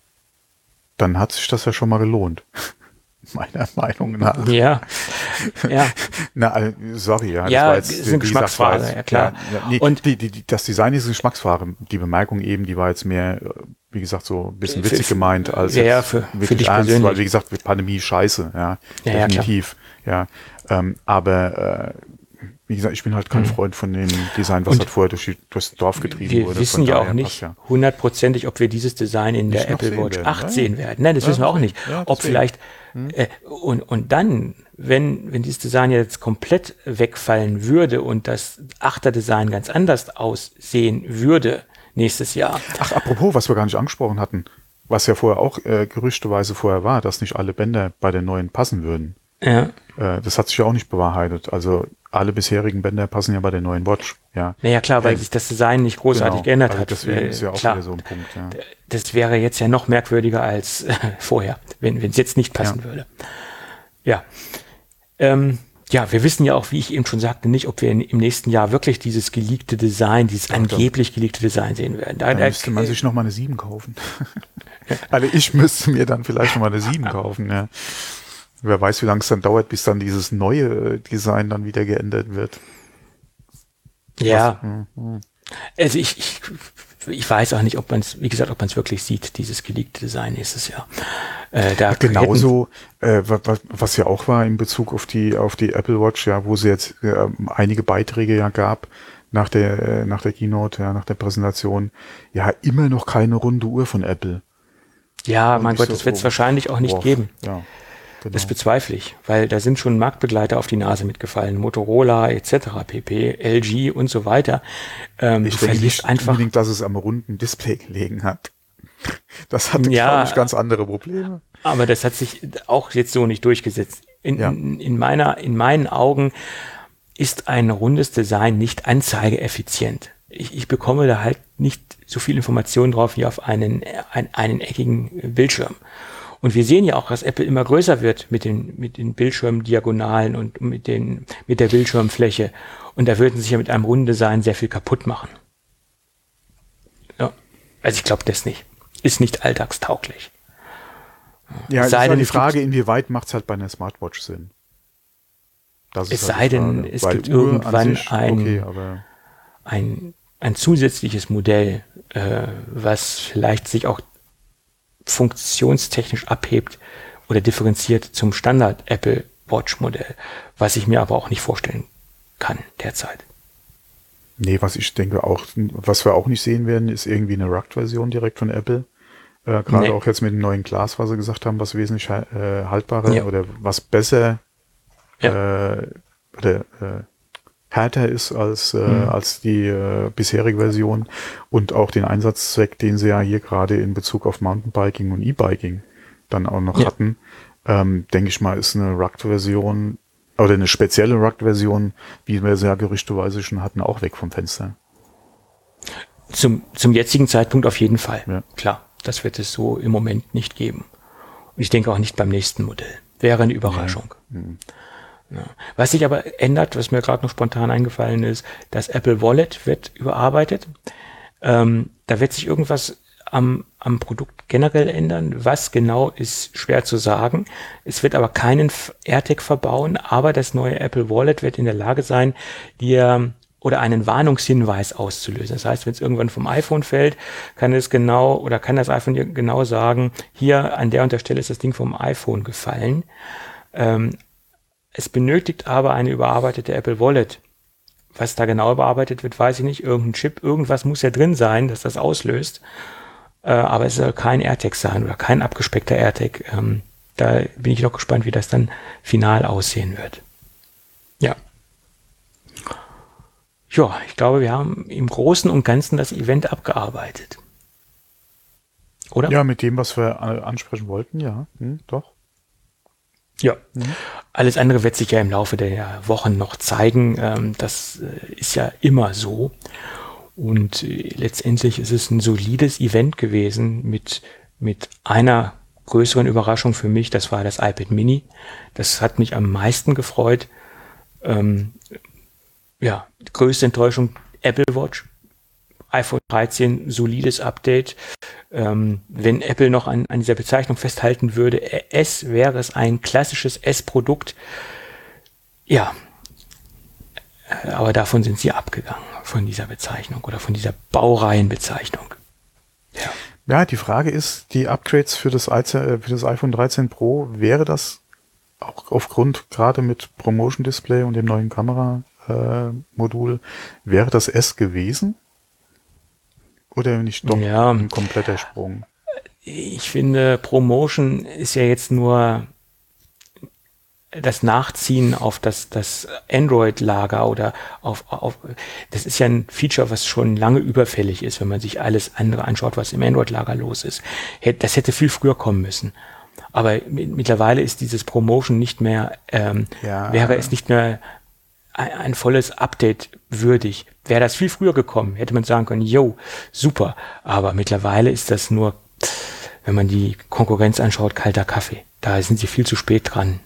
dann hat sich das ja schon mal gelohnt. Meiner Meinung nach. Ja, ja. Na, sorry, ja. Ja, das war jetzt, ist eine Geschmacksfrage, gesagt, ja klar. Ja, ja, nee, und die, die, die, das Design ist eine Geschmacksfrage. Die Bemerkung eben, die war jetzt mehr, wie gesagt, so ein bisschen witzig für, gemeint, als ja, jetzt ja, für, wirklich für dich ernst, persönlich. weil, wie gesagt, Pandemie scheiße, ja, ja definitiv. Ja, ja ähm, aber äh, wie gesagt, ich bin halt kein Freund von dem Design, was und halt vorher durch die, durchs Dorf getrieben wir wurde. Wir wissen Von ja daher auch nicht hundertprozentig, ja. ob wir dieses Design in nicht der Apple Watch werden, acht ja. sehen werden. Nein, das ja, wissen wir auch nicht. Ja, ob vielleicht, hm. äh, und, und dann, wenn, wenn dieses Design jetzt komplett wegfallen würde und das Achter-Design ganz anders aussehen würde nächstes Jahr. Ach, apropos, was wir gar nicht angesprochen hatten, was ja vorher auch äh, gerüchteweise vorher war, dass nicht alle Bänder bei den neuen passen würden. Ja. Äh, das hat sich ja auch nicht bewahrheitet. Also alle bisherigen Bänder passen ja bei der neuen Watch. Ja, naja, klar, weil äh, sich das Design nicht großartig genau. geändert also hat. Deswegen äh, ist ja auch klar. wieder so ein Punkt. Ja. Das wäre jetzt ja noch merkwürdiger als äh, vorher, wenn es jetzt nicht passen ja. würde. Ja. Ähm, ja, wir wissen ja auch, wie ich eben schon sagte, nicht, ob wir in, im nächsten Jahr wirklich dieses geleakte Design, dieses angeblich geleakte Design sehen werden. Da, da müsste man äh, sich noch mal eine sieben kaufen. Also ich müsste mir dann vielleicht noch mal eine sieben kaufen, ja. Wer weiß, wie lange es dann dauert, bis dann dieses neue Design dann wieder geändert wird. Ja. Was, hm, also ich, ich, ich weiß auch nicht, ob man es, wie gesagt, ob man es wirklich sieht, dieses geleakte Design nächstes Jahr. Äh, da genauso, äh, was, was ja auch war in Bezug auf die auf die Apple Watch, ja, wo sie jetzt äh, einige Beiträge ja gab nach der äh, nach der Keynote, ja, nach der Präsentation, ja, immer noch keine runde Uhr von Apple. Ja, Und mein Gott, so, das wird es oh, wahrscheinlich auch nicht boah, geben. Ja, genau. Das bezweifle ich, weil da sind schon Marktbegleiter auf die Nase mitgefallen, Motorola et cetera pp, L G und so weiter. Ähm, ich du denke verlierst nicht einfach unbedingt, dass es am runden Display gelegen hat. Das hatte, ja, glaube ich, ganz andere Probleme. Aber das hat sich auch jetzt so nicht durchgesetzt. In, ja. in, in, meiner, in meinen Augen ist ein rundes Design nicht anzeigeeffizient. Ich, ich bekomme da halt nicht so viel Informationen drauf wie auf einen, einen, einen eckigen Bildschirm. Und wir sehen ja auch, dass Apple immer größer wird mit den, mit den Bildschirmdiagonalen und mit den, mit der Bildschirmfläche. Und da würden sich ja mit einem runden Design sehr viel kaputt machen. Ja. Also ich glaube das nicht. Ist nicht alltagstauglich. Ja, es ist halt die Frage, inwieweit macht es halt bei einer Smartwatch Sinn? Das es sei denn, es Weil gibt Uhr irgendwann sich, ein, okay, aber ein, ein zusätzliches Modell, äh, was vielleicht sich auch funktionstechnisch abhebt oder differenziert zum Standard Apple Watch Modell, was ich mir aber auch nicht vorstellen kann derzeit. Nee, was ich denke auch, was wir auch nicht sehen werden, ist irgendwie eine Rugged-Version direkt von Apple. Äh, Gerade nee. auch jetzt mit dem neuen Glas, was sie gesagt haben, was wesentlich äh, haltbarer ja. oder was besser ja. äh, oder äh, härter ist als, äh, mhm. als die äh, bisherige Version und auch den Einsatzzweck, den sie ja hier gerade in Bezug auf Mountainbiking und E-Biking dann auch noch ja. hatten, ähm, denke ich mal, ist eine Rugged-Version oder eine spezielle Rugged-Version, wie wir sie ja gerüchteweise schon hatten, auch weg vom Fenster. Zum, zum jetzigen Zeitpunkt auf jeden Fall. Ja. Klar, das wird es so im Moment nicht geben. Und ich denke auch nicht beim nächsten Modell. Wäre eine Überraschung. Ja. Mhm. Ja. Was sich aber ändert, was mir gerade noch spontan eingefallen ist, das Apple Wallet wird überarbeitet. Ähm, da wird sich irgendwas am, am Produkt generell ändern. Was genau ist schwer zu sagen. Es wird aber keinen AirTag verbauen, aber das neue Apple Wallet wird in der Lage sein, dir oder einen Warnungshinweis auszulösen. Das heißt, wenn es irgendwann vom iPhone fällt, kann es genau oder kann das iPhone dir genau sagen, hier an der und der Stelle ist das Ding vom iPhone gefallen. Ähm, Es benötigt aber eine überarbeitete Apple Wallet. Was da genau überarbeitet wird, weiß ich nicht. Irgendein Chip, irgendwas muss ja drin sein, dass das auslöst. Äh, aber es soll kein AirTag sein oder kein abgespeckter AirTag. Ähm, da bin ich noch gespannt, wie das dann final aussehen wird. Ja. Ja, ich glaube, wir haben im Großen und Ganzen das Event abgearbeitet. Oder? Ja, mit dem, was wir ansprechen wollten, ja. Hm, doch. Ja, mhm. Alles andere wird sich ja im Laufe der Wochen noch zeigen. Ähm, das äh, ist ja immer so. Und äh, letztendlich ist es ein solides Event gewesen mit, mit einer größeren Überraschung für mich. Das war das iPad Mini. Das hat mich am meisten gefreut. Ähm, ja, die größte Enttäuschung Apple Watch. iPhone dreizehn, solides Update. Ähm, wenn Apple noch an, an dieser Bezeichnung festhalten würde, S, wäre es ein klassisches S-Produkt. Ja, aber davon sind sie abgegangen, von dieser Bezeichnung oder von dieser Baureihenbezeichnung. Ja, ja, die Frage ist, die Upgrades für das, für das iPhone dreizehn Pro, wäre das auch aufgrund gerade mit Promotion Display und dem neuen Kameramodul, äh, wäre das S gewesen? Oder nicht doch ja, ein kompletter Sprung? Ich finde, Promotion ist ja jetzt nur das Nachziehen auf das, das Android-Lager oder auf, auf, das ist ja ein Feature, was schon lange überfällig ist, wenn man sich alles andere anschaut, was im Android-Lager los ist. Das hätte viel früher kommen müssen. Aber mittlerweile ist dieses Promotion nicht mehr, ähm, ja. wäre es nicht mehr ein, ein volles Update würdig. Wäre das viel früher gekommen, hätte man sagen können, yo, super. Aber mittlerweile ist das nur, wenn man die Konkurrenz anschaut, kalter Kaffee. Da sind sie viel zu spät dran.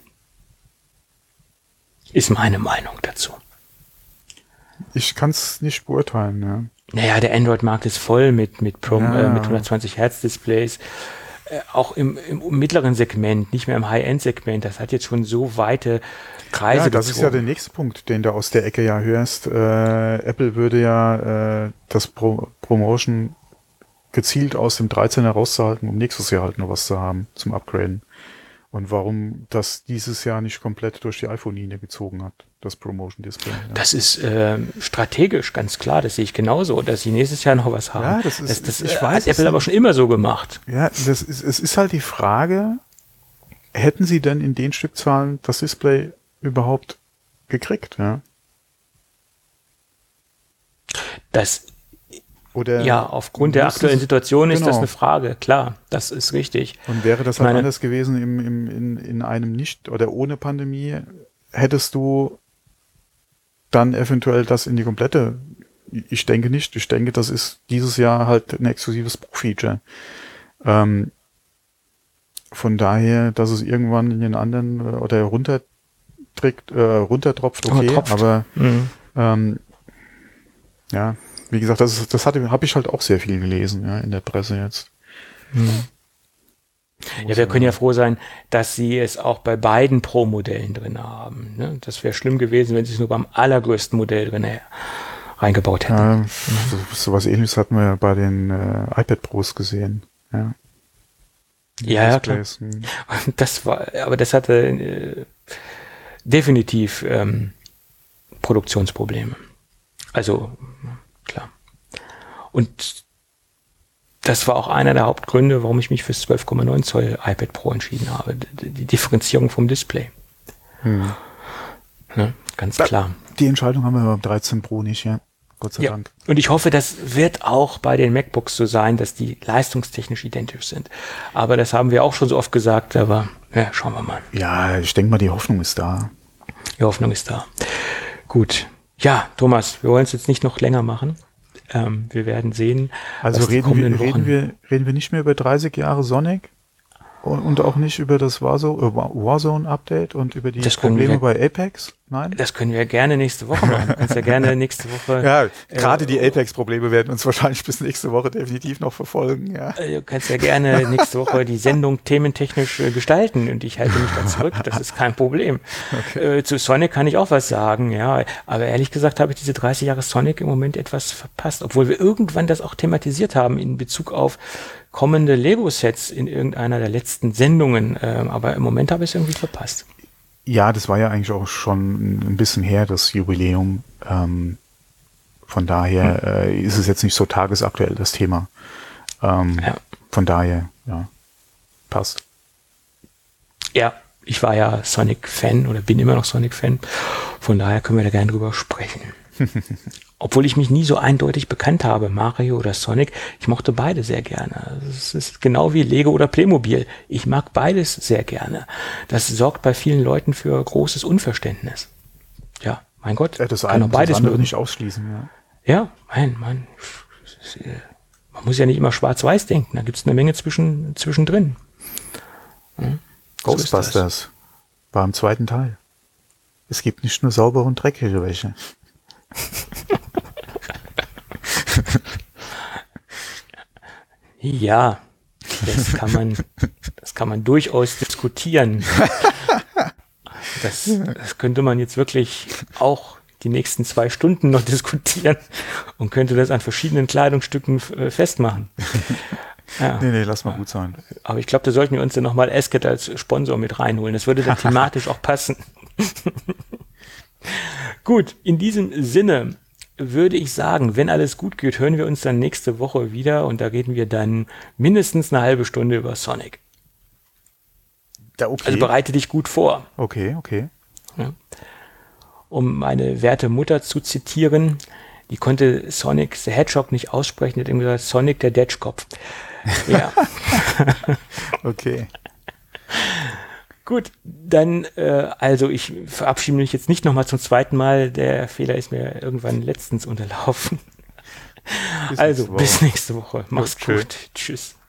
Ist meine Meinung dazu. Ich kann es nicht beurteilen, ja. Naja, der Android-Markt ist voll mit, mit, Pro, ja. äh, mit hundertzwanzig Hertz Displays. Äh, auch im, im mittleren Segment, nicht mehr im High-End-Segment. Das hat jetzt schon so weite Kreise. Ja, das gezogen. Ist ja der nächste Punkt, den du aus der Ecke ja hörst. Äh, Apple würde ja äh, das Pro- Promotion gezielt aus dem dreizehn herauszuhalten, um nächstes Jahr halt noch was zu haben zum Upgraden. Und warum das dieses Jahr nicht komplett durch die iPhone-Linie gezogen hat, das Promotion-Display. Ja. Das ist äh, strategisch ganz klar, das sehe ich genauso, dass sie nächstes Jahr noch was haben. Ja, das ist, das, das ich äh, weiß, hat Apple aber schon immer so gemacht. Ja, das ist, es ist halt die Frage, hätten sie denn in den Stückzahlen das Display überhaupt gekriegt, ja? Das Oder ja, aufgrund der aktuellen Situation ist genau. das eine Frage, klar, das ist richtig. Und wäre das Ich halt meine, anders gewesen im, im, in, in einem nicht oder ohne Pandemie, hättest du dann eventuell das in die komplette, ich denke nicht, ich denke, das ist dieses Jahr halt ein exklusives Buchfeature. Ähm, von daher, dass es irgendwann in den anderen äh, oder runterträgt, äh, runtertropft, okay, Aber tropft. aber Mhm. ähm, ja, wie gesagt, das ist, das hatte, habe ich halt auch sehr viel gelesen, ja, in der Presse jetzt. Mhm. Ja, wir können ja froh sein, dass sie es auch bei beiden Pro-Modellen drin haben. Ne? Das wäre schlimm gewesen, wenn sie es nur beim allergrößten Modell drin reingebaut hätten. Ja, so, so was Ähnliches hatten wir ja bei den äh, iPad Pros gesehen. Ja, Ja, ja, klar. Displays, hm. Das war, aber das hatte äh, definitiv ähm, Produktionsprobleme. Also, klar. Und das war auch einer der Hauptgründe, warum ich mich fürs zwölf Komma neun Zoll iPad Pro entschieden habe. Die, die Differenzierung vom Display. Hm. Ne? Ganz klar. Die Entscheidung haben wir beim dreizehn Pro nicht, ja. Gott sei Ja. Dank. Und ich hoffe, das wird auch bei den MacBooks so sein, dass die leistungstechnisch identisch sind. Aber das haben wir auch schon so oft gesagt, aber ja, schauen wir mal. Ja, ich denke mal, die Hoffnung ist da. Die Hoffnung ist da. Gut. Ja, Thomas, wir wollen es jetzt nicht noch länger machen. Ähm, wir werden sehen. Also was die reden wir, kommenden reden, Wochen- wir, reden wir nicht mehr über dreißig Jahre Sonic und, und auch nicht über das Warzone, äh, Warzone-Update und über die Das können Probleme wir- bei Apex? Nein? Das können wir gerne nächste Woche machen. Du kannst ja gerne nächste Woche. Ja, gerade äh, die Apex-Probleme werden uns wahrscheinlich bis nächste Woche definitiv noch verfolgen. Ja. äh, Du kannst ja gerne nächste Woche die Sendung thementechnisch äh, gestalten und ich halte mich da zurück. Das ist kein Problem. Okay. Äh, zu Sonic kann ich auch was sagen, ja. Aber ehrlich gesagt habe ich diese dreißig Jahre Sonic im Moment etwas verpasst, obwohl wir irgendwann das auch thematisiert haben in Bezug auf kommende Lego-Sets in irgendeiner der letzten Sendungen. Ähm, aber im Moment habe ich es irgendwie verpasst. Ja, das war ja eigentlich auch schon ein bisschen her, das Jubiläum. Ähm, von daher Hm. äh, ist es jetzt nicht so tagesaktuell, das Thema. Ähm, Ja. Von daher, ja, passt. Ja, ich war ja Sonic-Fan oder bin immer noch Sonic-Fan. Von daher können wir da gerne drüber sprechen. Obwohl ich mich nie so eindeutig bekannt habe, Mario oder Sonic, ich mochte beide sehr gerne. Es ist genau wie Lego oder Playmobil. Ich mag beides sehr gerne. Das sorgt bei vielen Leuten für großes Unverständnis. Ja, mein Gott, Ja, das kann eine auch muss das beides andere mögen. nicht ausschließen. Ja. Ja, mein, mein, es ist, äh, man muss ja nicht immer schwarz-weiß denken. Da gibt es eine Menge zwischen, zwischendrin. Hm? So ist das. Ghostbusters war im zweiten Teil. Es gibt nicht nur saubere und dreckige Wäsche. Ja, das kann man, das kann man durchaus diskutieren. Das, das könnte man jetzt wirklich auch die nächsten zwei Stunden noch diskutieren und könnte das an verschiedenen Kleidungsstücken äh, festmachen. Ja. Nee, nee, lass mal gut sein. Aber ich glaube, da sollten wir uns dann nochmal Esket als Sponsor mit reinholen. Das würde dann thematisch auch passen. Gut, in diesem Sinne würde ich sagen, wenn alles gut geht, hören wir uns dann nächste Woche wieder und da reden wir dann mindestens eine halbe Stunde über Sonic. Ja, okay. Also bereite dich gut vor. Okay, okay. Ja. Um meine werte Mutter zu zitieren, die konnte Sonic the Hedgehog nicht aussprechen, die hat immer gesagt, Sonic der Detschkopf. Ja. Okay. Gut, dann, äh, also ich verabschiede mich jetzt nicht nochmal zum zweiten Mal. Der Fehler ist mir irgendwann letztens unterlaufen. Bis Also, nächste Woche. bis nächste Woche. Mach's Gut, tschö. gut. Tschüss.